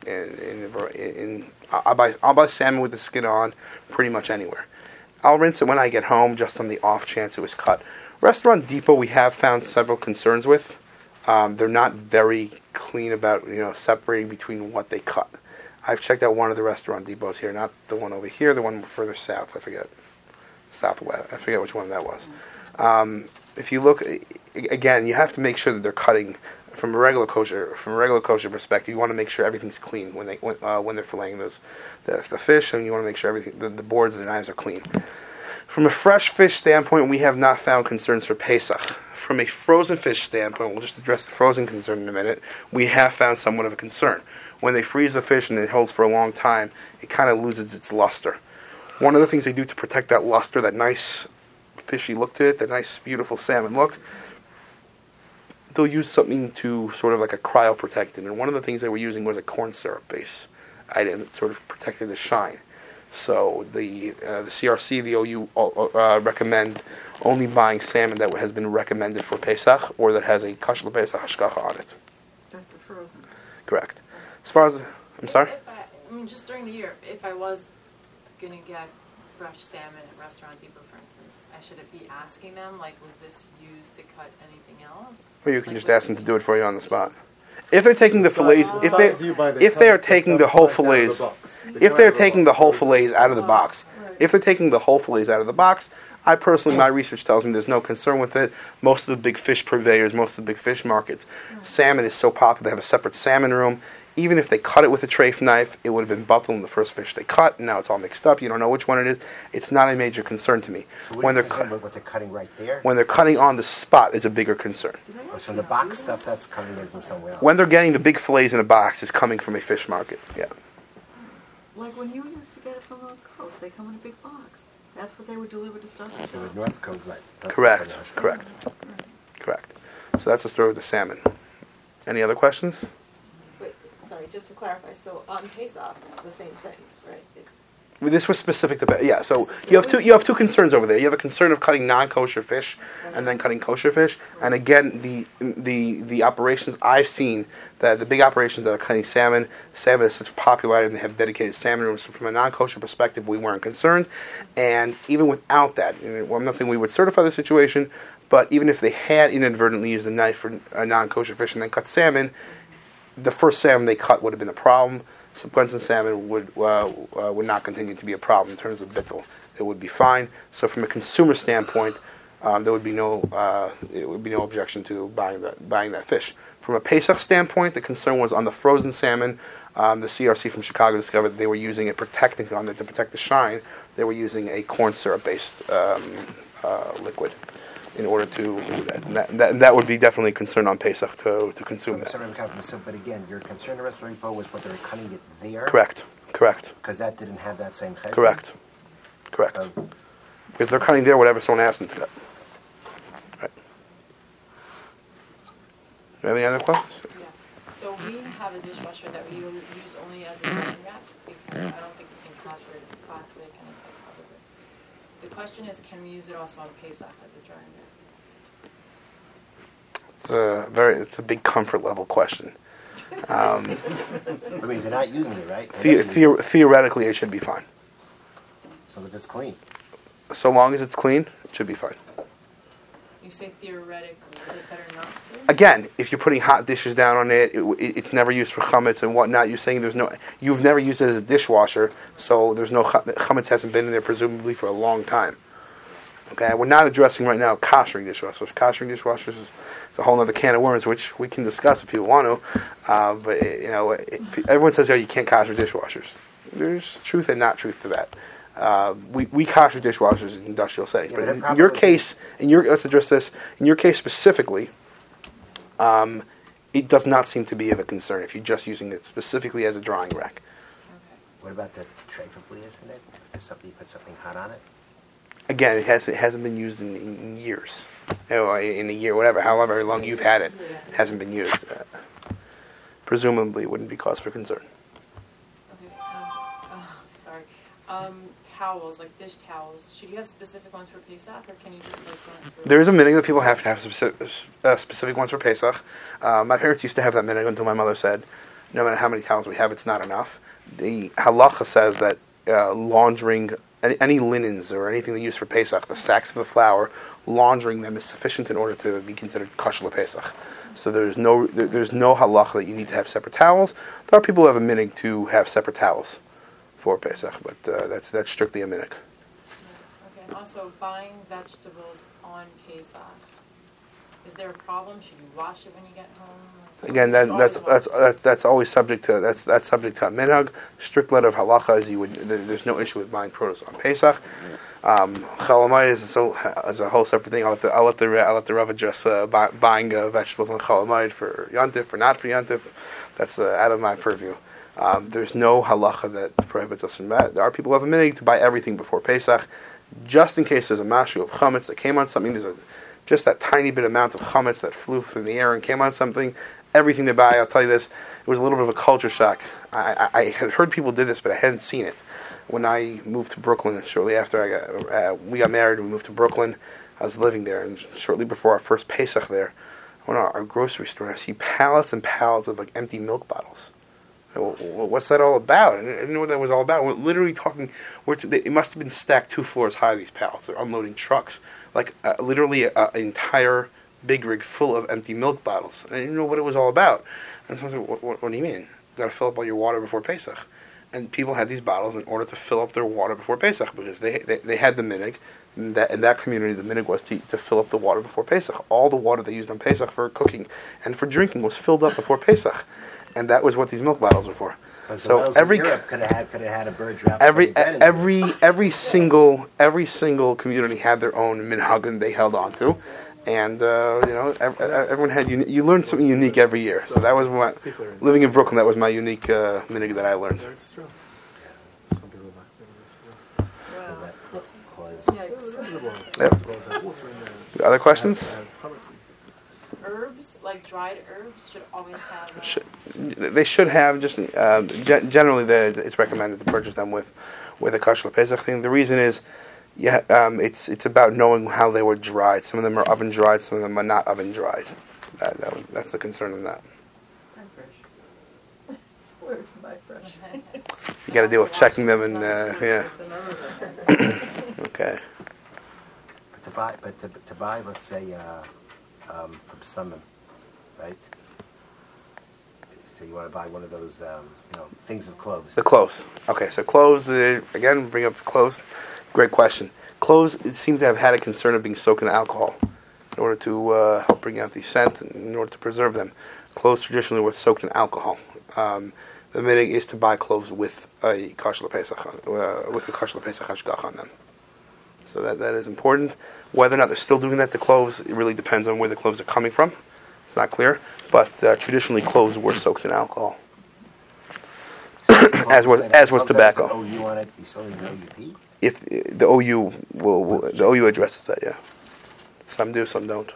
S2: I'll buy salmon with the skin on pretty much anywhere. I'll rinse it when I get home, just on the off chance it was cut. Restaurant Depot, we have found several concerns with. They're not very clean about separating between what they cut. I've checked out one of the Restaurant Depots here, not the one over here, the one further south. I forget southwest. I forget which one that was. If you look again, you have to make sure that they're cutting from a regular kosher perspective. You want to make sure everything's clean when they're filleting the fish, and you want to make sure everything the boards and the knives are clean. From a fresh fish standpoint, we have not found concerns for Pesach. From a frozen fish standpoint, we'll just address the frozen concern in a minute. We have found somewhat of a concern. When they freeze the fish and it holds for a long time, it kind of loses its luster. One of the things they do to protect that luster, that nice fishy look to it, that nice beautiful salmon look, they'll use something to sort of like a cryoprotectant. And one of the things they were using was a corn syrup base item that sort of protected the shine. So the CRC, the OU recommend only buying salmon that has been recommended for Pesach or that has a kasher Pesach hashgacha on it.
S4: That's the frozen.
S2: Correct. As far as I'm sorry.
S7: I mean, just during the year, if I was going to get fresh salmon at Restaurant Depot, for instance, I should be asking them, like, was this used to cut anything else?
S2: Or you can just ask them to do it for you on the spot. If they're taking the fillets, if they are taking the whole fillets, if they're taking the whole fillets out of the box, I personally, my research tells me there's no concern with it. Most of the big fish purveyors, most of the big fish markets, salmon is so popular. They have a separate salmon room. Even if they cut it with a treif knife, it would have been buffalo in the first fish they cut, and now it's all mixed up. You don't know which one it is. It's not a major concern to me.
S1: So what they're cutting right there?
S2: When they're cutting on the spot is a bigger concern.
S1: So the box stuff, that's coming in from somewhere else.
S2: When they're getting the big fillets in a box, is coming from a fish market. Yeah.
S4: Like when you used to get it from the coast, they come in a big box. That's what they would deliver to Stockton.
S1: They would North Coast, right?
S2: Correct. So that's the story with the salmon. Any other questions?
S8: Sorry, just to clarify, so on Pesach, the same thing, right?
S2: This was specific to So you have two concerns over there. You have a concern of cutting non-kosher fish and then cutting kosher fish. And again, the operations I've seen, the big operations that are cutting salmon is such a popular item. They have dedicated salmon rooms. So from a non-kosher perspective, we weren't concerned. And even without that, I'm not saying we would certify the situation, but even if they had inadvertently used a knife for a non-kosher fish and then cut salmon, the first salmon they cut would have been a problem. Subquentin salmon would not continue to be a problem in terms of bittul. It would be fine. So from a consumer standpoint, there would be no objection to buying that fish. From a Pesach standpoint, the concern was on the frozen salmon. The CRC from Chicago discovered that they were using it to protect the shine. They were using a corn syrup based liquid in order to do that. That would be definitely a concern on Pesach to consume that.
S1: But again, your concern at Restaurant Depot was what they were cutting it there?
S2: Correct.
S1: Because that didn't have that same head?
S2: Correct. Because they're cutting there whatever someone asked them to cut. Right. You have any other questions?
S7: Yeah. So we have a dishwasher that we use only as a drying rack because I don't think we can capture it. It's plastic and it's like probably. The question is, can we use it also on Pesach as a drying rack?
S2: It's a big comfort level question.
S1: I mean, they're not using it, right?
S2: Theoretically, it should be fine.
S1: So that it's clean.
S2: So long as it's clean, it should be fine.
S7: You say theoretically, is it better not to?
S2: Again, if you're putting hot dishes down on it, it's never used for chametz and whatnot. You're saying you've never used it as a dishwasher, so there's no chametz hasn't been in there presumably for a long time. Okay, we're not addressing right now koshering dishwashers. Koshering dishwashers is a whole other can of worms, which we can discuss if people want to. But everyone says, "Oh, you can't kosher dishwashers." There's truth and not truth to that. We kosher dishwashers in industrial settings, but in your case, let's address this. In your case specifically, it does not seem to be of a concern if you're just using it specifically as a drying rack.
S7: Okay.
S1: What about the tray for bleas in it? If you put something hot on it?
S2: Again, it hasn't been used in years. In a year, however long you've had it, it hasn't been used. Presumably, it wouldn't be cause for concern.
S7: Okay. Sorry. towels, like dish towels, should you have specific ones for Pesach, or can you just like run through?
S2: There is a minhag that people have to have specific ones for Pesach. My parents used to have that minhag until my mother said, no matter how many towels we have, it's not enough. The halacha says that laundering any linens or anything they use for Pesach, the sacks of the flour, laundering them is sufficient in order to be considered kosher Pesach. So there's no halacha that you need to have separate towels. There are people who have a minhag to have separate towels for Pesach, but that's strictly a minhag.
S7: Okay, and also buying vegetables on Pesach. Is there a problem? Should you wash it when you get home?
S2: Again, that's always subject to that's subject to a minhag. Strict letter of halacha is there's no issue with buying produce on Pesach. Chalamayid is a whole separate thing. I'll let the Rav address buying vegetables on Chalamayid for Yontif or not for Yontif. That's out of my purview. There's no halacha that prohibits us from that. There are people who have a minhag to buy everything before Pesach, just in case there's a mashu of chametz that came on something. There's just that tiny bit amount of chametz that flew through the air and came on something. Everything they buy, I'll tell you this, it was a little bit of a culture shock. I had heard people did this, but I hadn't seen it. When I moved to Brooklyn, shortly after we got married, we moved to Brooklyn. I was living there, and shortly before our first Pesach there, I went to our grocery store, and I see pallets and pallets of empty milk bottles. What's that all about? I didn't know what that was all about. We're literally talking, it must have been stacked 2 floors high, these pallets. They're unloading trucks. Literally an entire big rig full of empty milk bottles. I didn't know what it was all about. And so I said, what do you mean? You got to fill up all your water before Pesach. And people had these bottles in order to fill up their water before Pesach, because they had the minhag. In that community, the minhag was to fill up the water before Pesach. All the water they used on Pesach for cooking and for drinking was filled up before Pesach. And that was what these milk bottles were for.
S1: So every Europe could have had a bird drop.
S2: Every single community had their own minhag and they held on to, and everyone had you learned something unique every year. So that was living in Brooklyn. That was my unique minhag that I learned. Yep. Other questions?
S7: Herbs, like dried herbs, should always have.
S2: They should have. Just generally, it's recommended to purchase them with a kosher Pesach thing. The reason is, it's about knowing how they were dried. Some of them are oven dried. Some of them are not oven dried. That's the concern in that.
S4: I'm fresh. Splurge, buy fresh.
S2: You got to deal with checking them and yeah. Okay.
S1: But to buy, let's say, from someone, right? So you want to buy one of those, things of clothes.
S2: The clothes. Okay, so clothes. Again, bring up clothes. Great question. Clothes seem to have had a concern of being soaked in alcohol in order to help bring out the scent and in order to preserve them. Clothes traditionally were soaked in alcohol. The minhag is to buy clothes with a kosher Pesach, with a kosher Pesach hashgacha on them. So that is important. Whether or not they're still doing that to clothes, it really depends on where the clothes are coming from. It's not clear, but traditionally clothes were soaked in alcohol, as was tobacco.
S1: OU on it, you sold an OUP?
S2: If the OU the OU addresses that, yeah. Some do, some don't.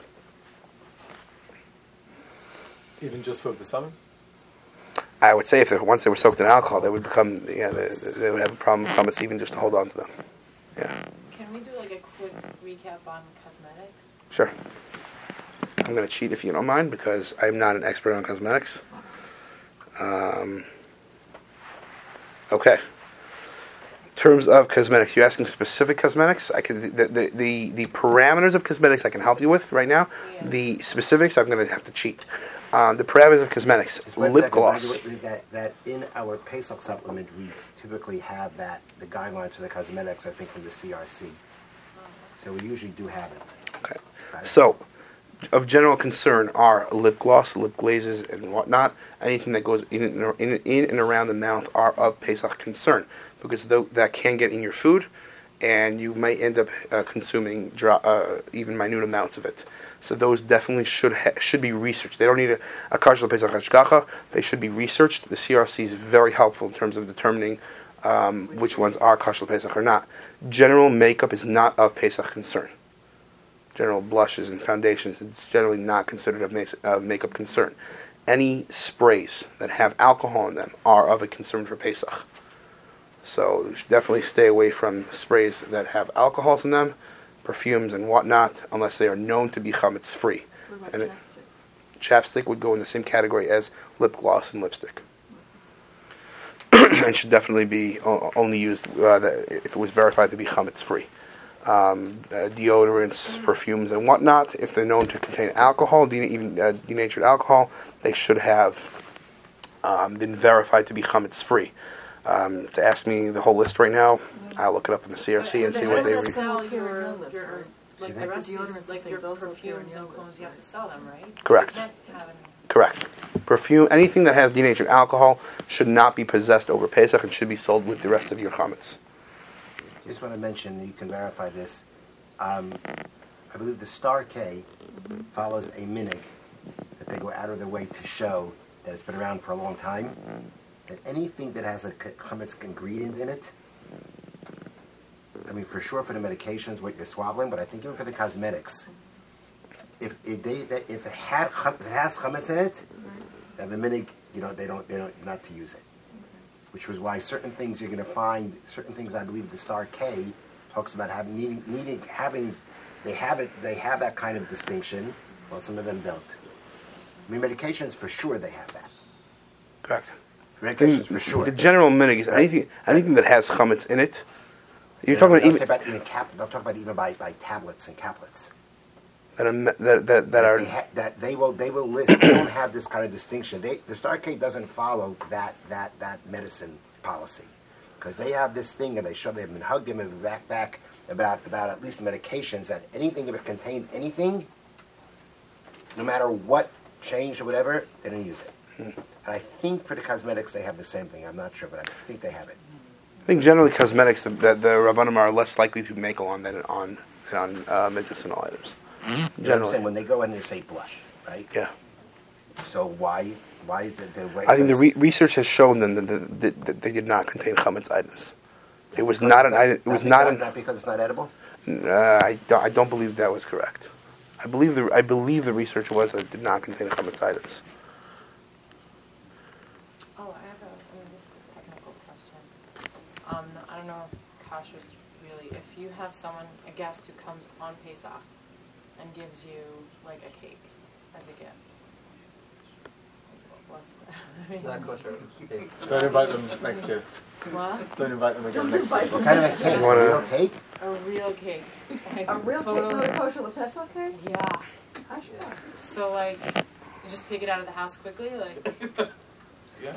S6: Even just for the summer?
S2: I would say once they were soaked in alcohol, they would become they would have a problem with chametz even just to hold on to them. Yeah.
S7: Can we do like a quick recap on cosmetics?
S2: Sure. I'm going to cheat if you don't mind because I'm not an expert on cosmetics. Okay. In terms of cosmetics, you're asking specific cosmetics. I can the parameters of cosmetics I can help you with right now.
S7: Yeah.
S2: The specifics I'm going to have to cheat. The parameters of cosmetics, lip gloss.
S1: That in our Pesach supplement, we typically have the guidelines for the cosmetics, I think, from the CRC. So we usually do have it.
S2: Okay. So, of general concern are lip gloss, lip glazes, and whatnot. Anything that goes in and around the mouth are of Pesach concern, because that can get in your food, and you might end up consuming even minute amounts of it. So those definitely should be researched. They don't need a kosher Pesach hashgacha. They should be researched. The CRC is very helpful in terms of determining which ones are kosher Pesach or not. General makeup is not of Pesach concern. General blushes and foundations, it's generally not considered of makeup concern. Any sprays that have alcohol in them are of a concern for Pesach. So you should definitely stay away from sprays that have alcohols in them, perfumes and whatnot, unless they are known to be chametz free.
S4: What about
S2: And
S4: chapstick?
S2: chapstick would go in the same category as lip gloss and lipstick. And should definitely be only used if it was verified to be chametz free. Deodorants, perfumes, and whatnot, if they're known to contain alcohol, even denatured alcohol, they should have been verified to be chametz free. To ask me the whole list right now, I'll look it up in the CRC and see what they read.
S7: sell
S4: read.
S7: your
S4: Like
S7: the
S4: the
S7: rest of
S4: deodorants
S7: these, like
S4: and
S7: your
S4: things also appear in
S7: perfumes
S4: your
S7: and cologne,
S4: list,
S7: you have to sell them, right?
S2: Correct.
S7: You can't have any.
S2: Correct. Perfume, anything that has denatured alcohol should not be possessed over Pesach and should be sold with the rest of your chametz.
S1: Just want to mention, you can verify this. I believe the Star K follows a minig that they go out of their way to show that it's been around for a long time. That anything that has a chametz ingredient in it, I mean, for sure for the medications, what you're swabbling, but I think even for the cosmetics, if it has chametz in it, then the minig, they don't not to use it. Which was why certain things you're going to find, certain things I believe the Star K talks about having they have that kind of distinction, while some of them don't. I mean, medications for sure they have that.
S2: Correct.
S1: Medications for sure.
S2: The general minig is anything that has chametz in it. You're talking about even
S1: they'll talk about even by tablets and caplets.
S2: that
S1: They will list. They don't have this kind of distinction. The Star K doesn't follow that medicine policy because they have this thing and they've been hugged them and back about at least medications that anything if it contained anything, no matter what change or whatever, they don't use it. And I think for the cosmetics they have the same thing. I'm not sure, but I think they have it.
S2: I think generally cosmetics the Rabbanim are less likely to make on than on medicinal items.
S1: You know what I'm
S2: Generally,
S1: saying? When they go in and say blush, right?
S2: yeah.
S1: So why is the way?
S2: I think the research has shown them that they did not contain chametz items. It was not an item. It was
S1: not because it's not edible.
S2: I don't believe that was correct. I believe the research was that it did not contain chametz items.
S7: Oh, this is a technical question. I don't know if kashrus really, if you have a guest who comes on Pesach and gives you like a cake as a gift. What's that? I mean,
S5: Not kosher.
S6: Don't invite them next year.
S7: what?
S6: Don't invite them again next year.
S1: What kind of a cake?
S2: You wanna-
S1: A real cake?
S7: A real cake.
S4: A real cake, not a kosher Pesach cake?
S7: Yeah.
S4: I should know.
S7: So like, you just take it out of the house quickly, like.
S3: Yeah.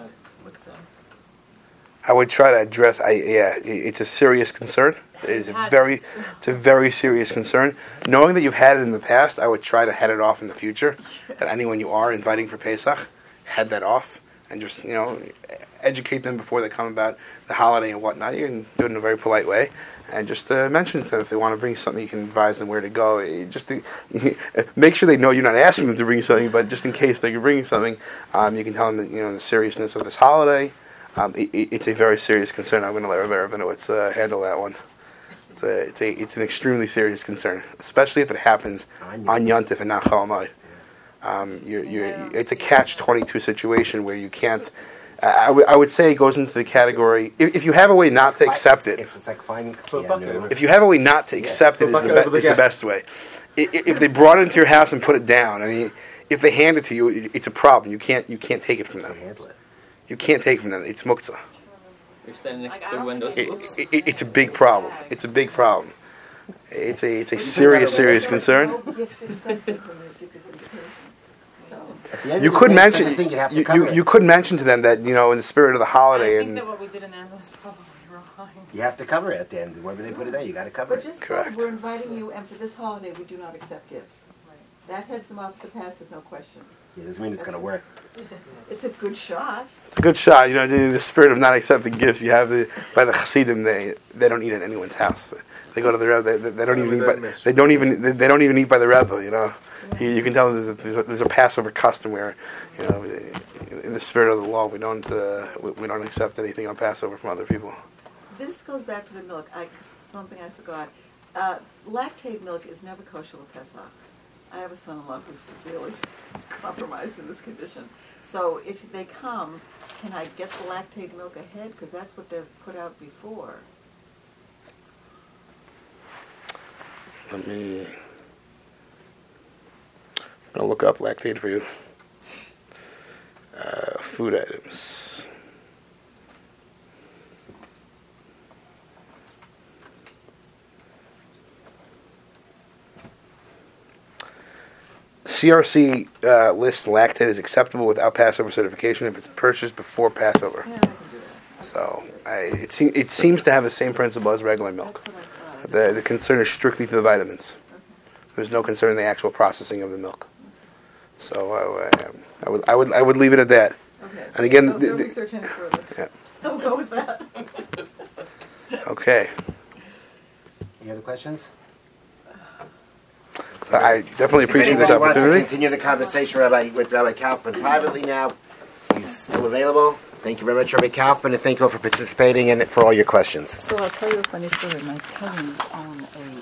S2: I would try to address. It's a serious concern. It's a very serious concern. Knowing that you've had it in the past, I would try to head it off in the future. That anyone you are inviting for Pesach, head that off and just educate them before they come about the holiday and whatnot. You can do it in a very polite way, and just mention to them if they want to bring something. You can advise them where to go. Make sure they know you're not asking them to bring something, but just in case they're bringing something, you can tell them that, the seriousness of this holiday. It's a very serious concern. I'm going to let Rabinowitz handle that one. It's an extremely serious concern, especially if it happens on Yontif and not Chol Hamoed. It's a catch-22 situation where you can't. I would say it goes into the category. If you have a way not to accept it,
S1: It's like finding.
S2: if you have a way not to accept it, is the best way. If they brought it into your house and put it down, I mean, if they hand it to you, it's a problem. You can't take it from them.
S1: Handle it.
S2: You can't take it from them. It's muktzah.
S5: You're standing next to the windows.
S2: It's a big problem. It's a big problem. It's a serious concern.
S4: No gifts accepted when you give this invitation. So,
S1: At the end
S2: You
S1: of the
S2: could
S1: day,
S2: mention
S1: certain thing you have to cover it.
S2: you could mention to them that in the spirit of the
S7: I
S2: holiday
S7: think
S2: and
S7: that what we did in the end was probably wrong.
S1: You have to cover it at the end. Wherever they put it there, you got to cover
S4: but
S1: it.
S4: just
S2: Correct.
S4: tell them we're inviting you, and for this holiday, we do not accept gifts.
S7: Right.
S4: That heads them off the path, there's no question.
S1: It doesn't mean it's going to work.
S4: It's a good shot.
S2: it's a good shot. In the spirit of not accepting gifts, you have by the Hasidim they don't eat at anyone's house. They go to the Rebbe. They don't even eat. They don't even eat by the Rebbe. You can tell there's a Passover custom where in the spirit of the law we don't accept anything on Passover from other people.
S4: This goes back to the milk. Something I forgot. Lactate milk is never kosher with Pesach. I have a son-in-law who's severely compromised in this condition. So if they come, can I get the lactate milk ahead? Because that's what they've put out before.
S2: I'm gonna look up lactate for you. Food items. CRC lists lactate as acceptable without Passover certification if it's purchased before Passover.
S4: Yeah, I can do that.
S2: So it seems to have the same principle as regular milk.
S4: That's what I thought.
S2: The concern is strictly to the vitamins. There's no concern in the actual processing of the milk. So I would leave it at that.
S4: Okay.
S2: And again,
S4: Don't research any further.
S2: Yeah.
S4: I'll go with that.
S2: Okay.
S1: Any other questions?
S2: I definitely appreciate this
S1: If anybody wants to
S2: opportunity.
S1: continue the conversation with Rabbi Kaufman privately now, he's still available. Thank you very much, Rabbi Kaufman, and thank you all for participating and for all your questions.
S9: So I'll tell you a funny story. My cousins own a